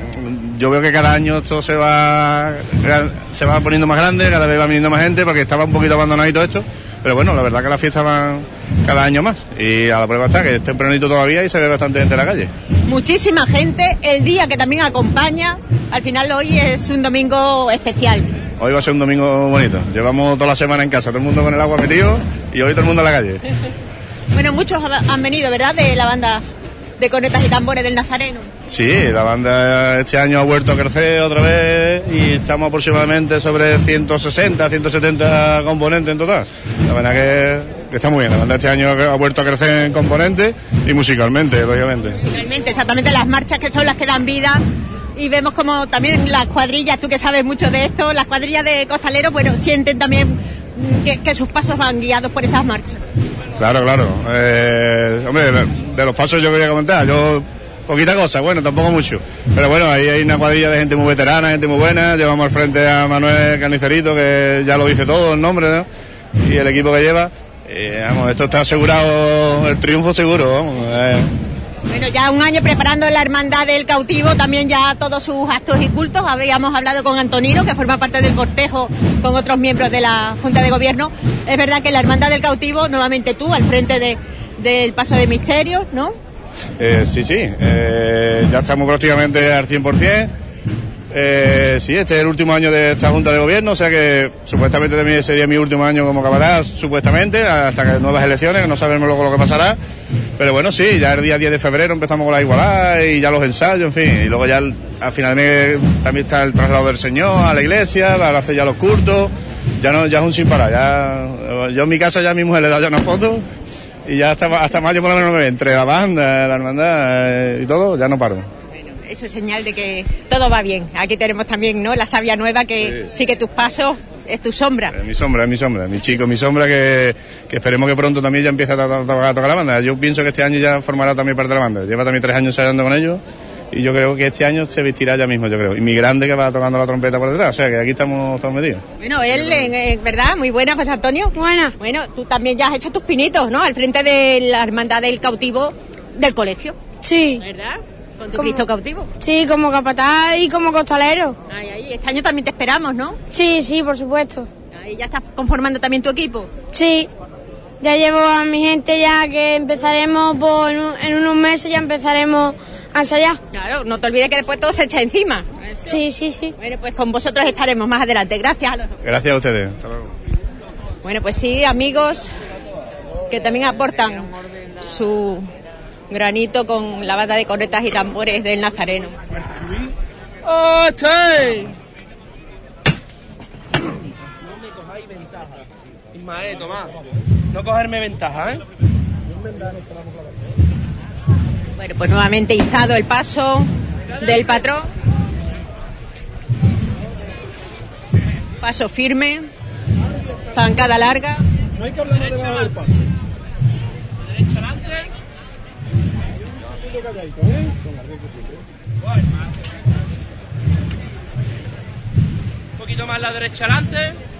yo veo que cada año esto se va se va poniendo más grande, cada vez va viniendo más gente, porque estaba un poquito abandonadito esto, pero bueno, la verdad que las fiestas van cada año más, y a la prueba está que es tempranito todavía y se ve bastante gente en la calle. Muchísima gente, el día que también acompaña, al final hoy es un domingo especial. Hoy va a ser un domingo bonito, llevamos toda la semana en casa, todo el mundo con el agua metido, y hoy todo el mundo en la calle. Bueno, muchos han venido, ¿verdad?, de la banda de cornetas y tambores del Nazareno. Sí, la banda este año ha vuelto a crecer otra vez y estamos aproximadamente sobre ciento sesenta, ciento setenta componentes en total. La verdad que, que está muy bien, la banda este año ha vuelto a crecer en componentes y musicalmente, lógicamente. Musicalmente, exactamente, las marchas que son las que dan vida. Y vemos como también las cuadrillas, tú que sabes mucho de esto, las cuadrillas de costaleros, bueno, sienten también que, que sus pasos van guiados por esas marchas. Claro, claro. Eh, hombre, de los pasos yo quería comentar, yo poquita cosa, bueno, tampoco mucho. Pero bueno, ahí hay una cuadrilla de gente muy veterana, gente muy buena. Llevamos al frente a Manuel Carnicerito, que ya lo dice todo el nombre, ¿no? Y el equipo que lleva. Eh, vamos, esto está asegurado, el triunfo seguro, vamos. Eh. Bueno, ya un año preparando la Hermandad del Cautivo, también ya todos sus actos y cultos. Habíamos hablado con Antonino, que forma parte del cortejo con otros miembros de la Junta de Gobierno. Es verdad que la Hermandad del Cautivo, nuevamente tú, al frente de, del Paso de Misterios, ¿no? Eh, sí, sí, eh, ya estamos prácticamente al cien por ciento. Eh, sí, este es el último año de esta Junta de Gobierno, o sea que supuestamente también sería mi último año como capataz, supuestamente, hasta que nuevas elecciones, no sabemos luego lo que pasará. Pero bueno, sí, ya el día diez de febrero empezamos con la igualdad y ya los ensayos, en fin, y luego ya al, al final de mes también está el traslado del Señor a la iglesia, para hacer ya los cultos, ya no, ya es un sin parar, ya, yo en mi casa ya a mi mujer le da ya una foto y ya hasta, hasta mayo por lo menos me ve, entre la banda, la hermandad y todo, ya no paro. Eso es señal de que todo va bien. Aquí tenemos también, ¿no?, la Sabia Nueva, que sí. sigue tus pasos, es tu sombra. Es mi sombra, es mi sombra, mi chico, mi sombra, que, que esperemos que pronto también ya empiece a, a, a tocar la banda. Yo pienso que este año ya formará también parte de la banda. Lleva también tres años ensayando con ellos y yo creo que este año se vestirá ya mismo, yo creo. Y mi grande que va tocando la trompeta por detrás, o sea que aquí estamos todos metidos. Bueno, él, en verdad, muy buena, José Antonio. Buena. Bueno, tú también ya has hecho tus pinitos, ¿no?, al frente de la Hermandad del Cautivo del colegio. Sí. ¿Verdad? ¿Con tu Cristo cautivo? Sí, como capataz y como costalero. Ay, ay, este año también te esperamos, ¿no? Sí, sí, por supuesto. Ahí ya estás conformando también tu equipo. Sí, ya llevo a mi gente ya que empezaremos por, en, un- en unos meses ya empezaremos a ensayar. Claro, no te olvides que después todo se echa encima. Eso. Sí, sí, sí. Bueno, pues con vosotros estaremos más adelante. Gracias a los... Gracias a ustedes. Hasta luego. Bueno, pues sí, amigos que también aportan su granito con la banda de cornetas y tambores del Nazareno. ¡Oh, sí! No me cojáis ventaja. Ismael, Tomás, no cogerme ventaja, ¿eh? Bueno, pues nuevamente izado el paso del patrón. Paso firme, zancada larga. No hay que hablar de debajo del paso. Derecha adelante. Un poquito calladito, ¿eh? Bueno. Un poquito más la derecha adelante.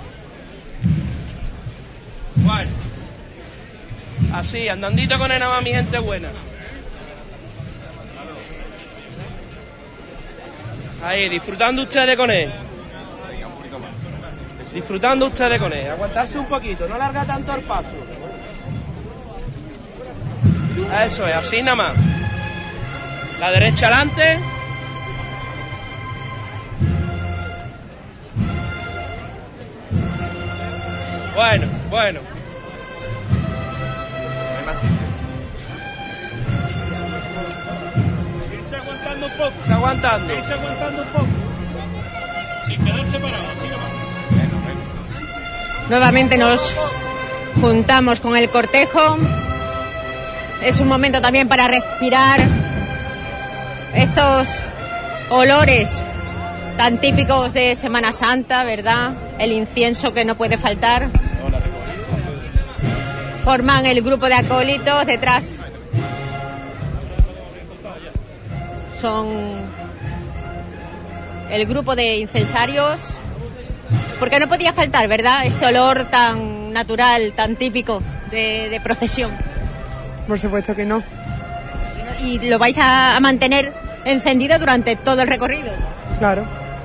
Bueno. Así, andandito con el nada más, mi gente buena. Ahí, disfrutando ustedes con él. Disfrutando ustedes con él. Aguantarse un poquito, no larga tanto el paso. Eso es, así nada más. La derecha adelante. Bueno, bueno. Irse aguantando un poco. Se aguantando. Irse aguantando un poco. Sin quedar separado, así nomás. Nuevamente nos juntamos con el cortejo. Es un momento también para respirar estos olores tan típicos de Semana Santa, ¿verdad? El incienso que no puede faltar. Forman el grupo de acólitos detrás. Son el grupo de incensarios. Porque no podía faltar, ¿verdad? Este olor tan natural, tan típico de, de procesión. Por supuesto que no. Y lo vais a, a mantener encendido durante todo el recorrido. Claro.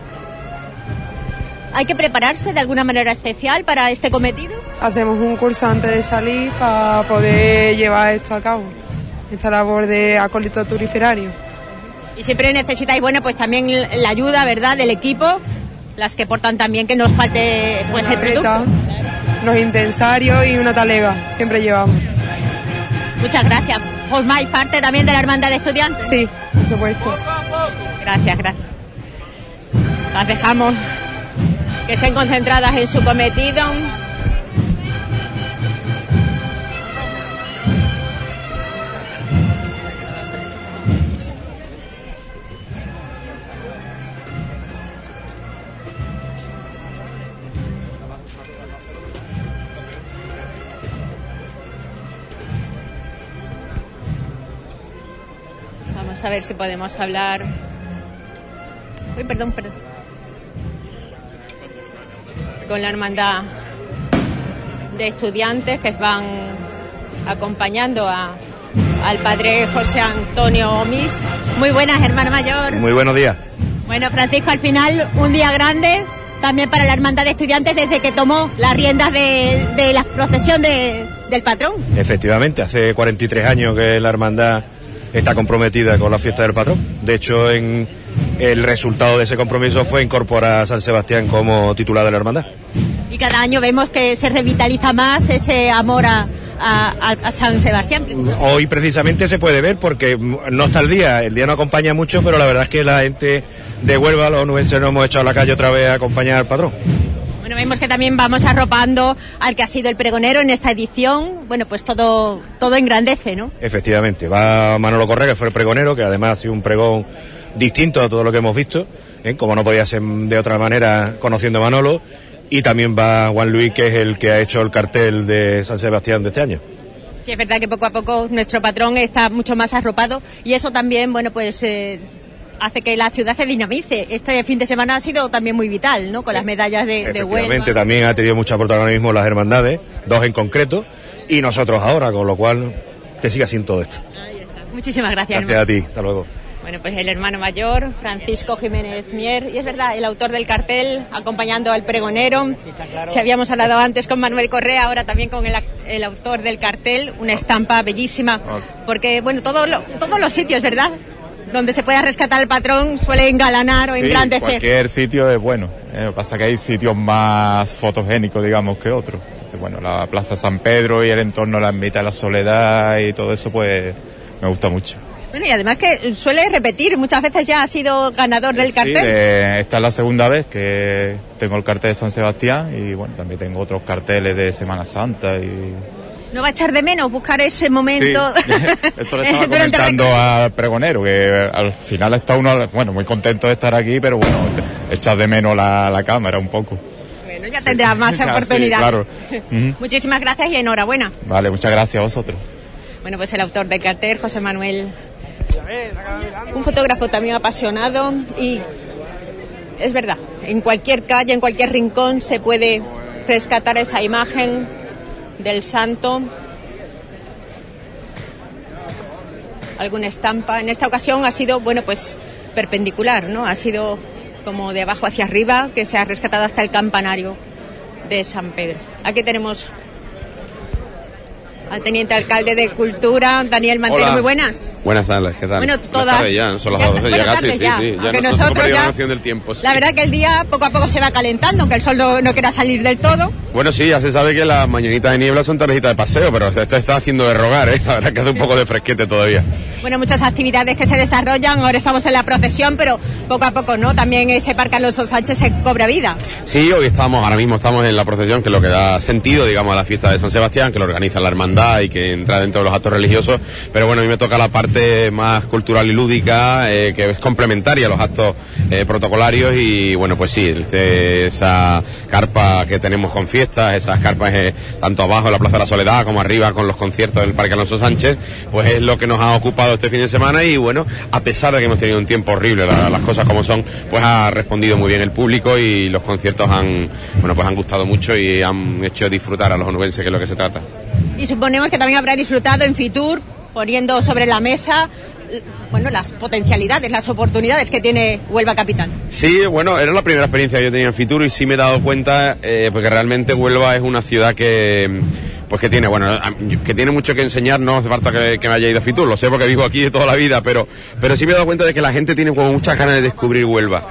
¿Hay que prepararse de alguna manera especial para este cometido? Hacemos un curso antes de salir para poder llevar esto a cabo. Esta labor de acólito turiferario. Y siempre necesitáis, bueno, pues también la ayuda, ¿verdad?, del equipo. Las que portan también que nos falte pues el producto. Los intensarios y una talega, siempre llevamos. Muchas gracias. ¿Formáis parte también de la hermandad de estudiantes? Sí, por supuesto. Gracias, gracias. Las dejamos que estén concentradas en su cometido. Vamos a ver si podemos hablar. Uy, perdón, perdón. Con la hermandad de estudiantes que van acompañando a, al padre José Antonio Omis. Muy buenas, hermano mayor. Muy buenos días. Bueno, Francisco, al final un día grande también para la hermandad de estudiantes desde que tomó las riendas de, de la procesión de, del patrón. Efectivamente, hace cuarenta y tres años que la hermandad está comprometida con la fiesta del patrón. De hecho, en el resultado de ese compromiso fue incorporar a San Sebastián como titular de la hermandad. Y cada año vemos que se revitaliza más ese amor a, a, a San Sebastián. Hoy precisamente se puede ver porque no está el día, el día no acompaña mucho, pero la verdad es que la gente de Huelva, los onubenses, nos hemos echado a la calle otra vez a acompañar al patrón. Bueno, vemos que también vamos arropando al que ha sido el pregonero en esta edición. Bueno, pues todo, todo engrandece, ¿no? Efectivamente, va Manolo Correa, que fue el pregonero, que además ha sido un pregón distinto a todo lo que hemos visto, ¿eh? Como no podía ser de otra manera conociendo a Manolo, y también va Juan Luis, que es el que ha hecho el cartel de San Sebastián de este año. Sí, es verdad que poco a poco nuestro patrón está mucho más arropado y eso también, bueno, pues eh, hace que la ciudad se dinamice. Este fin de semana ha sido también muy vital, ¿no? Con las medallas de, de Huelva. Efectivamente, también ha tenido mucho protagonismo las hermandades, dos en concreto, y nosotros ahora, con lo cual que siga sin todo esto. Muchísimas gracias. Gracias a ti, hasta luego. Bueno, pues el hermano mayor, Francisco Jiménez Mier, y es verdad, el autor del cartel, acompañando al pregonero. Si habíamos hablado antes con Manuel Correa, ahora también con el, el autor del cartel, una estampa bellísima, porque, bueno, todo lo, todos los sitios, ¿verdad?, donde se pueda rescatar al patrón suele engalanar o Sí, emblandecer. cualquier sitio es bueno, eh, lo que pasa es que hay sitios más fotogénicos, digamos, que otros. Entonces, bueno, la Plaza San Pedro y el entorno, la Ermita de la Soledad y todo eso, pues me gusta mucho. Bueno, y además que suele repetir, muchas veces ya ha sido ganador del Sí, cartel. de- esta es la segunda vez que tengo el cartel de San Sebastián y bueno, también tengo otros carteles de Semana Santa y... ¿No va a echar de menos buscar ese momento? Eso le estaba Durante el comentando al pregonero, que al final está uno, bueno, muy contento de estar aquí, pero bueno, echas de menos la, la cámara un poco. Bueno, ya tendrá más Sí, oportunidades. claro. Ujú. Muchísimas gracias y enhorabuena. Vale, muchas gracias a vosotros. Bueno, pues el autor del cartel, José Manuel, un fotógrafo también apasionado, y es verdad, en cualquier calle, en cualquier rincón se puede rescatar esa imagen del santo, alguna estampa. En esta ocasión ha sido, bueno, pues perpendicular, ¿no? Ha sido como de abajo hacia arriba, que se ha rescatado hasta el campanario de San Pedro. Aquí tenemos al teniente alcalde de Cultura, Daniel Mantero. Hola. Muy buenas. Buenas tardes, ¿qué tal? Bueno, Buenas todas- tardes ya, son las ya- doce, ya buenas casi, tardes sí, ya, sí. Ya aunque no, nosotros no perdido ya- la noción del tiempo. Sí. La verdad que el día poco a poco se va calentando, aunque el sol no, no quiera salir del todo. Bueno, sí, ya se sabe que las mañanitas de niebla son tardecitas de paseo, pero se está, está haciendo de rogar, ¿eh? La verdad que hace un poco de fresquete todavía. Bueno, muchas actividades que se desarrollan. Ahora estamos en la procesión, pero poco a poco, ¿no? También ese Parque Alonso Sánchez se cobra vida. Sí, hoy estamos, ahora mismo estamos en la procesión, que es lo que da sentido, digamos, a la fiesta de San Sebastián, que lo organiza la hermandad y que entra dentro de los actos religiosos. Pero bueno, a mí me toca la parte más cultural y lúdica, eh, que es complementaria a los actos eh, protocolarios. Y bueno, pues sí, este, esa carpa que tenemos con fiestas, esas carpas eh, tanto abajo en la Plaza de la Soledad como arriba con los conciertos del Parque Alonso Sánchez, pues es lo que nos ha ocupado este fin de semana. Y bueno, a pesar de que hemos tenido un tiempo horrible, la- las cosas como son, pues ha respondido muy bien el público y los conciertos han, bueno, pues han gustado mucho y han hecho disfrutar a los onubenses, que es lo que se trata. Y suponemos que también habrá disfrutado en Fitur, poniendo sobre la mesa, bueno, las potencialidades, las oportunidades que tiene Huelva Capital. Sí, bueno, era la primera experiencia que yo tenía en Fitur y sí me he dado cuenta, eh, porque realmente Huelva es una ciudad que, pues que tiene, bueno, que tiene mucho que enseñar. No hace falta que, que me haya ido a Fitur, lo sé porque vivo aquí de toda la vida, pero, pero sí me he dado cuenta de que la gente tiene como muchas ganas de descubrir Huelva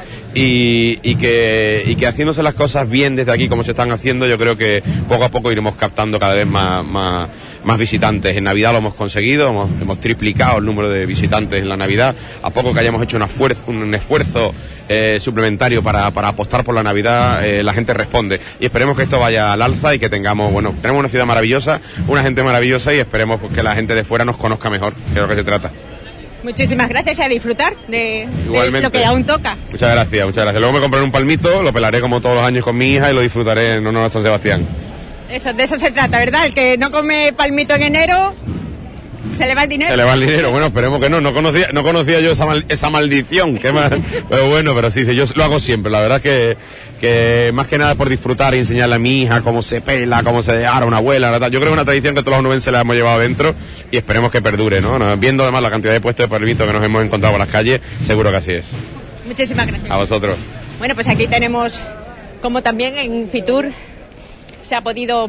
y, y que, y que haciéndose las cosas bien desde aquí como se están haciendo, yo creo que poco a poco iremos captando cada vez más, más, más visitantes. En Navidad lo hemos conseguido, hemos, hemos triplicado el número de visitantes en la Navidad. A poco que hayamos hecho un esfuerzo, un esfuerzo eh, suplementario para, para apostar por la Navidad, eh, la gente responde. Y esperemos que esto vaya al alza y que tengamos, bueno, tenemos una ciudad maravillosa, una gente maravillosa y esperemos pues, que la gente de fuera nos conozca mejor, que es lo que se trata. Muchísimas gracias y a disfrutar de, de Igualmente. lo que aún toca. Muchas gracias, muchas gracias. Luego me compraré un palmito, lo pelaré como todos los años con mi hija y lo disfrutaré en honor a San Sebastián. Eso, de eso se trata, ¿verdad? El que no come palmito en enero, se le va el dinero. Se le va el dinero, bueno, esperemos que no, no conocía, no conocía yo esa, mal- esa maldición, qué mal- pero bueno, pero sí, sí, yo lo hago siempre, la verdad que, que más que nada por disfrutar y enseñarle a mi hija cómo se pela, cómo se ara una abuela, la verdad. Yo creo que es una tradición que todos los onubenses la hemos llevado dentro y esperemos que perdure, ¿no? No, viendo además la cantidad de puestos de palmito que nos hemos encontrado por las calles, seguro que así es. Muchísimas gracias. A vosotros. Bueno, pues aquí tenemos, como también en Fitur se ha podido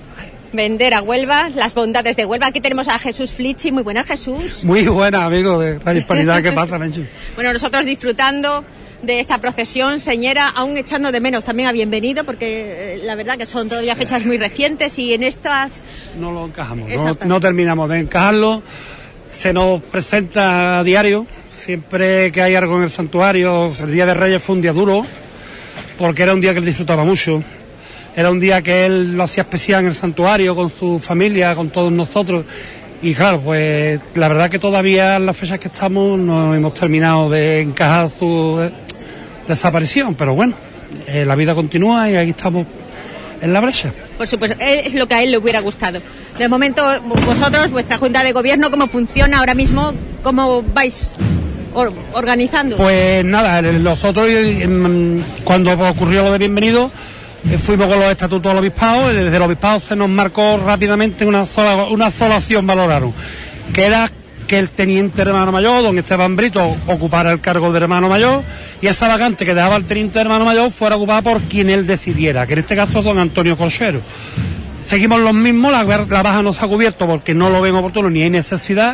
vender a Huelva, las bondades de Huelva. Aquí tenemos a Jesús Flichi. Muy buenas, Jesús. Muy buena, amigo de Radio Hispanidad. ¿Qué pasa, Menchu? Bueno, nosotros disfrutando de esta procesión señera, aún echando de menos también a Bienvenido, porque eh, la verdad que son todavía fechas muy recientes y en estas... No lo encajamos, no, Exacto. no terminamos de encajarlo. Se nos presenta a diario. Siempre que hay algo en el santuario, el Día de Reyes fue un día duro, porque era un día que él disfrutaba mucho. Era un día que él lo hacía especial en el santuario, con su familia, con todos nosotros. Y claro, pues la verdad que todavía en las fechas que estamos no hemos terminado de encajar su eh, desaparición. Pero bueno, eh, la vida continúa y ahí estamos en la brecha. Por supuesto, es lo que a él le hubiera gustado. De momento, vosotros, vuestra Junta de Gobierno, ¿cómo funciona ahora mismo? ¿Cómo vais or- organizando? Pues nada, nosotros em, cuando ocurrió lo de Bienvenido, eh, fuimos con los estatutos del obispado y desde el obispado se nos marcó rápidamente una sola, una sola acción, valoraron, que era que el teniente hermano mayor, don Esteban Brito, ocupara el cargo de hermano mayor y esa vacante que dejaba el teniente hermano mayor fuera ocupada por quien él decidiera, que en este caso es don Antonio Corchero. Seguimos los mismos, la, la baja no se ha cubierto porque no lo ven oportuno ni hay necesidad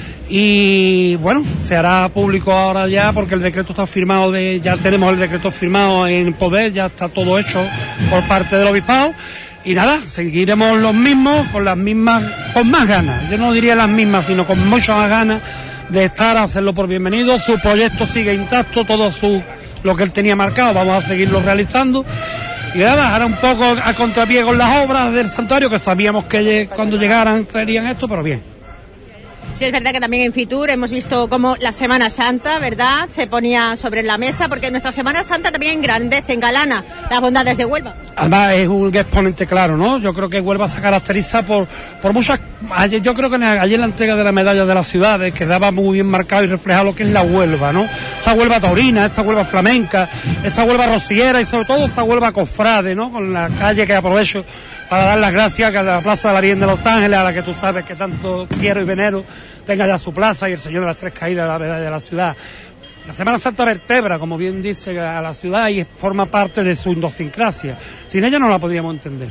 y bueno, se hará público ahora ya porque el decreto está firmado, de, ya tenemos el decreto firmado en poder, ya está todo hecho por parte del obispado. Y nada, seguiremos los mismos, con las mismas, con más ganas, yo no diría las mismas, sino con muchas más ganas de estar, a hacerlo por bienvenido. Su proyecto sigue intacto, todo su lo que él tenía marcado, vamos a seguirlo realizando. Y nada, ahora un poco a contrapié con las obras del santuario, que sabíamos que cuando llegaran traerían esto, pero bien. Sí, es verdad que también en Fitur hemos visto cómo la Semana Santa, ¿verdad?, se ponía sobre la mesa, porque nuestra Semana Santa también engrandece, engalana las bondades de Huelva. Además es un exponente claro, ¿no? Yo creo que Huelva se caracteriza por por muchas... Ayer, yo creo que ayer la entrega de la medalla de las ciudades quedaba muy bien marcado y reflejado lo que es la Huelva, ¿no? Esa Huelva taurina, esa Huelva flamenca, esa Huelva rociera y sobre todo esa Huelva cofrade, ¿no? Con la calle que aprovecho para dar las gracias a la Plaza de la Virgen de Los Ángeles, a la que tú sabes que tanto quiero y venero, tenga ya su plaza, y el Señor de las Tres Caídas, la medalla de la ciudad. La Semana Santa vertebra, como bien dice, a la ciudad y forma parte de su idiosincrasia. Sin ella no la podríamos entender.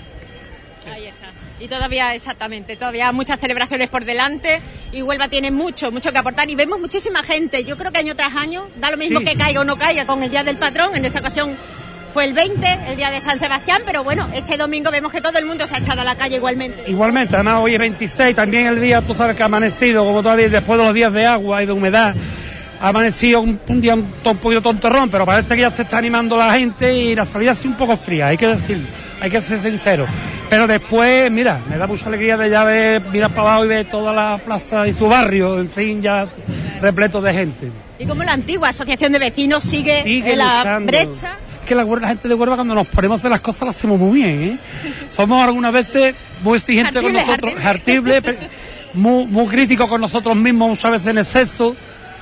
Ahí está. Y todavía, exactamente, todavía muchas celebraciones por delante y Huelva tiene mucho, mucho que aportar y vemos muchísima gente. Yo creo que año tras año, da lo mismo sí. que caiga o no caiga con el Día del Patrón, en esta ocasión fue el veinte, el día de San Sebastián, pero bueno, este domingo vemos que todo el mundo se ha echado a la calle igualmente. Igualmente, además hoy es veintiséis, también el día, tú sabes que ha amanecido, como todavía después de los días de agua y de humedad, ha amanecido un, un día un, un poquito tonterrón, pero parece que ya se está animando la gente y la salida ha sido un poco fría, hay que decirlo, hay que ser sincero. Pero después, mira, me da mucha alegría de ya ver, mirar para abajo y ver toda la plaza y su barrio, en fin, ya repleto de gente. Y como la antigua asociación de vecinos sigue, sigue en la luchando. brecha. Que la, la gente de Huelva, cuando nos ponemos a hacer las cosas, las hacemos muy bien, ¿eh? Somos algunas veces muy exigentes con nosotros, hartibles, muy, muy críticos con nosotros mismos, muchas veces en exceso,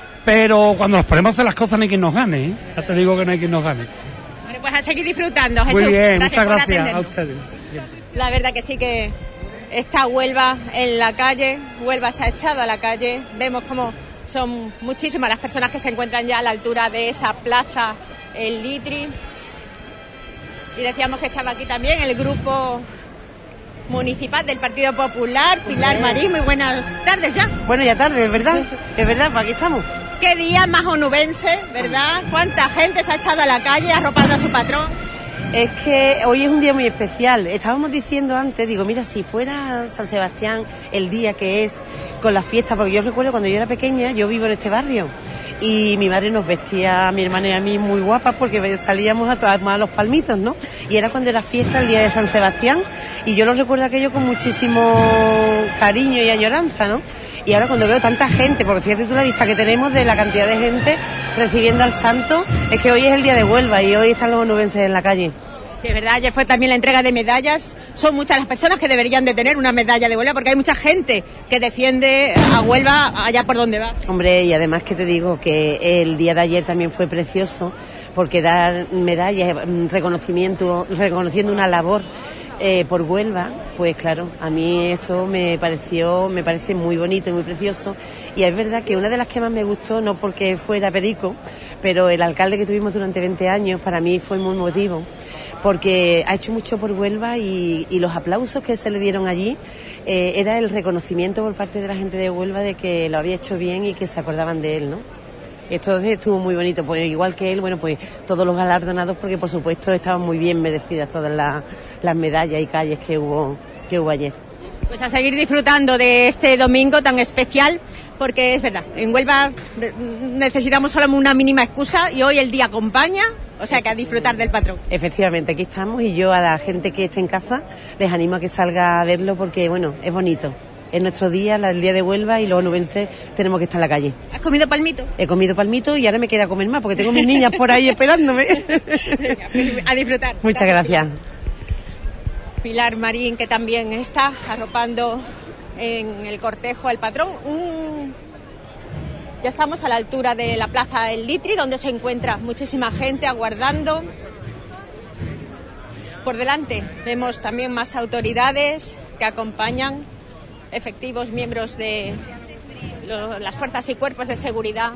pero cuando nos ponemos a hacer las cosas no hay quien nos gane, ¿eh? Ya te digo que no hay quien nos gane. Bueno, pues a seguir disfrutando, Jesús. Muy bien, gracias muchas gracias a ustedes. Bien. La verdad que sí que está Huelva en la calle, Huelva se ha echado a la calle, vemos como son muchísimas las personas que se encuentran ya a la altura de esa plaza, el Litri. Y decíamos que estaba aquí también el grupo municipal del Partido Popular, Pilar Marín. Muy buenas tardes ya. Bueno, ya tarde, es verdad, es verdad, pues aquí estamos. Qué día más onubense, ¿verdad? Cuánta gente se ha echado a la calle arropando a su patrón. Es que hoy es un día muy especial. Estábamos diciendo antes, digo, mira, si fuera San Sebastián el día que es con la fiesta, porque yo recuerdo cuando yo era pequeña, yo vivo en este barrio. Y mi madre nos vestía a mi hermana y a mí muy guapas porque salíamos a tomar los palmitos, ¿no? Y era cuando era fiesta el día de San Sebastián y yo lo recuerdo aquello con muchísimo cariño y añoranza, ¿no? Y ahora cuando veo tanta gente, porque fíjate tú la vista que tenemos de la cantidad de gente recibiendo al santo, es que hoy es el día de Huelva y hoy están los onubenses en la calle. Sí, es verdad, ayer fue también la entrega de medallas. Son muchas las personas que deberían de tener una medalla de Huelva porque hay mucha gente que defiende a Huelva allá por donde va. Hombre, y además que te digo que el día de ayer también fue precioso porque dar medallas, reconocimiento, reconociendo una labor eh, por Huelva, pues claro, a mí eso me pareció, me parece muy bonito y muy precioso. Y es verdad que una de las que más me gustó, no porque fuera Perico, pero el alcalde que tuvimos durante veinte años para mí fue muy emotivo, porque ha hecho mucho por Huelva y, y los aplausos que se le dieron allí eh, era el reconocimiento por parte de la gente de Huelva de que lo había hecho bien y que se acordaban de él, ¿no? Esto estuvo muy bonito, pues igual que él, bueno, pues todos los galardonados, porque por supuesto estaban muy bien merecidas todas las, las medallas y calles que hubo, que hubo ayer. Pues a seguir disfrutando de este domingo tan especial, porque es verdad, en Huelva necesitamos solo una mínima excusa y hoy el día acompaña, o sea que a disfrutar del patrón. Efectivamente, aquí estamos y yo a la gente que esté en casa les animo a que salga a verlo porque, bueno, es bonito. Es nuestro día, el día de Huelva y los onubenses tenemos que estar en la calle. ¿Has comido palmito? He comido palmito y ahora me queda comer más porque tengo mis niñas por ahí esperándome. A disfrutar. Muchas gracias. Pilar Marín, que también está arropando en el cortejo al patrón. Un... Ya estamos a la altura de la Plaza del Litri, donde se encuentra muchísima gente aguardando. Por delante vemos también más autoridades que acompañan, efectivos miembros de, lo, las fuerzas y cuerpos de seguridad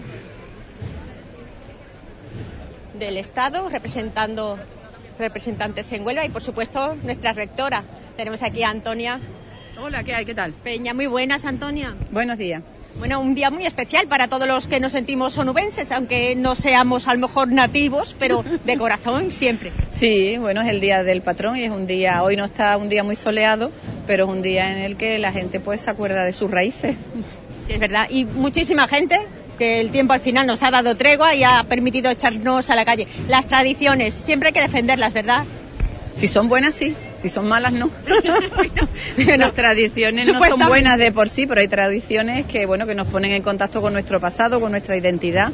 del Estado, representando representantes en Huelva y, por supuesto, nuestra rectora. Tenemos aquí a Antonia. Hola, ¿qué hay? ¿Qué tal? Peña, muy buenas, Antonia. Buenos días. Bueno, un día muy especial para todos los que nos sentimos onubenses, aunque no seamos a lo mejor nativos, pero de corazón siempre. Sí, bueno, es el día del patrón y es un día, hoy no está un día muy soleado, pero es un día en el que la gente pues se acuerda de sus raíces. Sí, es verdad. Y muchísima gente, que el tiempo al final nos ha dado tregua y ha permitido echarnos a la calle. Las tradiciones, siempre hay que defenderlas, ¿verdad? Si son buenas, sí. Si son malas, no. bueno, bueno, las tradiciones no son buenas de por sí, pero hay tradiciones que, bueno, que nos ponen en contacto con nuestro pasado, con nuestra identidad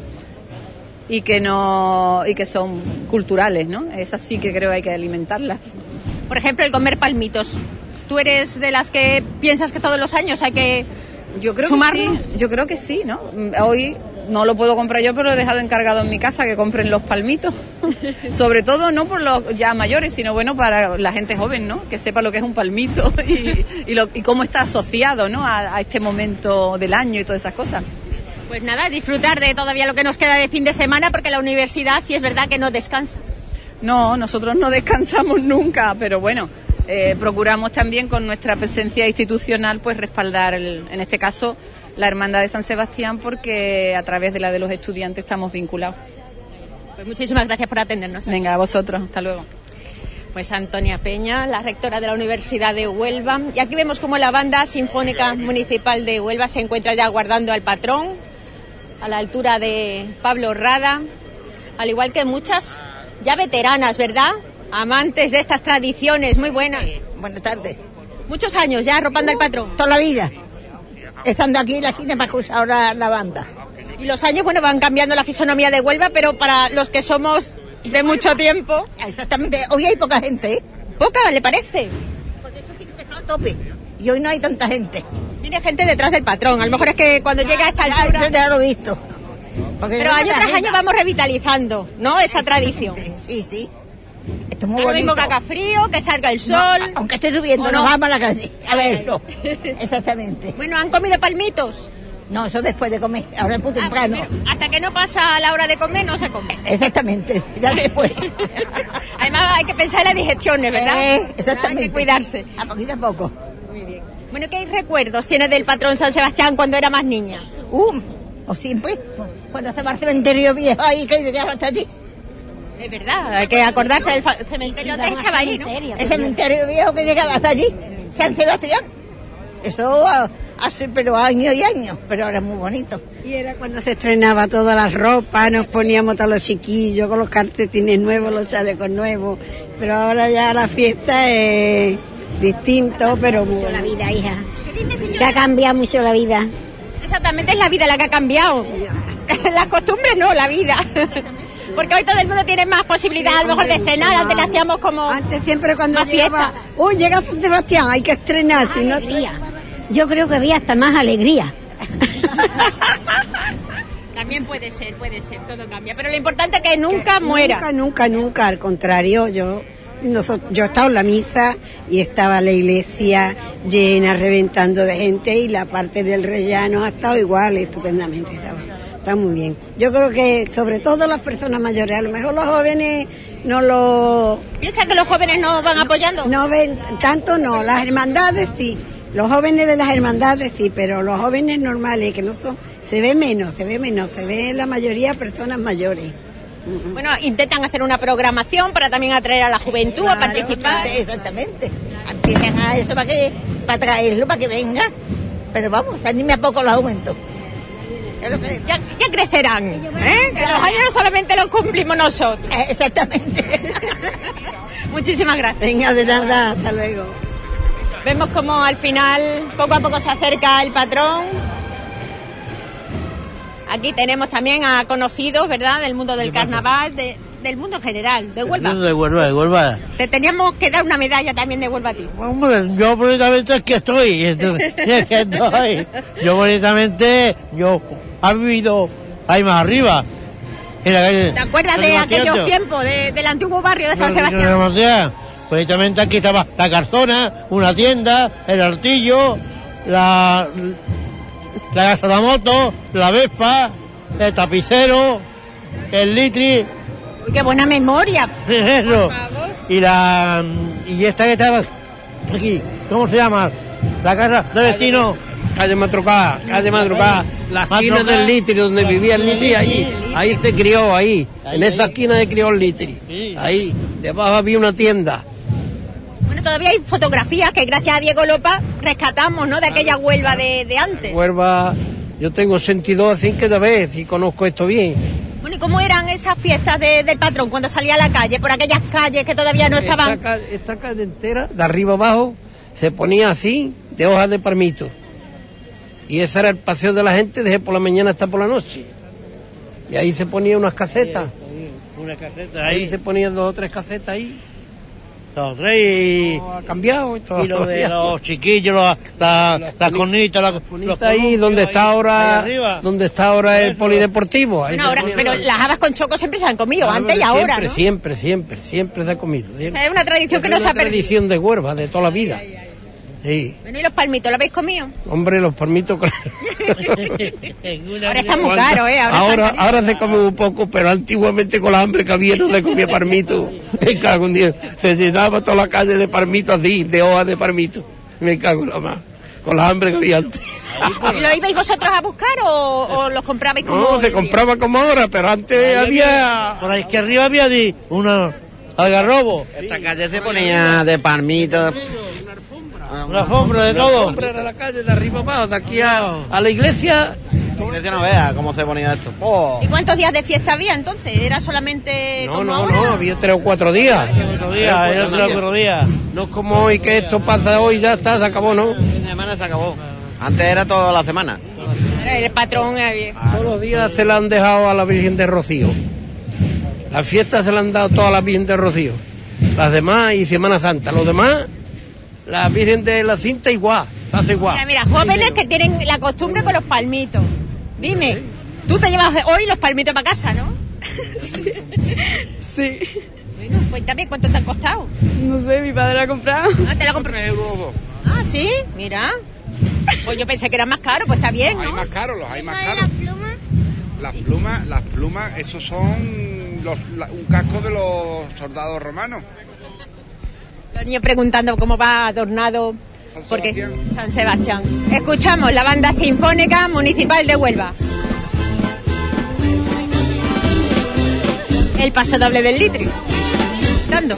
y que no y que son culturales, ¿no? Esas sí que creo que hay que alimentarlas. Por ejemplo, el comer palmitos. ¿Tú eres de las que piensas que todos los años hay que Yo creo sumarlos? que sí. Yo creo que sí, ¿no? Hoy no lo puedo comprar yo, pero lo he dejado encargado en mi casa que compren los palmitos. Sobre todo no por los ya mayores, sino bueno para la gente joven, ¿no? Que sepa lo que es un palmito y, y, lo, y cómo está asociado, ¿no? A, a este momento del año y todas esas cosas. Pues nada, disfrutar de todavía lo que nos queda de fin de semana, porque la universidad sí es verdad que no descansa. No, nosotros no descansamos nunca, pero bueno, eh, procuramos también con nuestra presencia institucional pues respaldar, el, en este caso, la Hermandad de San Sebastián, porque a través de la de los estudiantes estamos vinculados. Pues muchísimas gracias por atendernos. Venga, a vosotros, hasta luego. Pues Antonia Peña, la rectora de la Universidad de Huelva. Y aquí vemos cómo la Banda Sinfónica Municipal de Huelva se encuentra ya aguardando al patrón, a la altura de Pablo Rada, al igual que muchas ya veteranas, ¿verdad? Amantes de estas tradiciones, muy buenas. Buenas tardes. Muchos años ya arropando al patrón. Toda la vida. Estando aquí en la cine para escuchar ahora la banda. Y los años, bueno, van cambiando la fisonomía de Huelva, pero para los que somos de mucho tiempo... Exactamente, hoy hay poca gente, ¿eh? ¿Poca, le parece? Porque eso sí que está a tope, y hoy no hay tanta gente. Tiene gente detrás del patrón, a lo mejor es que cuando ya, llega a esta ya, altura... Ya lo he visto. Porque pero no año tras año vamos revitalizando, ¿no?, esta tradición. Sí, sí. Esto es muy Ahora bonito. mismo que haga frío, que salga el sol... No, aunque esté lloviendo, no? nos vamos a la calle. A ver, no. Exactamente. Bueno, ¿han comido palmitos? No, eso después de comer, ahora es muy temprano. Ah, hasta que no pasa la hora de comer, no se come. Exactamente, ya después. Además hay que pensar en las digestiones, ¿verdad? Eh, exactamente. Hay que cuidarse. A poquito a poco. Muy bien. Bueno, ¿qué recuerdos tiene del patrón San Sebastián cuando era más niña? Uh, o siempre, cuando estaba el cementerio viejo ahí que llegaba hasta allí. Es verdad, hay que acordarse del fa- cementerio de Chavalí, ¿no? El cementerio viejo que llegaba hasta allí, San Sebastián. Eso hace pero años y años, pero ahora es muy bonito. Y era cuando se estrenaba toda la ropa, nos poníamos todos los chiquillos con los calcetines nuevos, los chalecos nuevos, pero ahora ya la fiesta es distinto, pero muy la vida, hija. ¿Qué dice, señora? Que ha cambiado mucho la vida. Exactamente, es la vida la que ha cambiado. Las costumbres no, la vida. Porque hoy todo el mundo tiene más posibilidades, a lo mejor de estrenar. Antes le hacíamos como antes siempre cuando más llegaba, fiesta. uy, llega San Sebastián, hay que estrenar. Si no, yo creo que había hasta más alegría. También puede ser, puede ser, todo cambia. Pero lo importante es que nunca que muera. Nunca, nunca, nunca, al contrario, yo... Nosotros, yo he estado en la misa y estaba la iglesia llena, reventando de gente, y la parte del rellano ha estado igual, estupendamente, estaba, está muy bien. Yo creo que sobre todo las personas mayores, a lo mejor los jóvenes no lo... ¿Piensan que los jóvenes no van apoyando? No ven, tanto no, las hermandades sí, los jóvenes de las hermandades sí, pero los jóvenes normales que no son, se ve menos, se ve menos, se ve la mayoría personas mayores. Bueno, intentan hacer una programación para también atraer a la juventud, claro, a participar. Exactamente. Empiezan a eso para que para traerlo, para que venga. Pero vamos, anime a poco los aumentos. Ya, ya crecerán, ¿eh? Que los años solamente los cumplimos nosotros. Exactamente. Muchísimas gracias. Venga, de nada, hasta luego. Vemos como al final, poco a poco se acerca el patrón. Aquí tenemos también a conocidos, ¿verdad?, del mundo del carnaval, de, del mundo general, de Huelva. De Huelva, de Huelva. Te teníamos que dar una medalla también de Huelva a ti. Hombre, yo bonitamente es que estoy, es que estoy. Yo bonitamente, yo he vivido ahí más arriba, en la calle. ¿Te acuerdas de aquellos tiempos, de, del antiguo barrio de San Sebastián? Bonitamente aquí estaba la Carzona, una tienda, el Artillo, la... la Casa de la Moto, la Vespa, el Tapicero, el Litri. Uy, qué buena memoria. Eso. Y la y esta que estaba aquí, ¿cómo se llama? La casa de vecino. Calle Matrucá, calle Matrucá, la esquina Matrucá. del Litri, donde vivía el Litri, ahí, ahí se crió, ahí, Ahí, en esa ahí. esquina se crió el Litri, Sí. ahí, debajo había una tienda. Bueno, todavía hay fotografías que gracias a Diego Lopa rescatamos, ¿no? De aquella Huelva de, de antes. Huelva, yo tengo sentido así que de vez y conozco esto bien. Bueno, ¿y cómo eran esas fiestas de- del patrón cuando salía a la calle, por aquellas calles que todavía no estaban? Esta, ca- esta calle entera, de arriba abajo, se ponía así, de hojas de palmito. Y ese era el paseo de la gente desde por la mañana hasta por la noche. Y ahí se ponía unas casetas. Una caseta Ahí ahí, se ponían dos o tres casetas ahí. dos, tres y, Ha cambiado y todo. y lo de los chiquillos, la, la, la conita, la, los Está ahí donde está ahí ahora, arriba. donde está ahora el polideportivo. Ahí Bueno, se ahora, ponía- pero las habas con choco siempre se han comido, Ah, antes y pero ahora, siempre, ¿no? siempre, siempre, siempre se ha comido. O Siempre. sea, es una tradición que no se ha Es una perdido. tradición de Huelva, de toda la vida. Sí. Bueno, ¿y los palmitos, lo habéis comido? Hombre, los palmitos. Ahora está muy caro, ¿eh? Ahora, Ahora, está ahora se come un poco, pero antiguamente con la hambre que había no se comía palmito. Me cago en Dios. Se llenaba toda la calle de palmito así, de hojas de palmito. Me cago en la más. Con la hambre que había antes. ¿Y ¿Lo ibais vosotros a buscar o, o los comprabais como No, hoy se en día? compraba como ahora, pero antes había... Por ahí que arriba había de una algarrobo, Esta calle se ponía de palmito. una alfombra de todo. Hombre, era la calle de arriba abajo, de aquí a, a la iglesia. La iglesia no vea cómo se ponía esto. Oh. ¿Y cuántos días de fiesta había entonces? ¿Era solamente No, como no, ahora? no, había tres o cuatro días. Otro día, hay otro, otro día. No es como hoy que esto pasa hoy, ya está, se acabó, ¿no? El fin de semana se acabó. Antes era toda la semana. El patrón había. Todos los días se la han dejado a la Virgen de Rocío. Las fiestas se la han dado todas a la Virgen de Rocío. Las demás y Semana Santa. Los demás, la Virgen de la Cinta igual, pasa igual. Mira, mira, jóvenes que tienen la costumbre con los palmitos. Dime, tú te llevas hoy los palmitos para casa, ¿no? Sí. Bueno, cuéntame cuánto te han costado. No sé, mi padre la ha comprado. Ah, te la compró. Ah, sí, mira. Pues yo pensé que era más caro, pues está bien, Hay ¿no? más caros, los hay más caros. Las plumas, las plumas, esos son los, la- un casco de los soldados romanos. Los niños preguntando cómo va adornado. Porque San Sebastián. Escuchamos la banda sinfónica municipal de Huelva. El paso doble del Litri. Dando.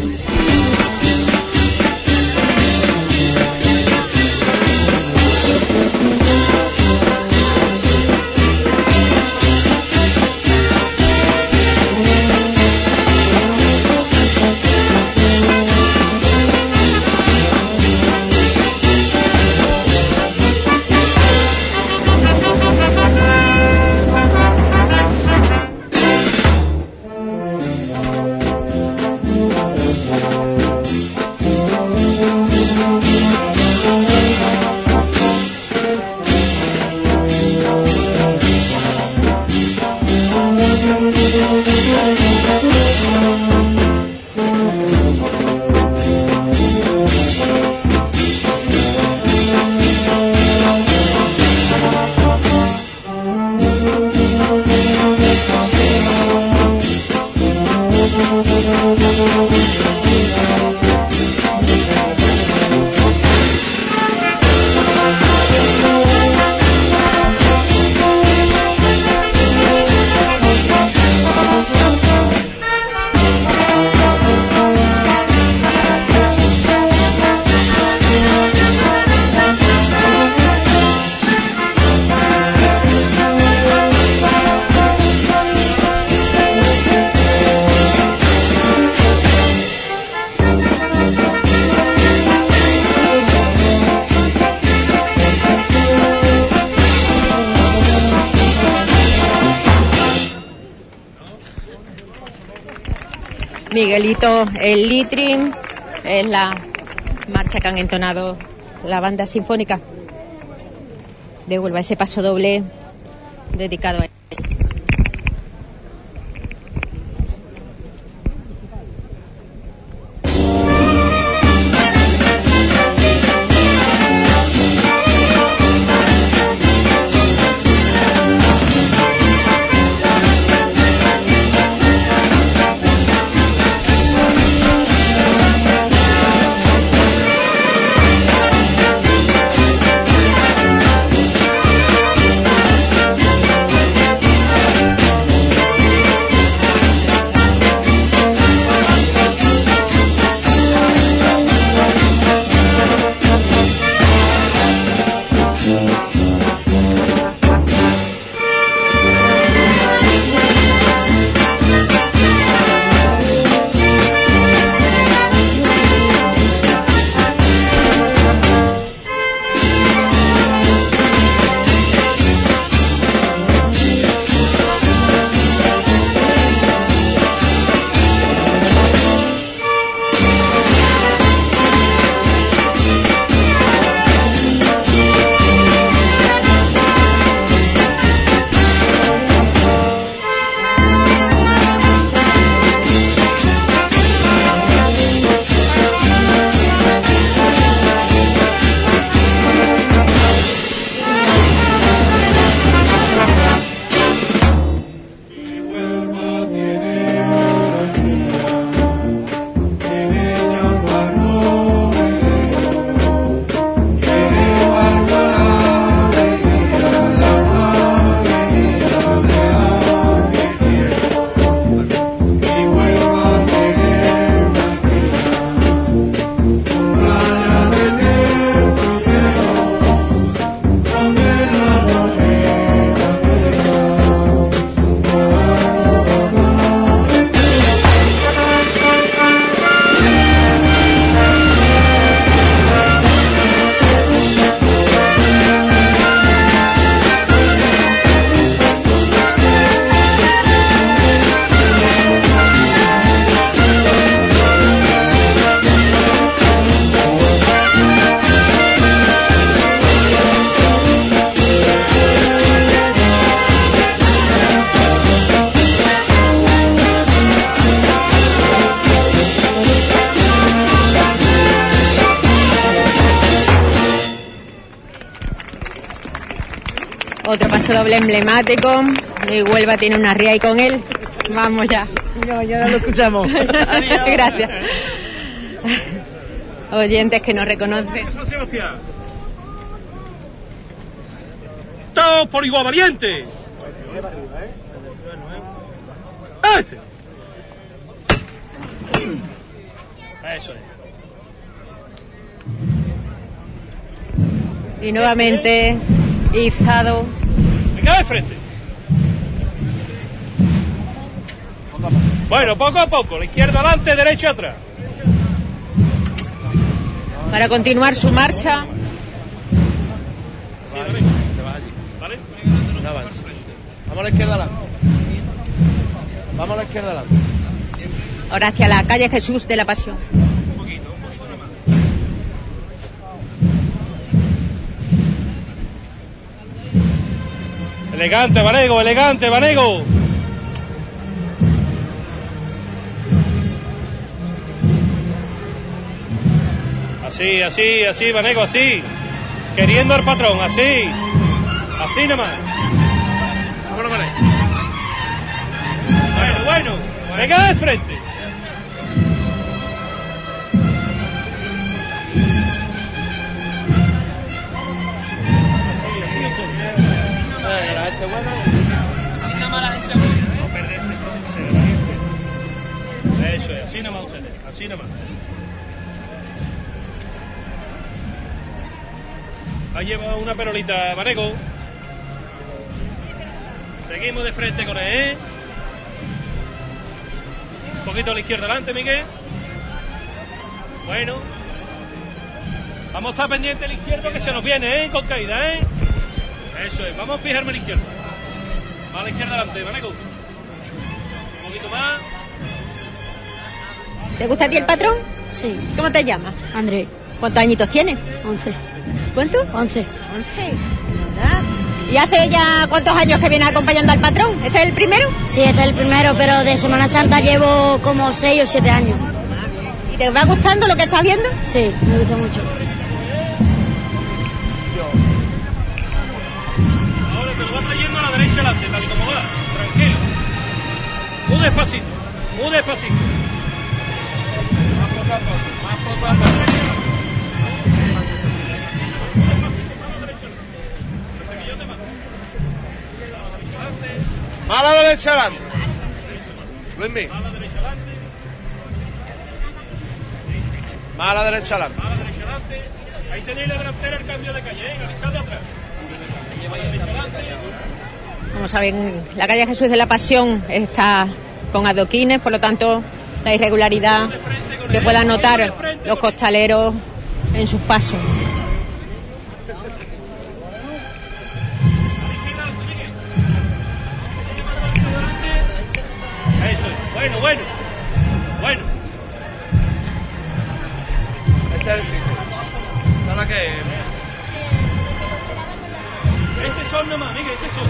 Miguelito, el Litri, es la marcha que han entonado la banda sinfónica de Huelva, ese paso doble dedicado a él. Otro paso doble emblemático. Y Huelva tiene una ría ahí con él. Vamos ya. No, ya no lo escuchamos. Gracias. Oyentes que nos reconocen. San Sebastián. Todos por igual valiente. Este. Eso es. Y nuevamente izado. Venga de frente. Bueno, poco a poco, la izquierda adelante, derecha atrás. Para continuar su marcha. Sí, ¿vale? ¿Vale? Vamos a la izquierda adelante. Vamos a la izquierda adelante. Ahora hacia la calle Jesús de la Pasión. Elegante, Vanego, elegante, Vanego. Así, así, así, Vanego, así. Queriendo al patrón, así. Así nomás. Vámonos, Vanego. Bueno, bueno. Venga de frente. La gente buena. Así nada más la gente buena, ¿eh? No perderse eso. Eso es, así nada más ustedes, así nada más. Ahí lleva una perolita, Vanego. Seguimos de frente con él, ¿eh? Un poquito a la izquierda adelante, Miguel. Bueno. Vamos a estar pendientes de la izquierda que se nos viene, ¿eh? Con caída, ¿eh? Eso es, vamos a fijarme a la izquierda. A la izquierda adelante, Vanego. Un poquito más. ¿Te gusta a ti el patrón? Sí. ¿Cómo te llamas? Andrés. ¿Cuántos añitos tienes? once. ¿Cuántos? once. once. ¿Verdad? ¿Y hace ya cuántos años que viene acompañando al patrón? ¿Este es el primero? Sí, este es el primero, pero de Semana Santa llevo como seis o siete años. ¿Y te va gustando lo que estás viendo? Sí, me gusta mucho. Ahora te lo va trayendo a la derecha adelante, tal y como va. Tranquilo. Muy despacito, muy despacito. Más poco a poco, más poco a poco. Más a la derecha adelante. Luismi. Más a la derecha adelante. A la derecha adelante. Ahí tenéis la delantera, el cambio de calle, ¿eh? Avisando atrás. Lleva a la derecha adelante. Como saben, la calle Jesús de la Pasión está con adoquines, por lo tanto, la irregularidad que puedan notar los costaleros en sus pasos. Eso es. Bueno, bueno. Bueno. Este es el sitio. ¿Esta es la que es? Ese son nomás, Miguel, ese son.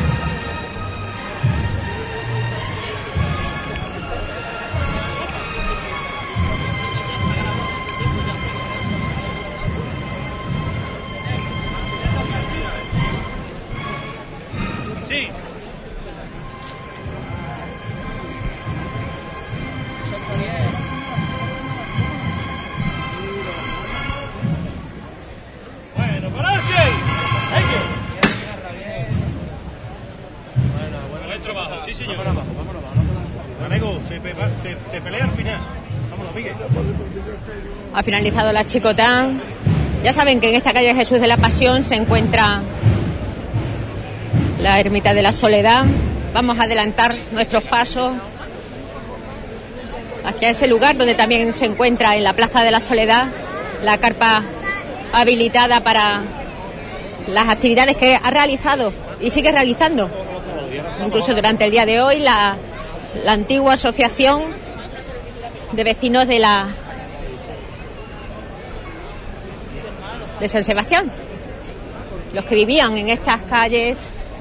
Sí. Bueno, pararse. Buen trabajo, sí señor. Vanego, se, pe se, se pelea al final. Vámonos, Miguel. Ha finalizado la chicotá. Ya saben que en esta calle Jesús de la Pasión se encuentra la ermita de la Soledad. Vamos a adelantar nuestros pasos hacia ese lugar donde también se encuentra en la Plaza de la Soledad la carpa habilitada para las actividades que ha realizado y sigue realizando, incluso durante el día de hoy, la, la antigua asociación de vecinos de la de San Sebastián, los que vivían en estas calles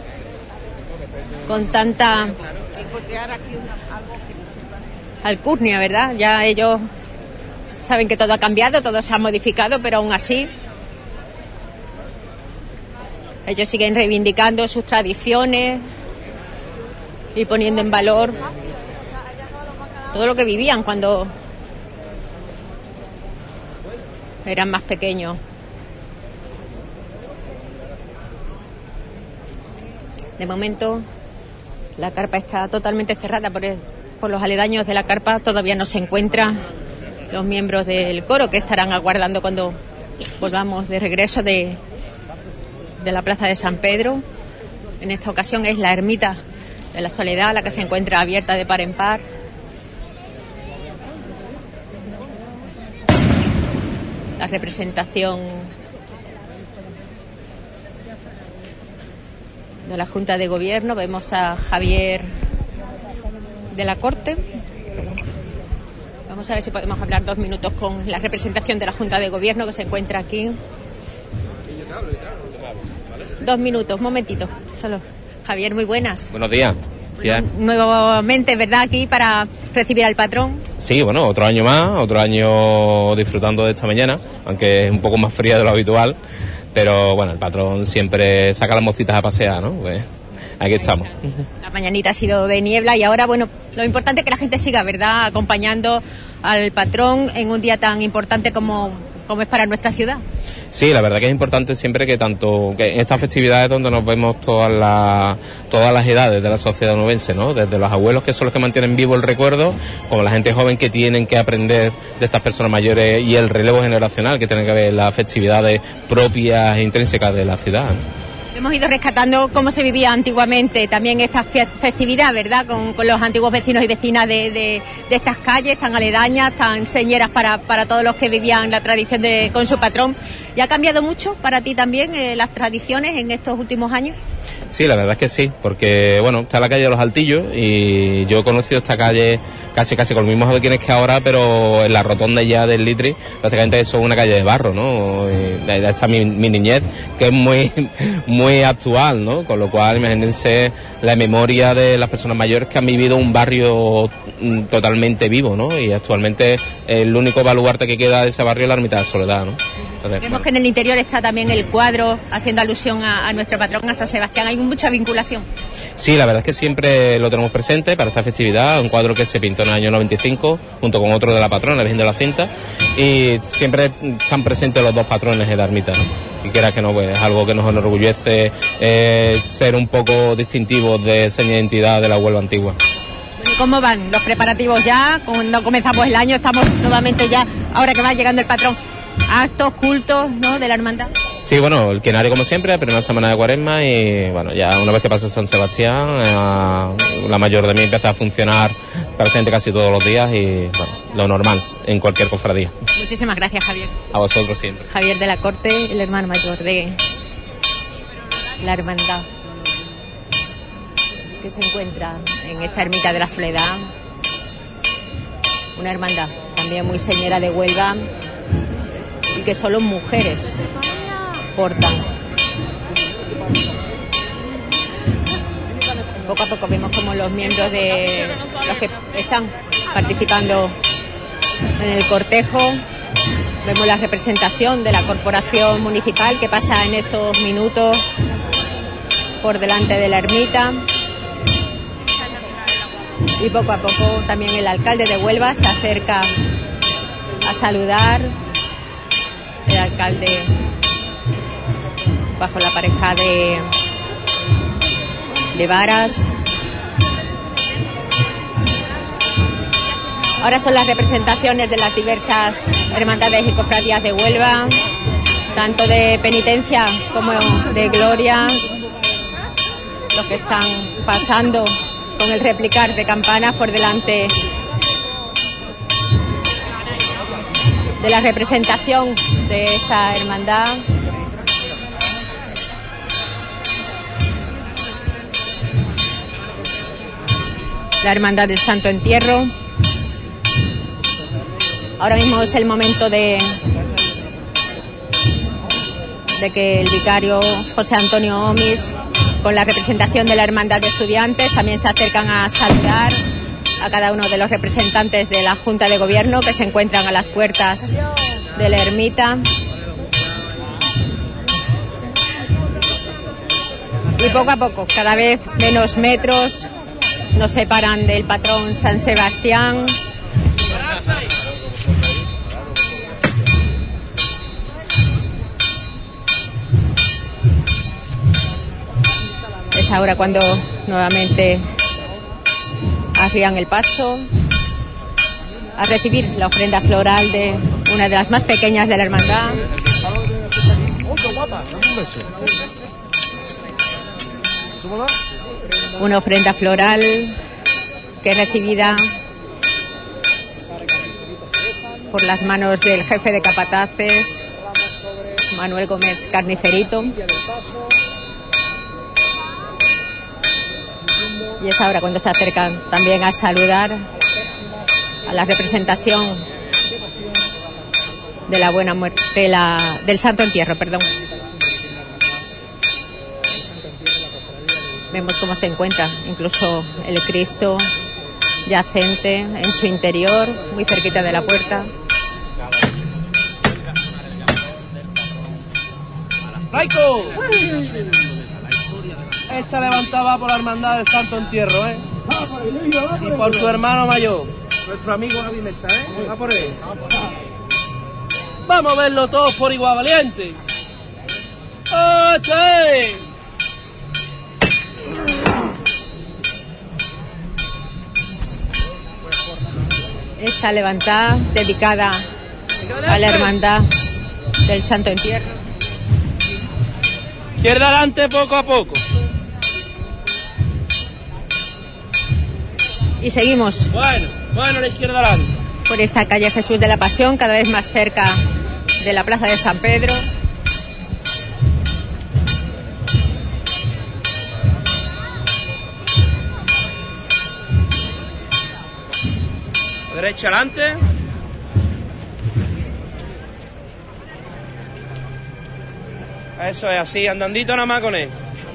con tanta alcurnia, ¿verdad? Ya ellos saben que todo ha cambiado, todo se ha modificado, pero aún así Ellos siguen reivindicando sus tradiciones y poniendo en valor todo lo que vivían cuando eran más pequeños. De momento la carpa está totalmente cerrada por, el, por los aledaños de la carpa. Todavía no se encuentran los miembros del coro, que estarán aguardando cuando volvamos de regreso de, de la Plaza de San Pedro. En esta ocasión es la ermita de la Soledad la que se encuentra abierta de par en par. La representación de la Junta de Gobierno. Vemos a Javier de la Corte. Vamos a ver si podemos hablar dos minutos con la representación de la Junta de Gobierno que se encuentra aquí. Dos minutos, un momentito, solo. Javier, muy buenas. Buenos días. Bueno, nuevamente, ¿verdad? Aquí para recibir al patrón. Sí, bueno, otro año más, otro año disfrutando de esta mañana, aunque es un poco más fría de lo habitual. Pero bueno, el patrón siempre saca las mocitas a pasear, ¿no? Pues aquí estamos. La mañanita ha sido de niebla y ahora, bueno, lo importante es que la gente siga, ¿verdad?, acompañando al patrón en un día tan importante como, como es para nuestra ciudad. Sí, la verdad que es importante siempre que tanto que en estas festividades donde nos vemos todas las todas las edades de la sociedad onubense, ¿no? Desde los abuelos, que son los que mantienen vivo el recuerdo, como la gente joven que tienen que aprender de estas personas mayores, y el relevo generacional que tiene que ver las festividades propias e intrínsecas de la ciudad. Hemos ido rescatando cómo se vivía antiguamente también esta festividad, ¿verdad?, con, con los antiguos vecinos y vecinas de, de, de estas calles tan aledañas, tan señeras para, para todos los que vivían la tradición de, con su patrón. ¿Y ha cambiado mucho para ti también eh, las tradiciones en estos últimos años? Sí, la verdad es que sí, porque bueno, está la calle de los Altillos y yo he conocido esta calle casi casi con los mismos adoquines que ahora, pero en la rotonda ya del Litri, prácticamente eso es una calle de barro, ¿no? Y esa mi, mi niñez, que es muy muy actual, ¿no? Con lo cual imagínense la memoria de las personas mayores que han vivido un barrio totalmente vivo, ¿no? Y actualmente el único baluarte que queda de ese barrio es la Ermita de la Soledad, ¿no? Entonces, Vemos bueno. que en el interior está también el cuadro haciendo alusión a, a nuestro patrón, a San Sebastián. Hay mucha vinculación. Sí, la verdad es que siempre lo tenemos presente para esta festividad, un cuadro que se pintó en el año noventa y cinco, junto con otro de la patrona, la Virgen de la Cinta, y siempre están presentes los dos patrones de la ermita, ¿no? Y quiera que no, pues es algo que nos enorgullece, eh, ser un poco distintivos de seña de identidad de la Huelva antigua. Bueno, ¿cómo van los preparativos ya? Cuando comenzamos el año, estamos nuevamente ya, ahora que va llegando el patrón, actos, cultos, ¿no?, de la hermandad. Sí, bueno, el quinario como siempre, primera semana de Cuaresma, y bueno, ya una vez que pase San Sebastián, eh, la mayor de mí empieza a funcionar prácticamente casi todos los días y bueno, lo normal en cualquier cofradía. Muchísimas gracias, Javier. A vosotros siempre. Javier de la Corte, el hermano mayor de la hermandad, que se encuentra en esta ermita de la Soledad, una hermandad también muy señera de Huelva y que solo mujeres portan. Poco a poco vemos como los miembros de los que están participando en el cortejo, vemos la representación de la corporación municipal que pasa en estos minutos por delante de la ermita, y poco a poco también el alcalde de Huelva se acerca a saludar. El alcalde bajo la pareja de, de varas. Ahora son las representaciones de las diversas hermandades y cofradías de Huelva, tanto de penitencia como de gloria, los que están pasando con el replicar de campanas por delante de la representación de esta hermandad. La Hermandad del Santo Entierro. Ahora mismo es el momento de, de que el vicario José Antonio Omis, con la representación de la Hermandad de Estudiantes, también se acercan a saludar a cada uno de los representantes de la Junta de Gobierno que se encuentran a las puertas de la ermita. Y poco a poco, cada vez menos metros nos separan del patrón San Sebastián. Es ahora cuando nuevamente arrian el paso a recibir la ofrenda floral de una de las más pequeñas de la hermandad. Una ofrenda floral que es recibida por las manos del jefe de capataces, Manuel Gómez Carnicerito. Y es ahora cuando se acercan también a saludar a la representación de la buena muerte, de la, del Santo Entierro, perdón. Vemos cómo se encuentra incluso el Cristo yacente en su interior, muy cerquita de la puerta. ¡Raico! Esta levantada por la hermandad del Santo Entierro, ¿eh? Y por tu hermano mayor, nuestro amigo Javi Mesa, ¿eh? Va por él. Vamos a verlo todos por igual, valiente. ¡Oche! Esta levantada dedicada a la hermandad del Santo Entierro. Izquierda adelante poco a poco. Y seguimos. Bueno, bueno, la izquierda adelante. Por esta calle Jesús de la Pasión, cada vez más cerca de la plaza de San Pedro. Derecha adelante. Eso es así, andandito nada más con él.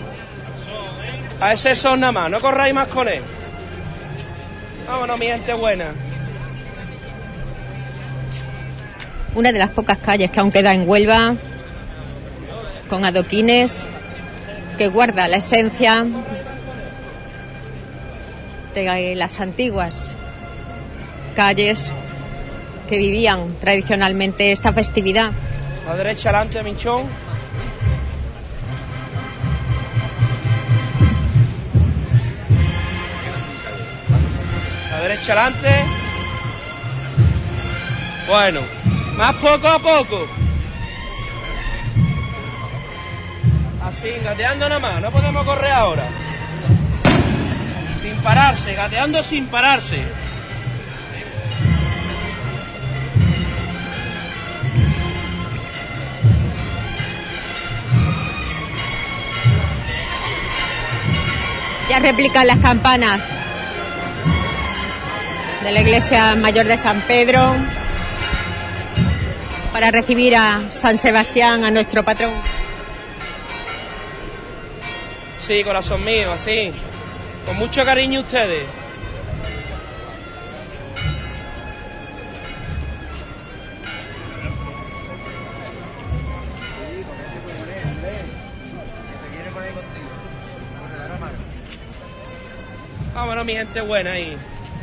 A ese son nada más, no corráis más con él. Vámonos, mi gente buena. Una de las pocas calles que aún queda en Huelva, con adoquines, que guarda la esencia de las antiguas calles que vivían tradicionalmente esta festividad. A derecha adelante, Minchón. A derecha adelante. Bueno, más poco a poco. Así, gateando nada más, no podemos correr ahora. Sin pararse, gateando sin pararse. Ya replican las campanas de la Iglesia Mayor de San Pedro para recibir a San Sebastián, a nuestro patrón. Sí, corazón mío, así, con mucho cariño ustedes. Vámonos, mi gente buena ahí.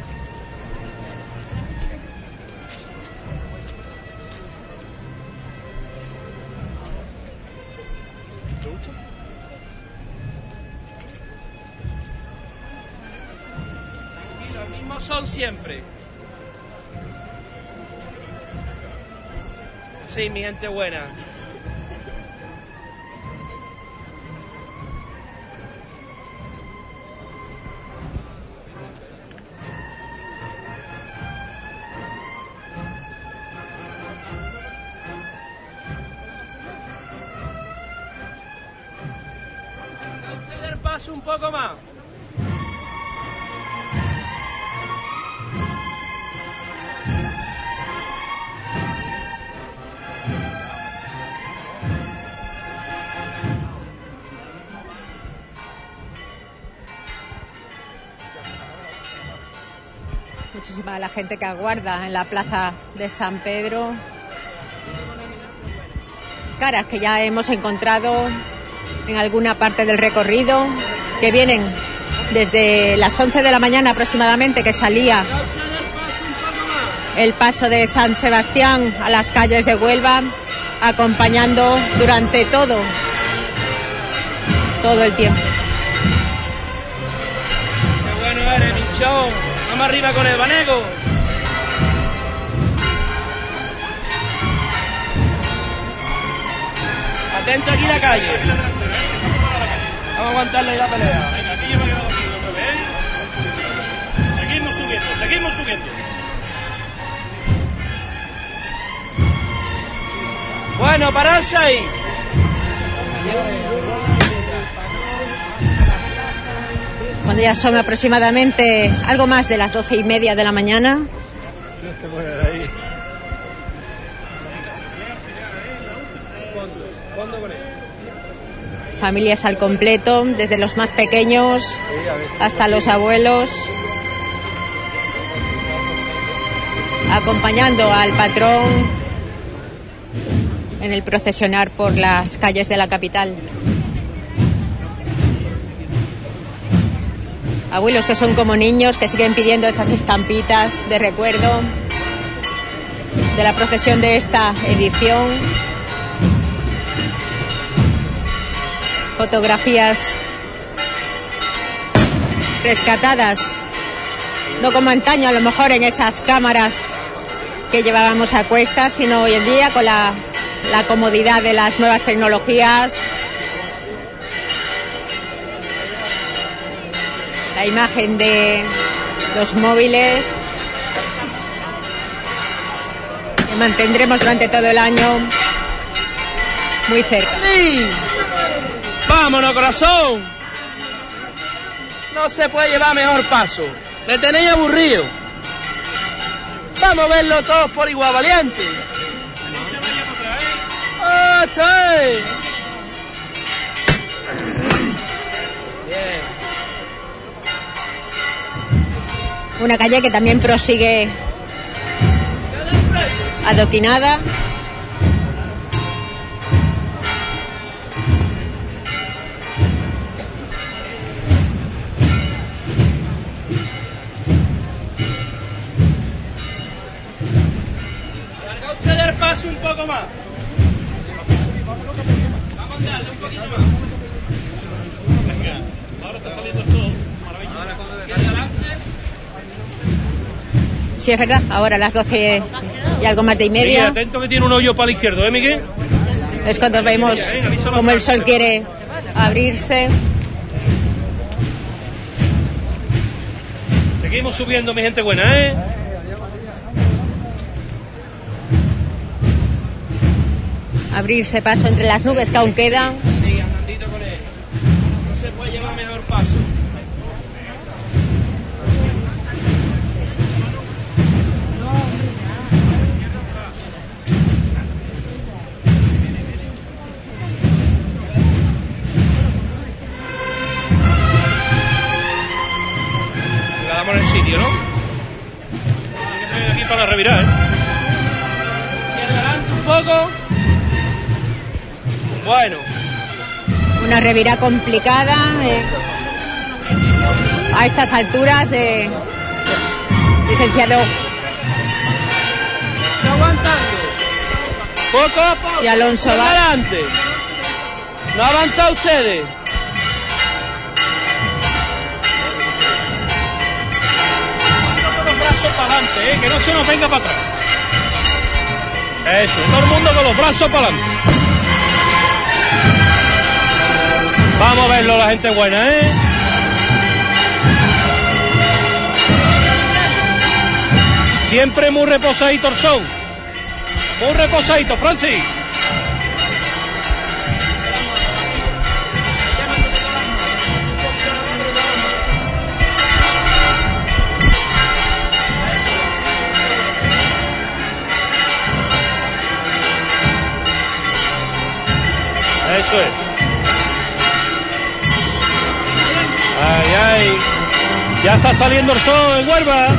Y los mismos son siempre. Sí, mi gente buena. Un poco más. Muchísima la gente que aguarda en la plaza de San Pedro. Caras que ya hemos encontrado en alguna parte del recorrido, que vienen desde las once de la mañana aproximadamente, que salía el paso de San Sebastián a las calles de Huelva, acompañando durante todo, todo el tiempo. Qué bueno eres, Minchón. Vamos arriba con el Banego. Atento aquí la calle. Vamos a aguantarle la pelea. Venga, aquí yo me quedo aquí otra vez. Seguimos subiendo, seguimos subiendo. Bueno, pararse ahí. Cuando ya son aproximadamente algo más de las doce y media de la mañana. Familias al completo, desde los más pequeños hasta los abuelos, acompañando al patrón en el procesionar por las calles de la capital. Abuelos que son como niños, que siguen pidiendo esas estampitas de recuerdo de la procesión de esta edición. Fotografías rescatadas, no como antaño a lo mejor en esas cámaras que llevábamos a cuestas, sino hoy en día con la, la comodidad de las nuevas tecnologías. La imagen de los móviles que mantendremos durante todo el año muy cerca. ¡Sí! ¡Vámonos, corazón! No se puede llevar mejor paso. Le tenéis aburrido. Vamos a verlo todos por igual, valiente. No se vaya para atrás, ¿eh? ¡Ah, chay! Bien. Una calle que también prosigue adoquinada. Larga usted el paso un poco más. Vamos a darle un poquito más. Ahora está saliendo todo. Sí, es verdad, ahora a las doce y algo más de y media. Miguel, atento que tiene un hoyo para la izquierda, ¿eh, Miguel? Es cuando vemos como el sol quiere abrirse. Seguimos subiendo, mi gente buena, ¿eh? Abrirse paso entre las nubes que aún quedan. Sí, andandito con él. No se puede llevar mejor paso. En el sitio, ¿no? Hay que aquí para revirar, ¿eh? Y adelante un poco. Bueno. Una revirá complicada eh, a estas alturas de licenciado. Está aguantando. Poco a poco. Y Alonso va. Adelante. No avanza ustedes. Para adelante, ¿eh? Que no se nos venga para atrás. Eso, todo el mundo con los brazos para adelante. Vamos a verlo, la gente buena, ¿eh? Siempre muy reposadito el son. Muy reposadito, Francis. Eso es. Ay, ay. Ya está saliendo el sol en Huelva.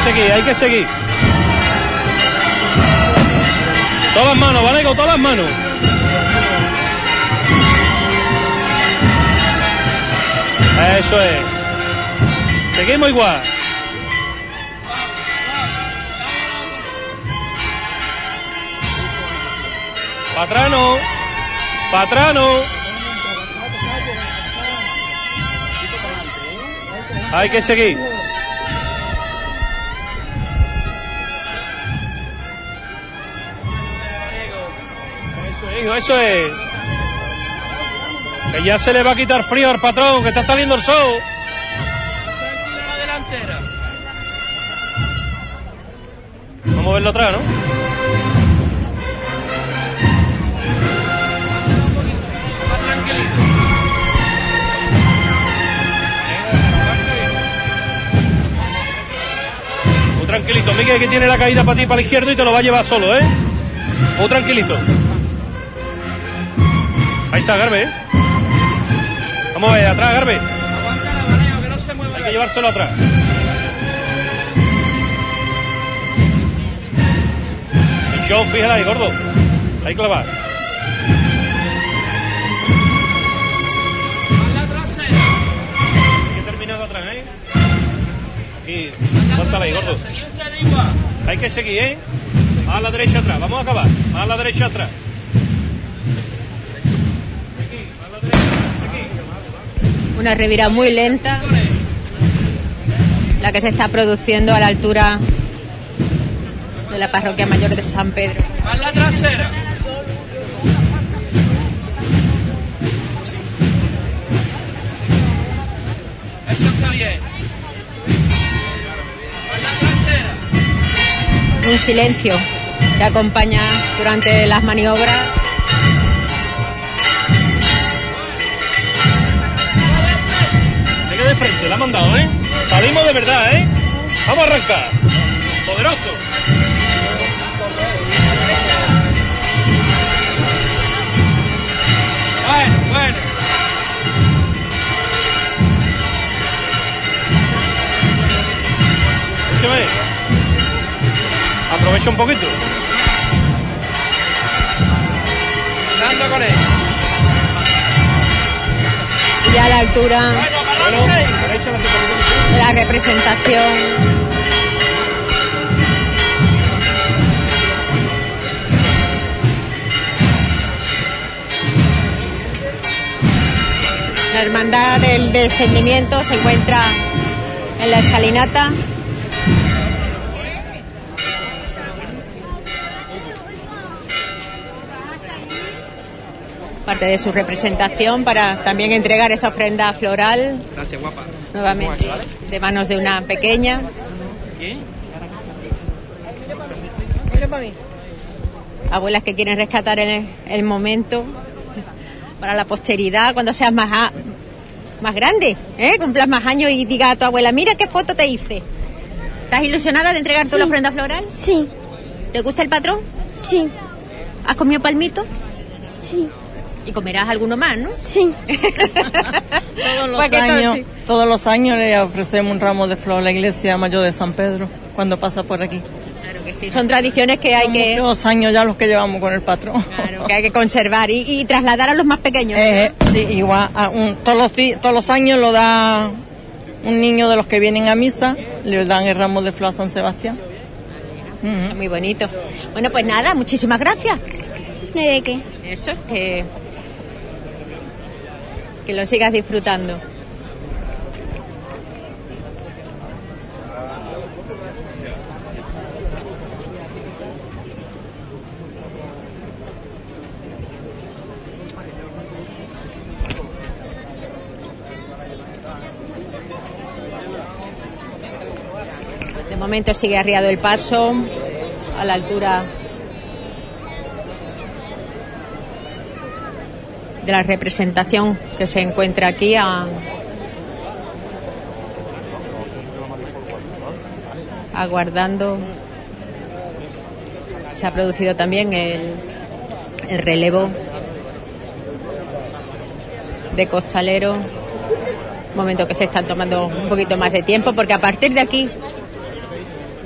seguir, hay que seguir. Todas las manos, ¿vale? Con todas las manos. Eso es. Seguimos igual. Patrano. Patrano. Hay que seguir. Eso es, hijo, eso es. Que ya se le va a quitar frío al patrón, que está saliendo el sol. La delantera. Vamos a verlo atrás, ¿no? Más tranquilito. Muy tranquilito. Miguel, que tiene la caída para ti, para la izquierda, y te lo va a llevar solo, ¿eh? Muy tranquilito. Ahí está, Garbe, ¿eh? Vamos a ver, atrás, Garbe. Aguanta la maneo, que no se mueva. Hay que llevárselo atrás. El show, fíjala ahí, gordo. Ahí clavar. A la trasera. Hay que terminar de atrás, ¿eh? Aquí, aguántala ahí, gordo. Hay que seguir, ¿eh? A la derecha atrás, vamos a acabar. A la derecha atrás. Una revirada muy lenta, la que se está produciendo a la altura de la parroquia mayor de San Pedro. A la trasera. Eso está bien. A la trasera. Un silencio que acompaña durante las maniobras. De frente, la ha mandado, ¿eh? Salimos de verdad, ¿eh? Vamos a arrancar. Poderoso. Bueno, bueno. Escúchame. Aprovecha un poquito. Dando con él. Y a la altura de la representación la hermandad del descendimiento se encuentra en la escalinata. Parte de su representación para también entregar esa ofrenda floral. Gracias, guapa. Nuevamente de manos de una pequeña. Abuelas que quieren rescatar el, el momento para la posteridad cuando seas más a, más grande, ¿eh? Cumplas más años y diga a tu abuela, mira qué foto te hice. ¿Estás ilusionada de entregar sí. tu la ofrenda floral? Sí. ¿Te gusta el patrón? Sí. ¿Has comido palmito? Sí. Y comerás alguno más, ¿no? Sí. Todos los años, sí. todos los años le ofrecemos un ramo de flor a la iglesia mayor de San Pedro cuando pasa por aquí. Claro que sí. Son tradiciones que hay Son que. Muchos años ya los que llevamos con el patrón. Claro, que hay que conservar y, y trasladar a los más pequeños. Eh, sí, igual. A un, todos los todos los años lo da un niño de los que vienen a misa, le dan el ramo de flor a San Sebastián. Uh-huh. Muy bonito. Bueno, pues nada, muchísimas gracias. ¿De qué? Eso, que. que lo sigas disfrutando. De momento sigue arriado el paso a la altura de la representación que se encuentra aquí a, aguardando. Se ha producido también el, el relevo de costalero, momento que se están tomando un poquito más de tiempo porque a partir de aquí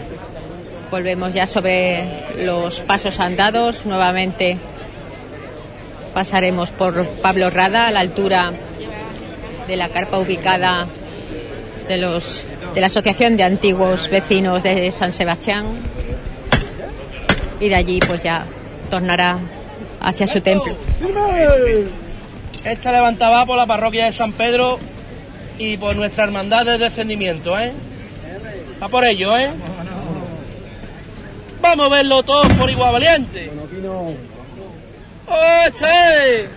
Volvemos ya sobre los pasos andados. Nuevamente pasaremos por Pablo Rada, a la altura de la carpa ubicada de los de la Asociación de Antiguos Vecinos de San Sebastián, y de allí pues ya tornará hacia su templo. Esta levantada por la parroquia de San Pedro y por nuestra hermandad de descendimiento, ¿eh? Va por ello, ¿eh? Vamos a verlo todos por igual, valiente. ¡Este!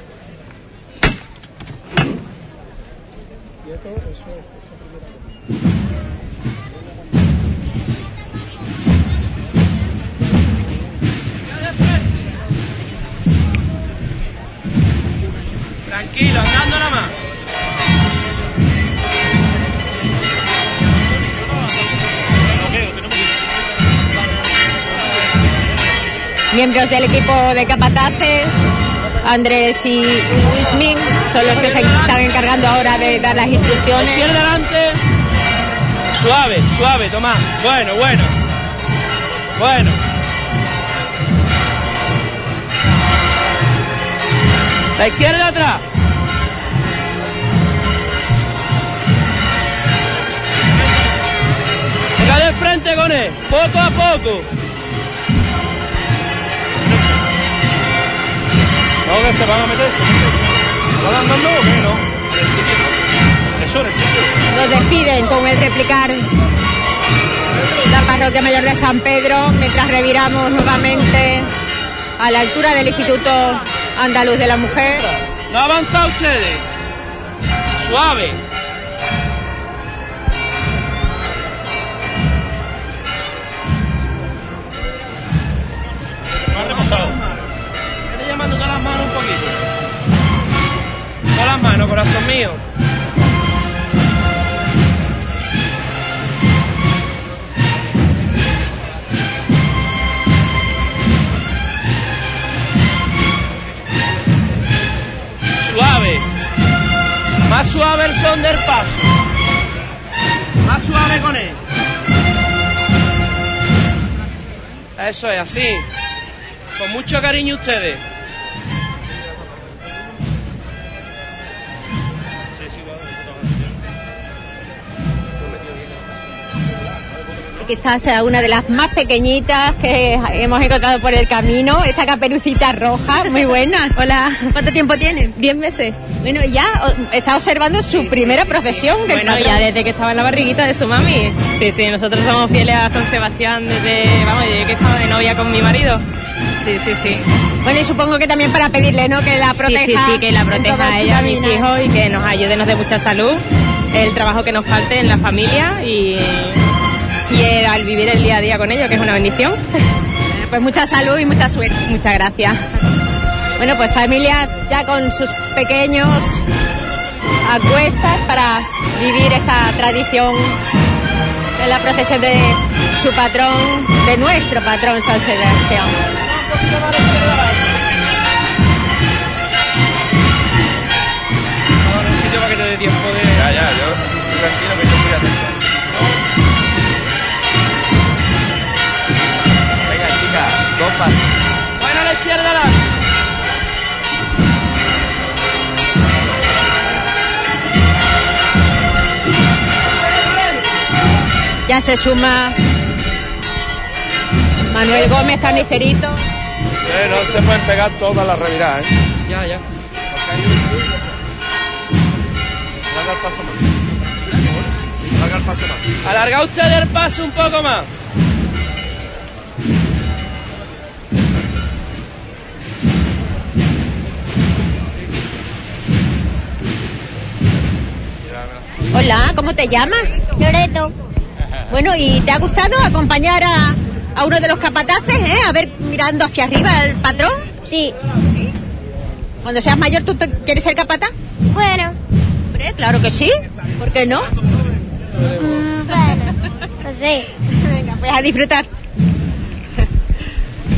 Tranquilo, andando nada más. Miembros del equipo de capataces, Andrés y Luismín, son los que se están encargando ahora de dar las instrucciones. Izquierda adelante. Suave, suave, Tomás. Bueno, bueno. Bueno. La izquierda atrás. Venga de frente con él, poco a poco. No, que se van a meter. ¿Van andando o qué? No. Eso es. Nos despiden con el replicar la parroquia mayor de San Pedro, mientras reviramos nuevamente a la altura del Instituto Andaluz de la Mujer. No avanzad ustedes. Suave. Más reposado. Vete llamando todas las manos un poquito. Todas las manos, corazón mío. Suave, más suave el son del paso, más suave con él. Eso es, así, con mucho cariño ustedes. Quizás sea una de las más pequeñitas que hemos encontrado por el camino, esta Caperucita Roja, muy buenas. Hola. ¿Cuánto tiempo tienen? Diez meses. Bueno, ya está observando su sí, primera sí, sí, profesión. Sí. Bueno, ya desde que estaba en la barriguita de su mami. Sí, sí, nosotros somos fieles a San Sebastián desde, vamos, desde que estaba de novia con mi marido. Sí, sí, sí. Bueno, y supongo que también para pedirle, ¿no?, que la proteja. Sí, sí, sí, que la proteja a ella, a mis hijos, y que nos ayude, nos dé mucha salud, el trabajo que nos falte en la familia y... y al vivir el día a día con ellos, que es una bendición. Pues mucha salud y mucha suerte. Muchas gracias. Bueno, pues familias ya con sus pequeños a cuestas para vivir esta tradición de la procesión de su patrón, de nuestro patrón San Sebastián. Ahora un sitio para que te dé tiempo de... Ya, ya, yo tranquilo que yo estoy atento. Dos pasos. Bueno, a la izquierda la. Ya se suma Manuel Gómez, carnicerito. Eh, no se pueden pegar todas las reviradas, ¿eh? Ya, ya. Larga el paso más. Larga el paso más. Alarga usted el paso un poco más. Hola, ¿cómo te llamas? Loreto. Bueno, ¿y te ha gustado acompañar a, a uno de los capataces, eh? A ver, mirando hacia arriba el patrón. Sí. ¿Sí? Cuando seas mayor, ¿tú te, quieres ser capataz? Bueno. Hombre, claro que sí. ¿Por qué no? Mm, bueno, pues sí. Venga, pues a disfrutar.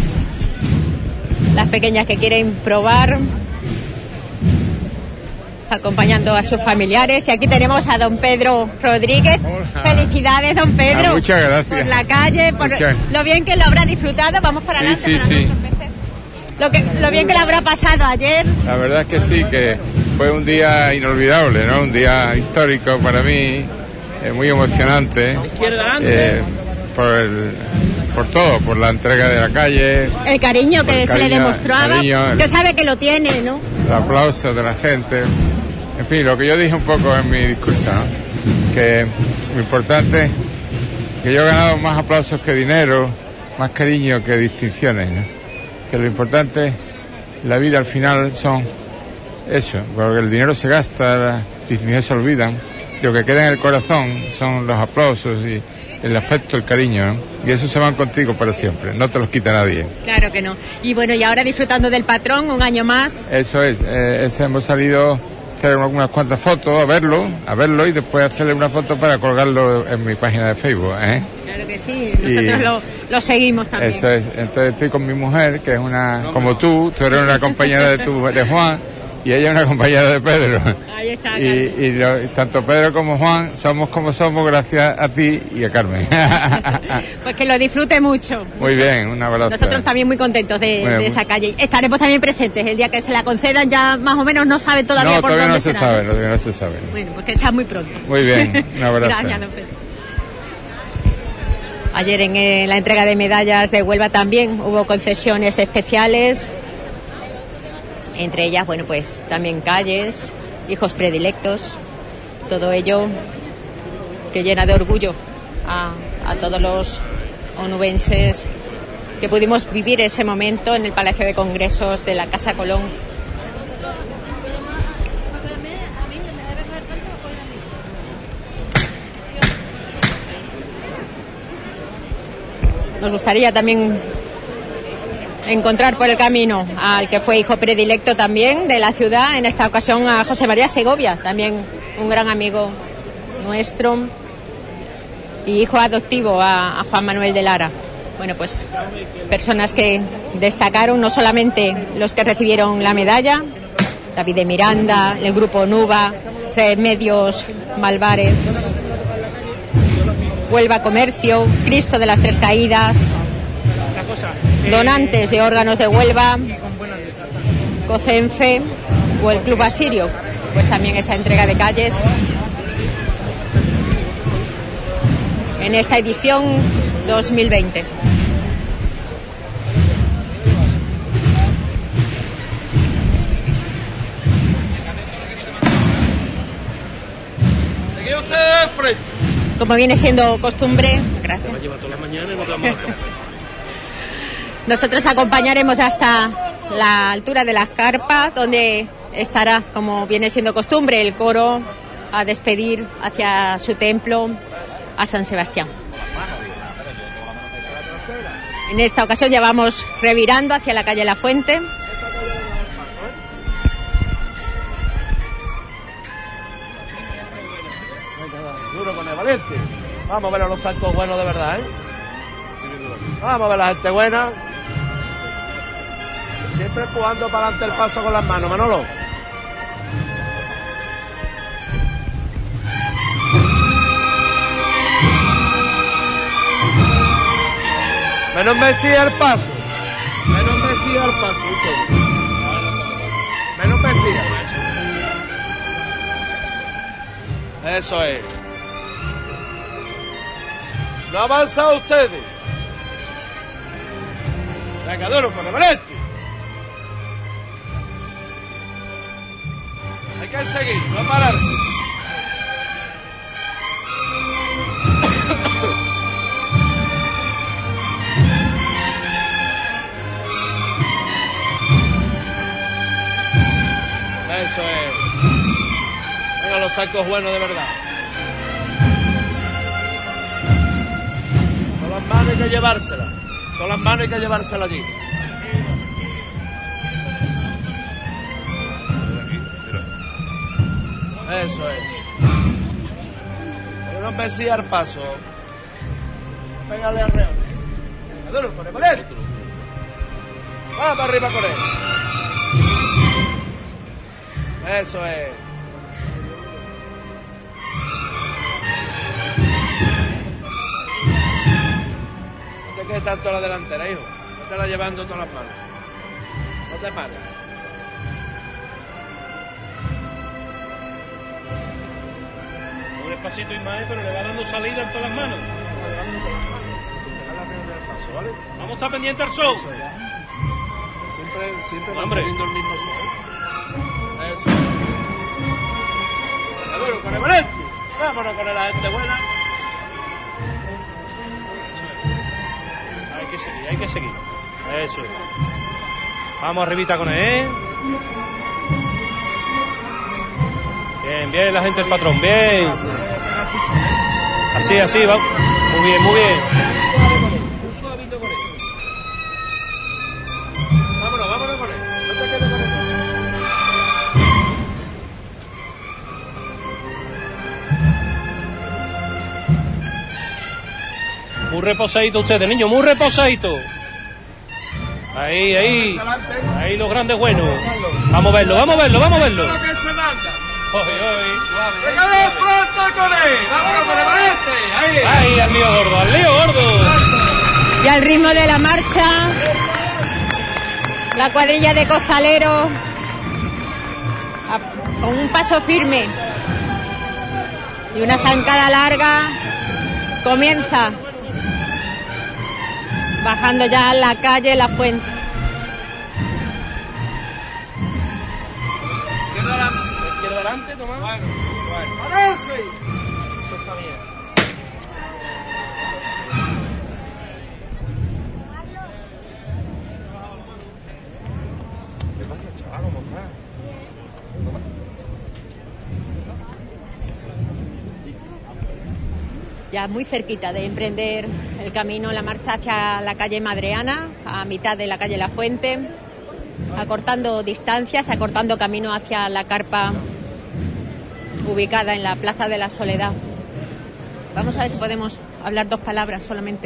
Las pequeñas que quieren probar acompañando a sus familiares. Y aquí tenemos a don Pedro Rodríguez. Hola. Felicidades, don Pedro. Ah, muchas gracias. Por la calle, por muchas. Lo bien que lo habrá disfrutado. Vamos para sí, adelante. Sí, para sí, sí. Lo, que, lo bien que le habrá pasado ayer. La verdad es que sí, que fue un día inolvidable, ¿no? Un día histórico para mí, eh, muy emocionante. Eh, por el, por todo, por la entrega de la calle. El cariño que el se cariño, le demostraba, cariño, que sabe que lo tiene, ¿no? El aplauso de la gente. En fin, lo que yo dije un poco en mi discurso, ¿no? Que lo importante es que yo he ganado más aplausos que dinero, más cariño que distinciones, ¿no? Que lo importante, la vida al final son eso, porque el dinero se gasta, las distinciones se olvidan, y lo que queda en el corazón son los aplausos y el afecto, el cariño, ¿no? Y eso se van contigo para siempre, no te los quita nadie. Claro que no. Y bueno, y ahora disfrutando del patrón, un año más. Eso es, eh, ese hemos salido a hacer unas cuantas fotos, a verlo, a verlo y después hacerle una foto para colgarlo en mi página de Facebook, ¿eh? Claro que sí, nosotros y lo, lo seguimos también. Eso es, entonces estoy con mi mujer, que es una, como tú, tú eres una compañera de, tu, de Juan, y ella es una compañera de Pedro. Ahí está, y, y lo, tanto Pedro como Juan somos como somos gracias a ti y a Carmen. Pues que lo disfrute mucho. Muy bien, un abrazo. Nosotros también muy contentos de, bueno, de esa calle. Estaremos también presentes el día que se la concedan, ya más o menos no sabe todavía no, por todavía dónde no se será. sabe, todavía no se sabe. Bueno, pues que sea muy pronto. Muy bien, un abrazo. Gracias, don Pedro. Ayer en eh, la entrega de medallas de Huelva también hubo concesiones especiales. Entre ellas, bueno, pues también calles, hijos predilectos, todo ello que llena de orgullo a, a todos los onubenses que pudimos vivir ese momento en el Palacio de Congresos de la Casa Colón. Nos gustaría también encontrar por el camino al que fue hijo predilecto también de la ciudad, en esta ocasión a José María Segovia, también un gran amigo nuestro, y hijo adoptivo a, a Juan Manuel de Lara. Bueno, pues personas que destacaron, no solamente los que recibieron la medalla, David de Miranda, el grupo Nuba, Remedios Malvarez, Huelva Comercio, Cristo de las Tres Caídas, donantes de órganos de Huelva, COCENFE o el Club Asirio, pues también esa entrega de calles en esta edición dos mil veinte. Sigue usted, Fred. Como viene siendo costumbre, gracias. Nosotros acompañaremos hasta la altura de las carpas, donde estará, como viene siendo costumbre, el coro a despedir hacia su templo a San Sebastián. En esta ocasión ya vamos revirando hacia la calle La Fuente. Duro con el valiente. Vamos a ver a los santos buenos de verdad, ¿eh? Vamos a ver a la gente buena. Siempre empujando para adelante el paso con las manos, Manolo. Menos Mesías al paso. Menos Mesías al paso. Usted. Menos Mesías. Eso es. No avanzan ustedes. Venga, duro, con el valente. Hay que seguir, no pararse. Eso es. Venga, los sacos buenos de verdad. Con las manos hay que llevárselas. Con las manos hay que llevárselas allí. Eso es. Pero no Mesías al paso. Pégale al reo. Duro, con el valente. Vamos arriba con él. Eso es. ¿Qué quieres tanto la delantera, hijo? No te la llevando todas las manos. No te pares. Un despacito Ismael, pero le va dando salida en todas las manos. Vamos a estar pendientes al sol. Siempre, siempre Hombre. va poniendo el mismo sol. Eso. Bueno, con el Valente. Vámonos con la gente buena. Hay que seguir, hay que seguir. Eso es. Vamos arribita con él. Bien, bien la gente del patrón, bien. Así, así, va. Muy bien, muy bien. Un suavito con él. Vámonos, vámonos con él. No te quedes con él. Muy reposadito ustedes, niños, muy reposadito. Ahí, ahí. Ahí los grandes buenos. Vamos a verlo, vamos a verlo, vamos a verlo. Lo que se manda. Oye, oye. ¡Pégale pronto con él! ¡Vámonos con el Valente! ¡Ahí! Ahí, al lío gordo, al lío gordo. Y al ritmo de la marcha, la cuadrilla de costaleros, a- con un paso firme y una zancada larga, comienza bajando ya la calle La Fuente. Izquierda adelante. Izquierda adelante, Tomás. Bueno, bueno. ¡Avance! Eso está bien. ¿Qué pasa, chaval? ¿Cómo estás? Ya muy cerquita de emprender el camino, la marcha hacia la calle Madreana, a mitad de la calle La Fuente, acortando distancias, acortando camino hacia la carpa ubicada en la Plaza de la Soledad. Vamos a ver si podemos hablar dos palabras solamente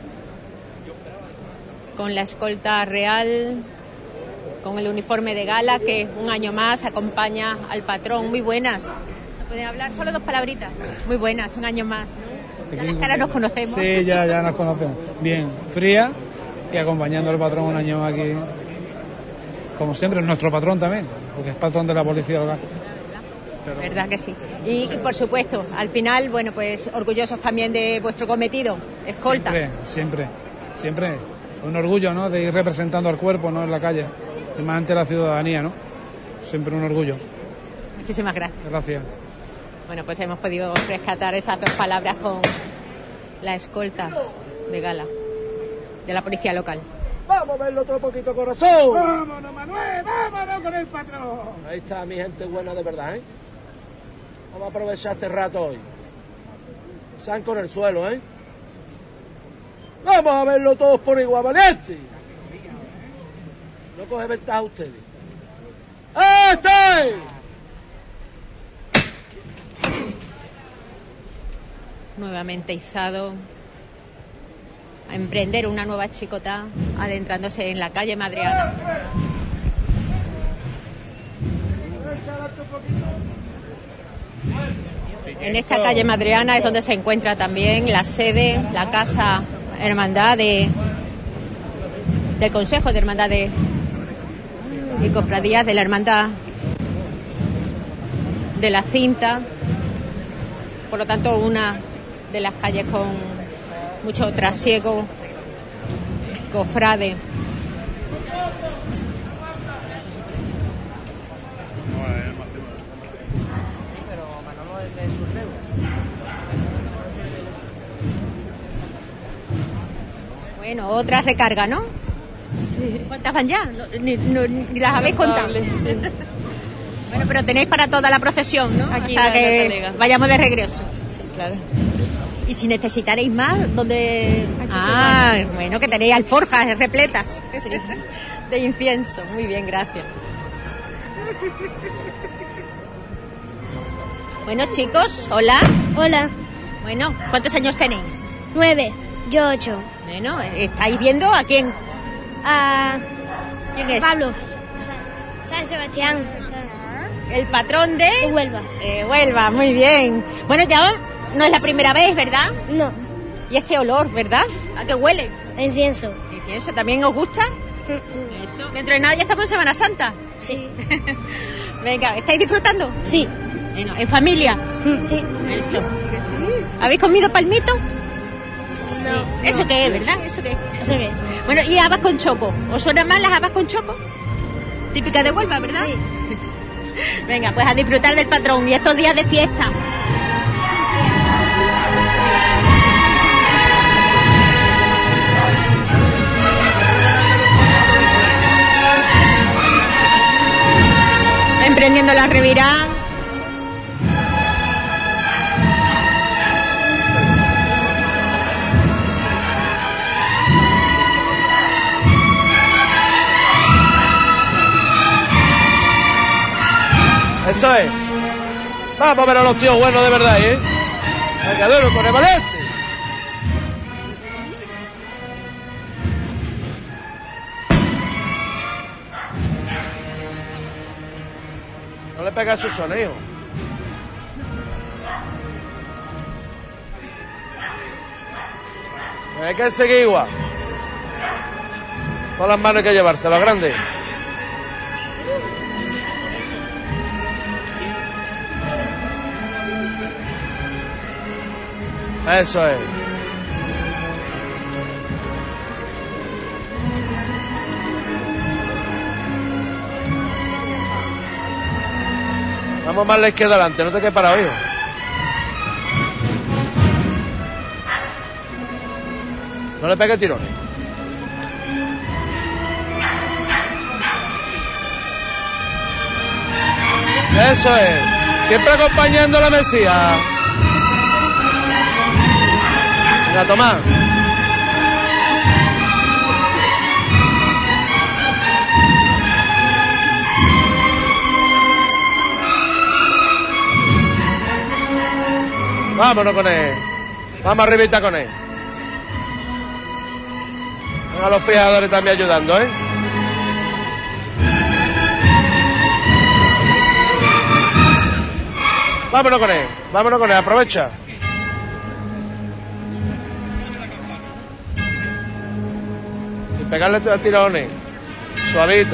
con la escolta real, con el uniforme de gala que un año más acompaña al patrón. Muy buenas. ¿No pueden hablar? Solo dos palabritas. Muy buenas, un año más. Ya las caras nos conocemos. Sí, ya, ya nos conocemos. Bien, fría y acompañando al patrón un año más aquí. Como siempre, nuestro patrón también, porque es patrón de la policía local. Pero... ¿Verdad que sí? Y, y por supuesto, al final, bueno, pues orgullosos también de vuestro cometido, escolta. Siempre, siempre, siempre. Un orgullo, ¿no?, de ir representando al cuerpo, ¿no?, en la calle, y más ante la ciudadanía, ¿no? Siempre un orgullo. Muchísimas gracias. Gracias. Bueno, pues hemos podido rescatar esas dos palabras con la escolta de gala de la policía local. Vamos a verlo otro poquito, corazón. ¡Vámonos, Manuel! ¡Vámonos con el patrón! Ahí está mi gente buena de verdad, ¿eh? Vamos a aprovechar este rato hoy. San con el suelo, ¿eh? Vamos a verlo todos por igual, Valente. No coge ventaja ustedes. ¡Este! Nuevamente izado a emprender una nueva chicota, adentrándose en la calle Madreana. En esta calle Madreana es donde se encuentra también la sede, la casa hermandad de, del Consejo de Hermandades y Cofradías de la Hermandad de la Cinta. Por lo tanto, una de las calles con mucho trasiego cofrade. Bueno, otra recarga, ¿no? Sí. ¿Cuántas van ya? No, ni, no, ni las habéis contado. Sí. Bueno, pero tenéis para toda la procesión, ¿no? Aquí hasta la que Talega. vayamos de regreso. Sí, claro. Y si necesitaréis más, ¿dónde? Aquí Ah, se bueno, que tenéis alforjas repletas Sí. de incienso. Muy bien, gracias. Bueno, chicos, hola. Hola. Bueno, ¿cuántos años tenéis? Nueve. Yo ocho. Bueno, ¿estáis viendo a quién? Ah, ¿Quién es? Pablo. San Sebastián. El patrón de... De Huelva. Eh, Huelva, muy bien. Bueno, ya no es la primera vez, ¿verdad? No. Y este olor, ¿verdad? ¿A qué huele? Incienso. ¿Incienso también os gusta? Eso. Dentro de nada ya estamos en Semana Santa. Sí. Venga, ¿estáis disfrutando? Sí. Bueno, ¿en familia? Sí. Eso. ¿Habéis comido palmito? Sí. ¿Eso qué es, verdad? ¿Eso qué es? ¿Eso qué? Bueno, ¿y habas con choco? ¿Os suenan más las habas con choco? Típica de Huelva, ¿verdad? Sí. Venga, pues a disfrutar del patrón y estos días de fiesta. Emprendiendo la revirá. Eso es. Vamos a ver a los tíos buenos de verdad, ¿eh? Cargadero con el valente. No le pega su sonido. Hay que seguir igual. Con las manos hay que llevárselas grandes. Eso es. Vamos más a la izquierda adelante, no te quedes parado, hijo. No le pegues tirones. Eso es. Siempre acompañando a la Mesía. Venga, Tomás. Vámonos con él. Vamos arribita con él. Venga, los fijadores también ayudando, ¿eh? Vámonos con él. Vámonos con él. Aprovecha. Sin pegarle a tirones. Suavito.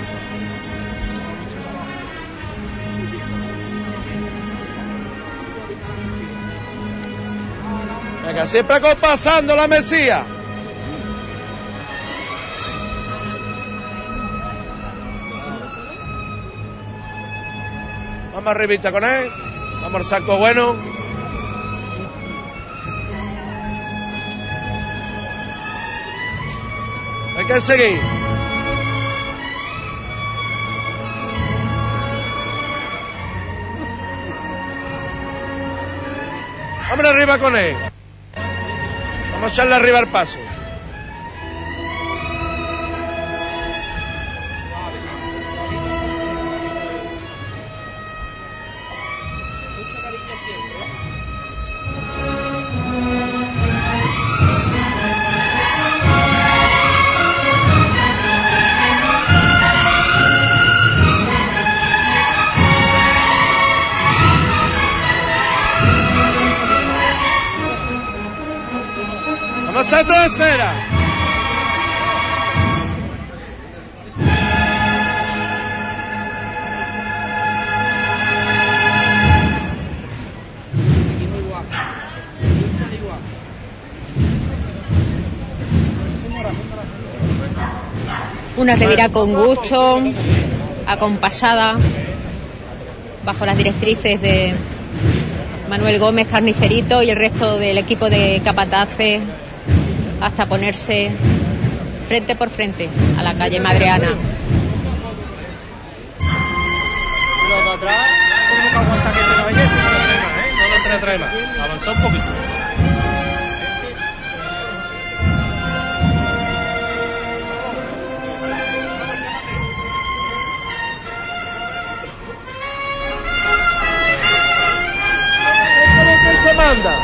Venga, siempre compasando la Mesía. Vamos arribita con él. Vamos al saco bueno. Hay que seguir. Vamos arriba con él. Vamos a echarle arriba al paso. Vamos a tercera. Una revirá con gusto, acompasada, bajo las directrices de Manuel Gómez, Carnicerito, y el resto del equipo de capataces, hasta ponerse frente por frente a la calle Madreana. Los de atrás tenemos que aguantar que se nos vaya, no nos trae, trae más, avanza un poquito. ¿Qué se manda?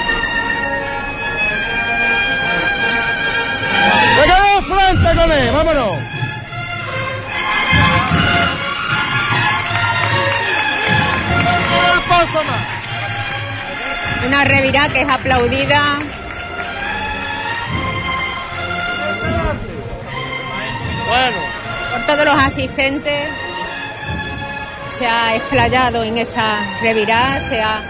¡Se frente con él! ¡Vámonos! Una revirá que es aplaudida todos los asistentes se ha explayado en esa revirada, se ha,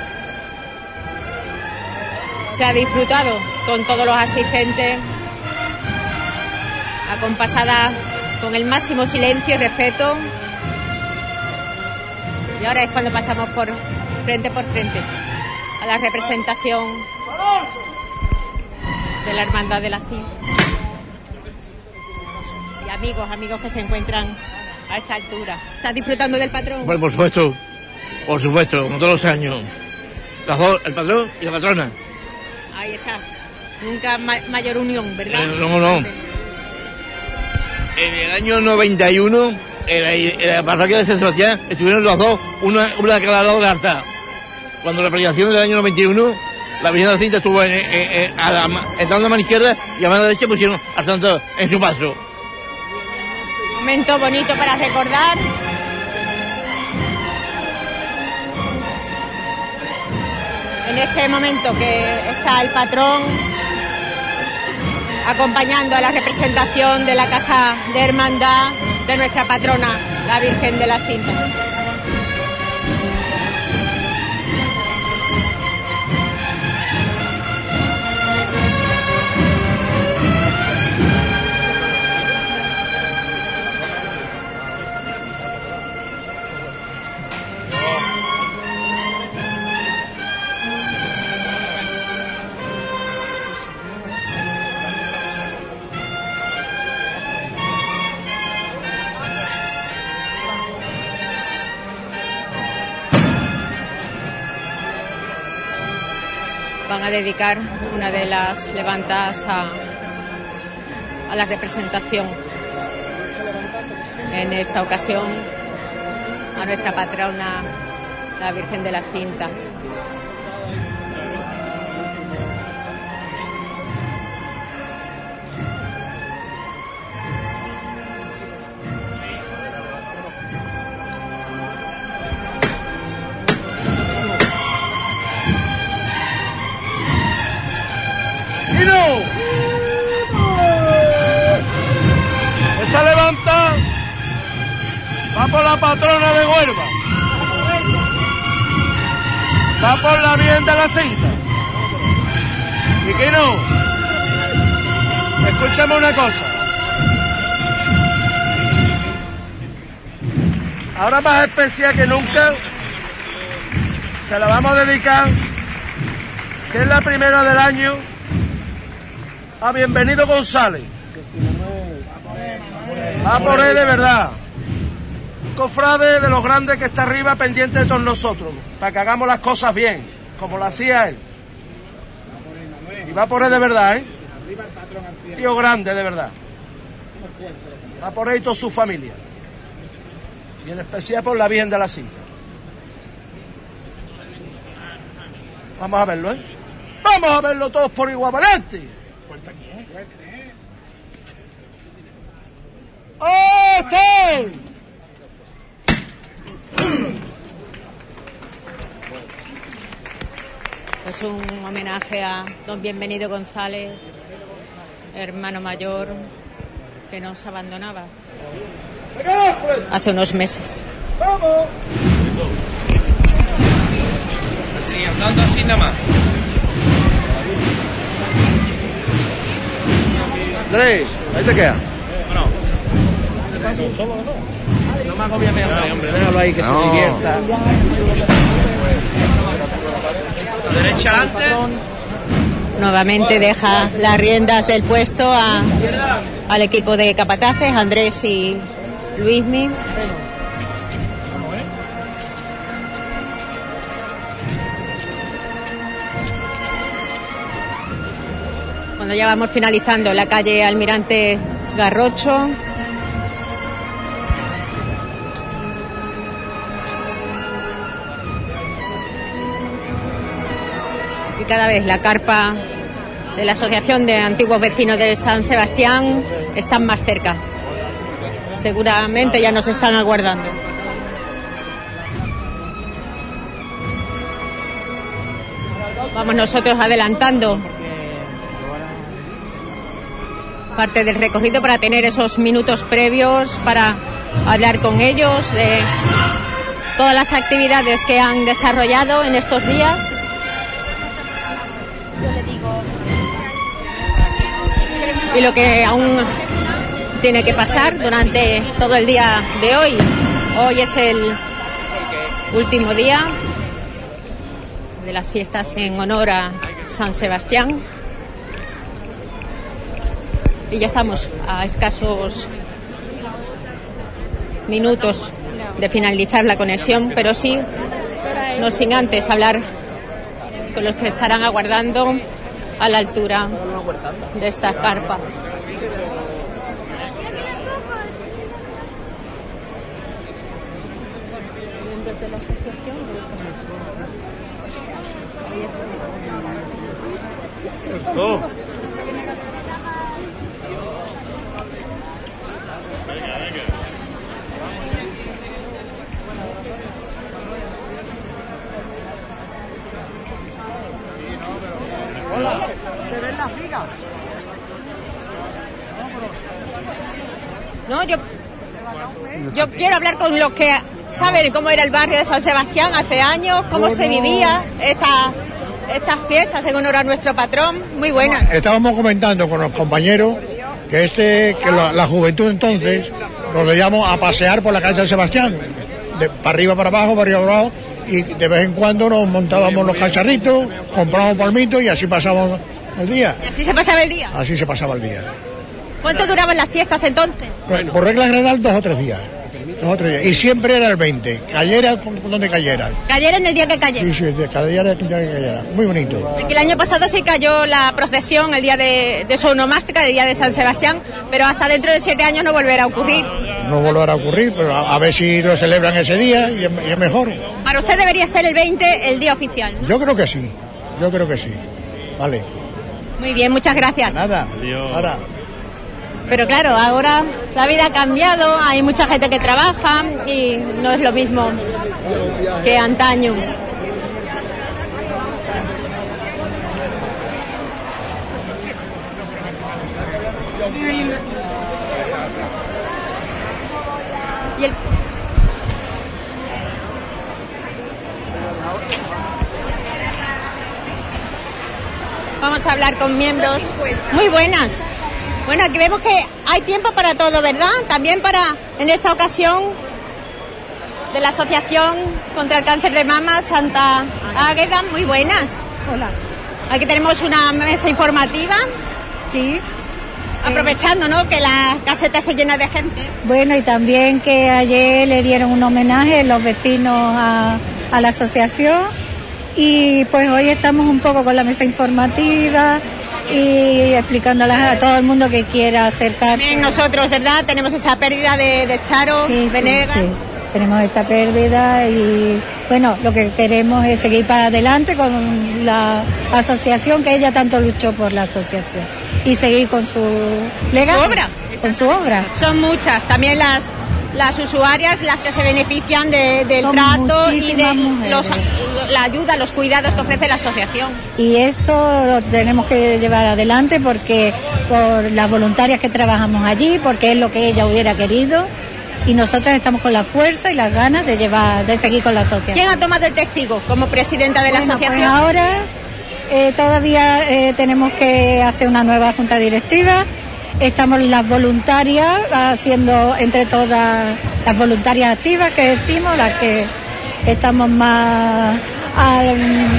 se ha disfrutado con todos los asistentes, acompasada con el máximo silencio y respeto. Y ahora es cuando pasamos por frente por frente a la representación de la Hermandad de la Cinta. Y amigos, amigos que se encuentran a esta altura. ¿Estás disfrutando del patrón? Bueno, por supuesto, por supuesto, como todos los años. Las dos, el patrón y la patrona. Ahí está. Nunca ma mayor unión, ¿verdad? Eh, no, no. En el año noventa y uno, en la, en la parroquia de San Sebastián, estuvieron los dos, una, una de cada lado del altar. Cuando la predicación del año noventa y uno, la Virgen de la Cinta estuvo en, en, en, a la, entrando a la mano izquierda y a mano derecha pusieron al santo en su paso. Momento bonito para recordar. En este momento que está el patrón acompañando a la representación de la Casa de Hermandad de nuestra patrona, la Virgen de la Cinta. Van a dedicar una de las levantadas a, a la representación, en esta ocasión a nuestra patrona, la Virgen de la Cinta. Esta levanta va por la patrona de Huelva, va por la Virgen de la Cinta. ¿Y qué no? Escúchame una cosa. Ahora más especial que nunca se la vamos a dedicar, que es la primera del año, a Bienvenido González. Va por él de verdad. Un cofrade de los grandes que está arriba pendiente de todos nosotros, para que hagamos las cosas bien, como lo hacía él. Y va por él de verdad, ¿eh? Tío grande de verdad. Va por él y toda su familia. Y en especial por la Virgen de la Cinta. Vamos a verlo, ¿eh? Vamos a verlo todos por igual, Valente. ¡Este! Es un homenaje a don Bienvenido González, hermano mayor, que nos abandonaba hace unos meses. ¡Vamos! Así, andando así nada más. Andrés, ahí te queda. Bueno. No me agobia, hombre, hombre, déjalo ahí que no. se divierta. La derecha adelante. Nuevamente deja las riendas del puesto a, al equipo de capataces, Andrés y Luismi. Cuando ya vamos finalizando la calle Almirante Garrocho. Y cada vez la carpa de la Asociación de Antiguos Vecinos de San Sebastián están más cerca. Seguramente ya nos están aguardando. Vamos nosotros adelantando parte del recorrido para tener esos minutos previos para hablar con ellos de todas las actividades que han desarrollado en estos días. Yo le digo, y lo que aún tiene que pasar durante todo el día de hoy. Hoy es el último día de las fiestas en honor a San Sebastián y ya estamos a escasos minutos de finalizar la conexión, pero sí, no sin antes hablar con los que estarán aguardando a la altura de esta carpa. Oh. Hola, ¿se ven las vigas? No, yo, yo quiero hablar con los que saben cómo era el barrio de San Sebastián hace años, cómo se vivía esta, estas fiestas en honor a nuestro patrón. Muy buenas. Estábamos comentando con los compañeros que este que la, la juventud entonces nos veíamos a pasear por la calle San Sebastián, de para arriba para abajo, para arriba para abajo, y de vez en cuando nos montábamos los cacharritos, comprábamos palmitos y así pasábamos el día. ¿Y así se pasaba el día? Así se pasaba el día. ¿Cuánto duraban las fiestas entonces? Pues, por regla general, dos o tres días. Dos o tres días. Y siempre era el veinte, cayera donde cayera. ¿Cayera en el día que cayera? Sí, sí, cada día era el día que cayera. Muy bonito. Porque el año pasado sí cayó la procesión el día de, de su onomástica, el día de San Sebastián, pero hasta dentro de siete años no volverá a ocurrir. No volverá a ocurrir, pero a, a ver si lo celebran ese día y es, y es mejor. Para usted debería ser el veinte el día oficial, ¿no? Yo creo que sí, yo creo que sí. Vale. Muy bien, muchas gracias. Nada, adiós. Ahora. Pero claro, ahora la vida ha cambiado, hay mucha gente que trabaja y no es lo mismo que antaño. Y el... Vamos a hablar con miembros. Muy buenas. Bueno, aquí vemos que hay tiempo para todo, ¿verdad? También para, en esta ocasión, de la Asociación contra el Cáncer de Mama Santa Águeda. Muy buenas. Hola. Aquí tenemos una mesa informativa. Sí. Aprovechando, ¿no?, que la caseta se llena de gente. Bueno, y también que ayer le dieron un homenaje los vecinos a, a la asociación. Y pues hoy estamos un poco con la mesa informativa y explicándolas a todo el mundo que quiera acercarse. También nosotros, ¿verdad? Tenemos esa pérdida de, de Charo sí, Venegas. Sí, sí, tenemos esta pérdida y bueno, lo que queremos es seguir para adelante con la asociación, que ella tanto luchó por la asociación, y seguir con su legado. Su obra. Con su obra. Son muchas, también las las usuarias las que se benefician de, del Son trato y de los, mujeres. la ayuda, los cuidados que ofrece la asociación. Y esto lo tenemos que llevar adelante porque por las voluntarias que trabajamos allí, porque es lo que ella hubiera querido, y nosotras estamos con la fuerza y las ganas de llevar, de seguir con la asociación. ¿Quién ha tomado el testigo como presidenta de la bueno, asociación? Pues ahora eh, todavía eh, tenemos que hacer una nueva junta directiva. Estamos las voluntarias haciendo entre todas las voluntarias activas que decimos, las que estamos más al,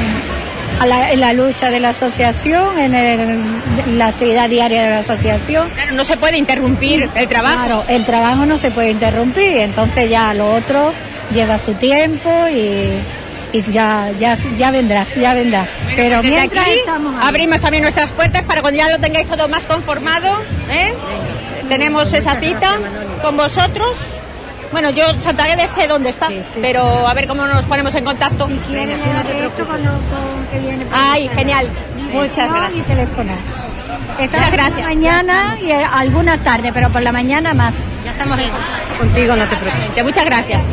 a la, en la lucha de la asociación, en, el, en la actividad diaria de la asociación. Claro, no se puede interrumpir el trabajo. Claro, el trabajo no se puede interrumpir, entonces ya lo otro lleva su tiempo y, y ya, ya, ya vendrá, ya vendrá. Bueno, pero pues mientras aquí estamos ahí. abrimos también nuestras puertas para cuando ya lo tengáis todo más conformado, ¿eh? Tenemos esa cita con vosotros. Bueno, yo Santa Águeda sé dónde está, sí, sí. Pero a ver cómo nos ponemos en contacto. Si quieres, no te preocupes. Con lo, con que viene Ay, genial. Muchas no, gracias. Y teléfono. Muchas gracias. Mañana y algunas tardes, pero por la mañana más. Ya estamos en... contigo, no te preocupes. Muchas gracias.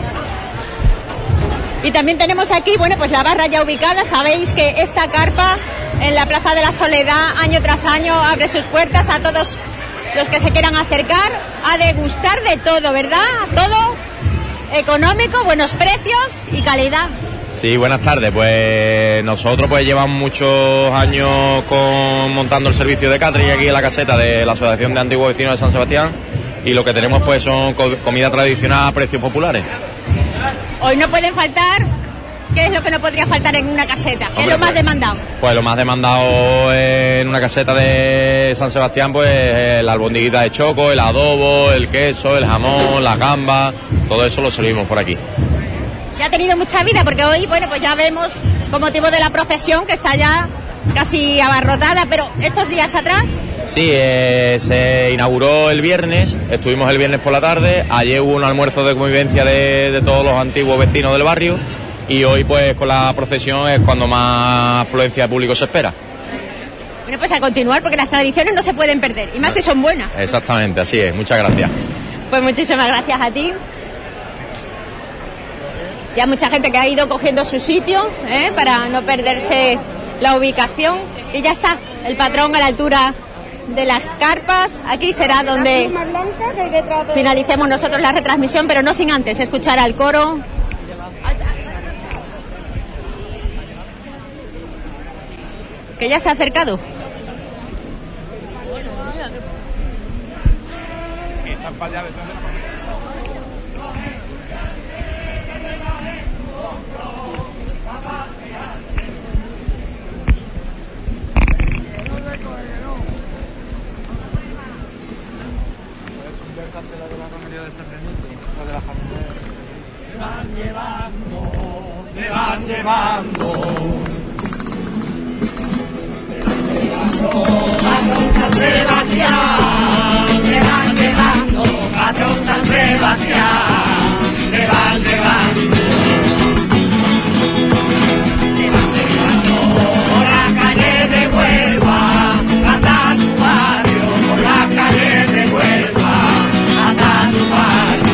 Y también tenemos aquí, bueno, pues la barra ya ubicada. Sabéis que esta carpa en la Plaza de la Soledad año tras año abre sus puertas a todos los que se quieran acercar a degustar de todo, ¿verdad? Todo económico, buenos precios y calidad. Sí, buenas tardes. Pues nosotros pues llevamos muchos años con, montando el servicio de catering aquí en la caseta de la Asociación de Antiguos Vecinos de San Sebastián, y lo que tenemos pues son co- comida tradicional a precios populares. Hoy no pueden faltar, ¿qué es lo que no podría faltar en una caseta? ¿Qué Hombre, es lo más pues, demandado? Pues lo más demandado en una caseta de San Sebastián, pues la albondiguita de choco, el adobo, el queso, el jamón, las gambas, todo eso lo servimos por aquí. Ya ha tenido mucha vida, porque hoy, bueno, pues ya vemos, con motivo de la procesión, que está ya casi abarrotada, pero estos días atrás... Sí, eh, se inauguró el viernes, estuvimos el viernes por la tarde, ayer hubo un almuerzo de convivencia de, de todos los antiguos vecinos del barrio, y hoy pues con la procesión es cuando más afluencia de público se espera. Bueno, pues a continuar, porque las tradiciones no se pueden perder, y más si son buenas. Exactamente, así es, muchas gracias. Pues muchísimas gracias a ti. Ya mucha gente que ha ido cogiendo su sitio, ¿eh? Para no perderse la ubicación. Y ya está, el patrón a la altura de las carpas. Aquí será donde finalicemos nosotros la retransmisión, pero no sin antes escuchar al coro. Que ya se ha acercado. Me van llevando, me van llevando, me van llevando, patrón San Sebastián, me van llevando, patrón San Sebastián, me van llevando, me van llevando por la calle de Huelva, hasta tu barrio, por la calle de Huelva, hasta tu barrio.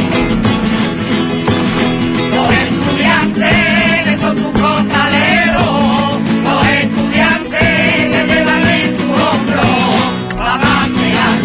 Que son tus costaleros, los estudiantes que llevan en su hombro la base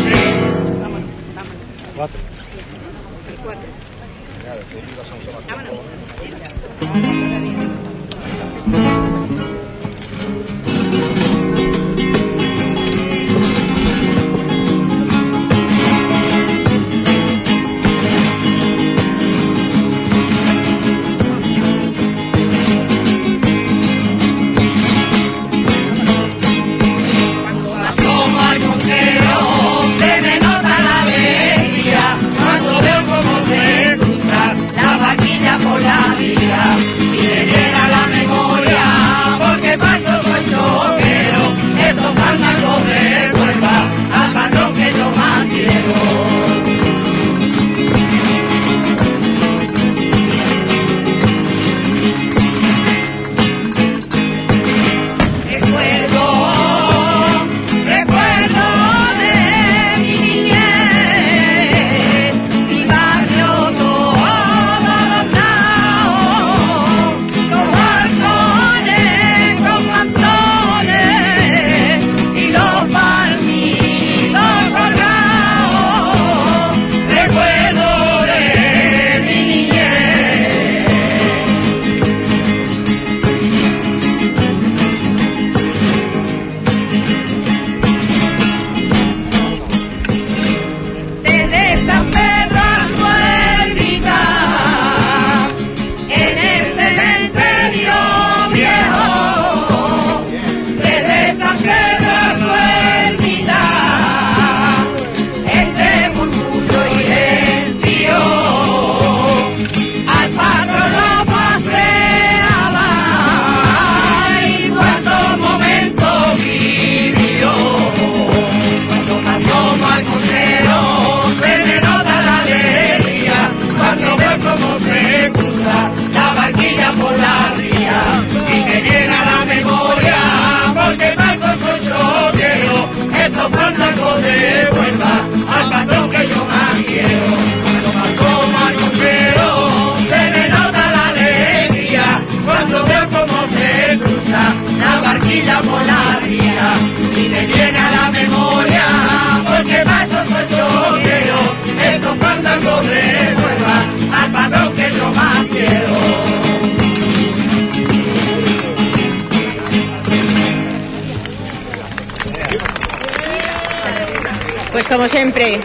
Pues como siempre,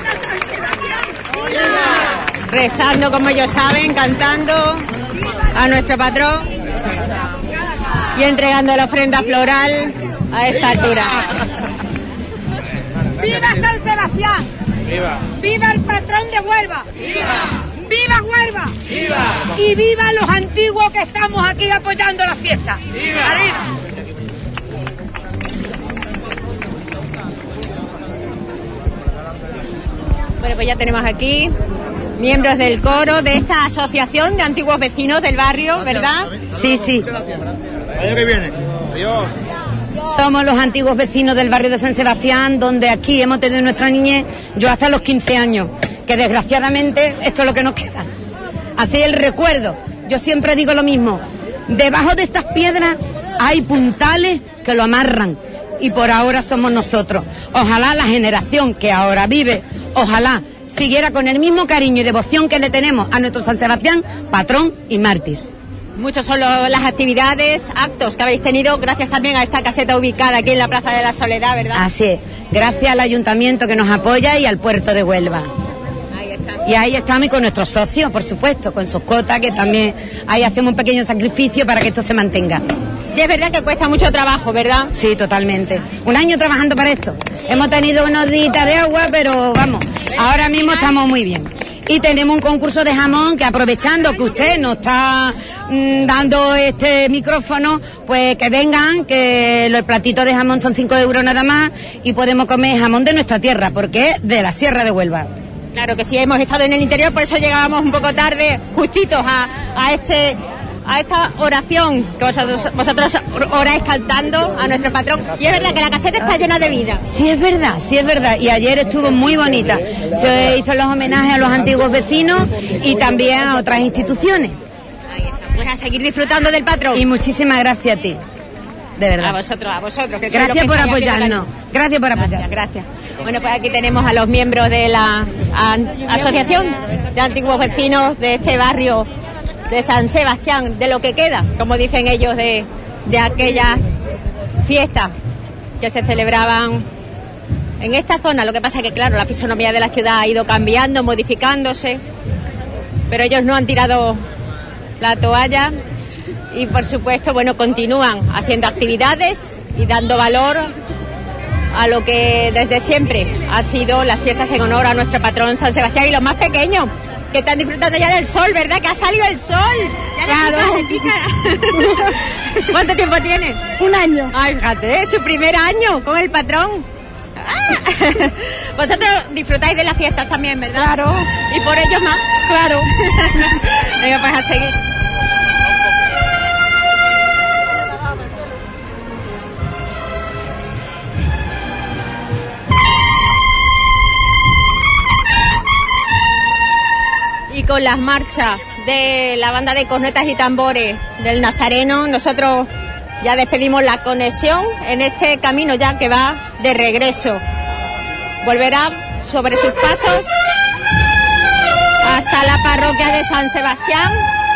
rezando como ellos saben, cantando a nuestro patrón y entregando la ofrenda floral a esta altura. ¡Viva San Sebastián! ¡Viva! ¡Viva el patrón de Huelva! ¡Viva! ¡Viva Huelva! ¡Viva! Y viva los antiguos que estamos aquí apoyando la fiesta. ¡Viva! ¡Arriba! Bueno, pues ya tenemos aquí miembros del coro de esta asociación de antiguos vecinos del barrio, ¿verdad? Sí, sí. Año que viene. Adiós. Somos los antiguos vecinos del barrio de San Sebastián, donde aquí hemos tenido nuestra niñez, yo hasta los quince años, que desgraciadamente esto es lo que nos queda. Así el recuerdo. Yo siempre digo lo mismo, debajo de estas piedras hay puntales que lo amarran y por ahora somos nosotros. Ojalá la generación que ahora vive, ojalá siguiera con el mismo cariño y devoción que le tenemos a nuestro San Sebastián, patrón y mártir. Muchos son lo- las actividades, actos que habéis tenido gracias también a esta caseta ubicada aquí en la Plaza de la Soledad, ¿verdad? Así es, gracias al ayuntamiento que nos apoya y al puerto de Huelva. Ahí está. Y ahí estamos y con nuestros socios, por supuesto, con sus cotas, que también ahí hacemos un pequeño sacrificio para que esto se mantenga. Sí, es verdad que cuesta mucho trabajo, ¿verdad? Sí, totalmente. Un año trabajando para esto. Hemos tenido unos días de agua, pero vamos, ahora mismo estamos muy bien. Y tenemos un concurso de jamón que, aprovechando que usted nos está mm, dando este micrófono, pues que vengan, que los platitos de jamón son cinco euros nada más y podemos comer jamón de nuestra tierra, porque es de la Sierra de Huelva. Claro que sí, hemos estado en el interior, por eso llegábamos un poco tarde, justitos a, a este a esta oración que vosotros, vosotros oráis cantando a nuestro patrón. Y es verdad que la caseta está llena de vida. Sí, es verdad, sí es verdad. Y ayer estuvo muy bonita. Se hizo los homenajes a los antiguos vecinos y también a otras instituciones. Pues a seguir disfrutando del patrón. Y muchísimas gracias a ti, de verdad. A vosotros, a vosotros. Que sois Gracias los que por estáis haciendo apoyarnos. la- Gracias por Gracias, apoyarnos. gracias. Bueno, pues aquí tenemos a los miembros de la an- Asociación de Antiguos Vecinos de este barrio de San Sebastián, de lo que queda, como dicen ellos, de, de aquellas fiestas que se celebraban en esta zona. Lo que pasa es que, claro, la fisonomía de la ciudad ha ido cambiando, modificándose, pero ellos no han tirado la toalla y, por supuesto, bueno, continúan haciendo actividades y dando valor a lo que desde siempre ha sido las fiestas en honor a nuestro patrón San Sebastián, y los más pequeños que están disfrutando ya del sol, ¿verdad? Que ha salido el sol. Ya Claro. le pica, le pica. ¿Cuánto tiempo tiene? Un año. Ay, fíjate, su primer año con el patrón. Ah. Vosotros disfrutáis de las fiestas también, ¿verdad? Claro. Y por ellos más. Claro. Venga, pues a seguir. Y con las marchas de la banda de cornetas y tambores del Nazareno, nosotros ya despedimos la conexión en este camino ya que va de regreso. Volverá sobre sus pasos hasta la parroquia de San Sebastián.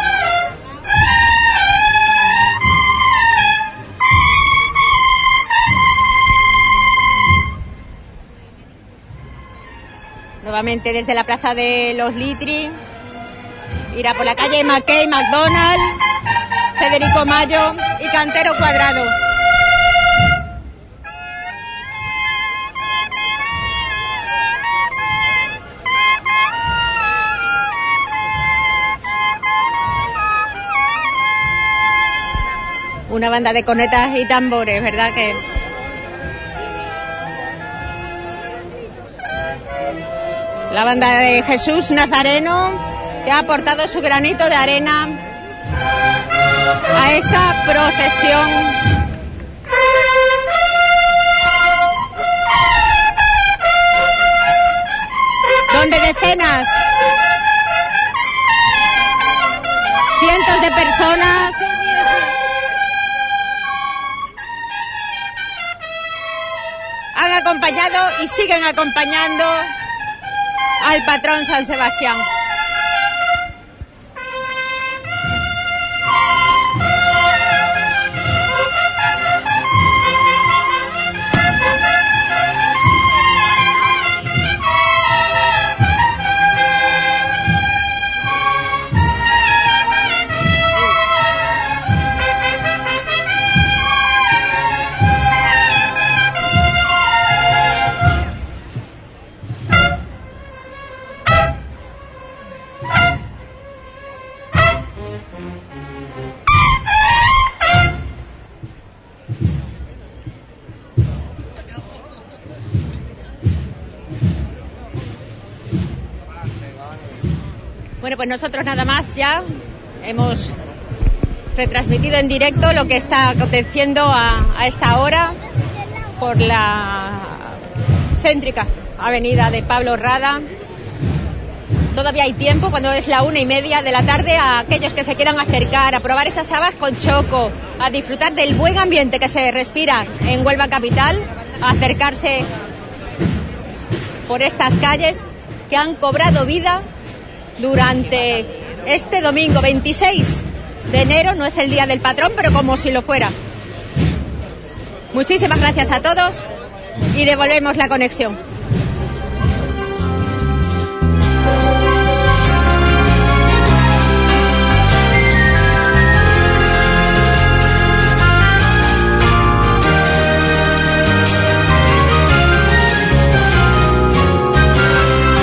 Nuevamente desde la plaza de los Litri, irá por la calle Mackay, McDonald, Federico Mayo y Cantero Cuadrado. Una banda de cornetas y tambores, ¿verdad que? La banda de Jesús Nazareno, que ha aportado su granito de arena a esta procesión. Donde decenas, cientos de personas han acompañado y siguen acompañando al patrón San Sebastián. Bueno, pues nosotros nada más ya hemos retransmitido en directo lo que está aconteciendo a, a esta hora por la céntrica avenida de Pablo Rada. Todavía hay tiempo, cuando es la una y media de la tarde, a aquellos que se quieran acercar a probar esas habas con choco, a disfrutar del buen ambiente que se respira en Huelva capital, a acercarse por estas calles que han cobrado vida durante este domingo veintiséis de enero. No es el día del patrón, pero como si lo fuera. Muchísimas gracias a todos y devolvemos la conexión.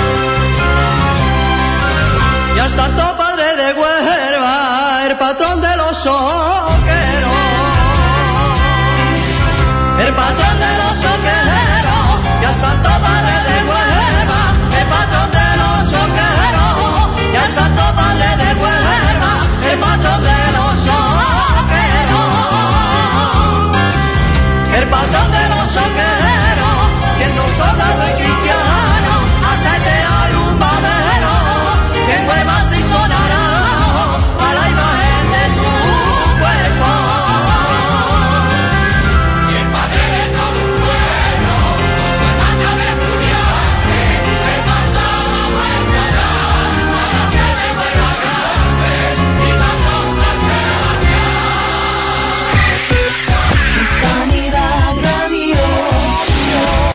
Y al Santo Padre de Huelva, el patrón de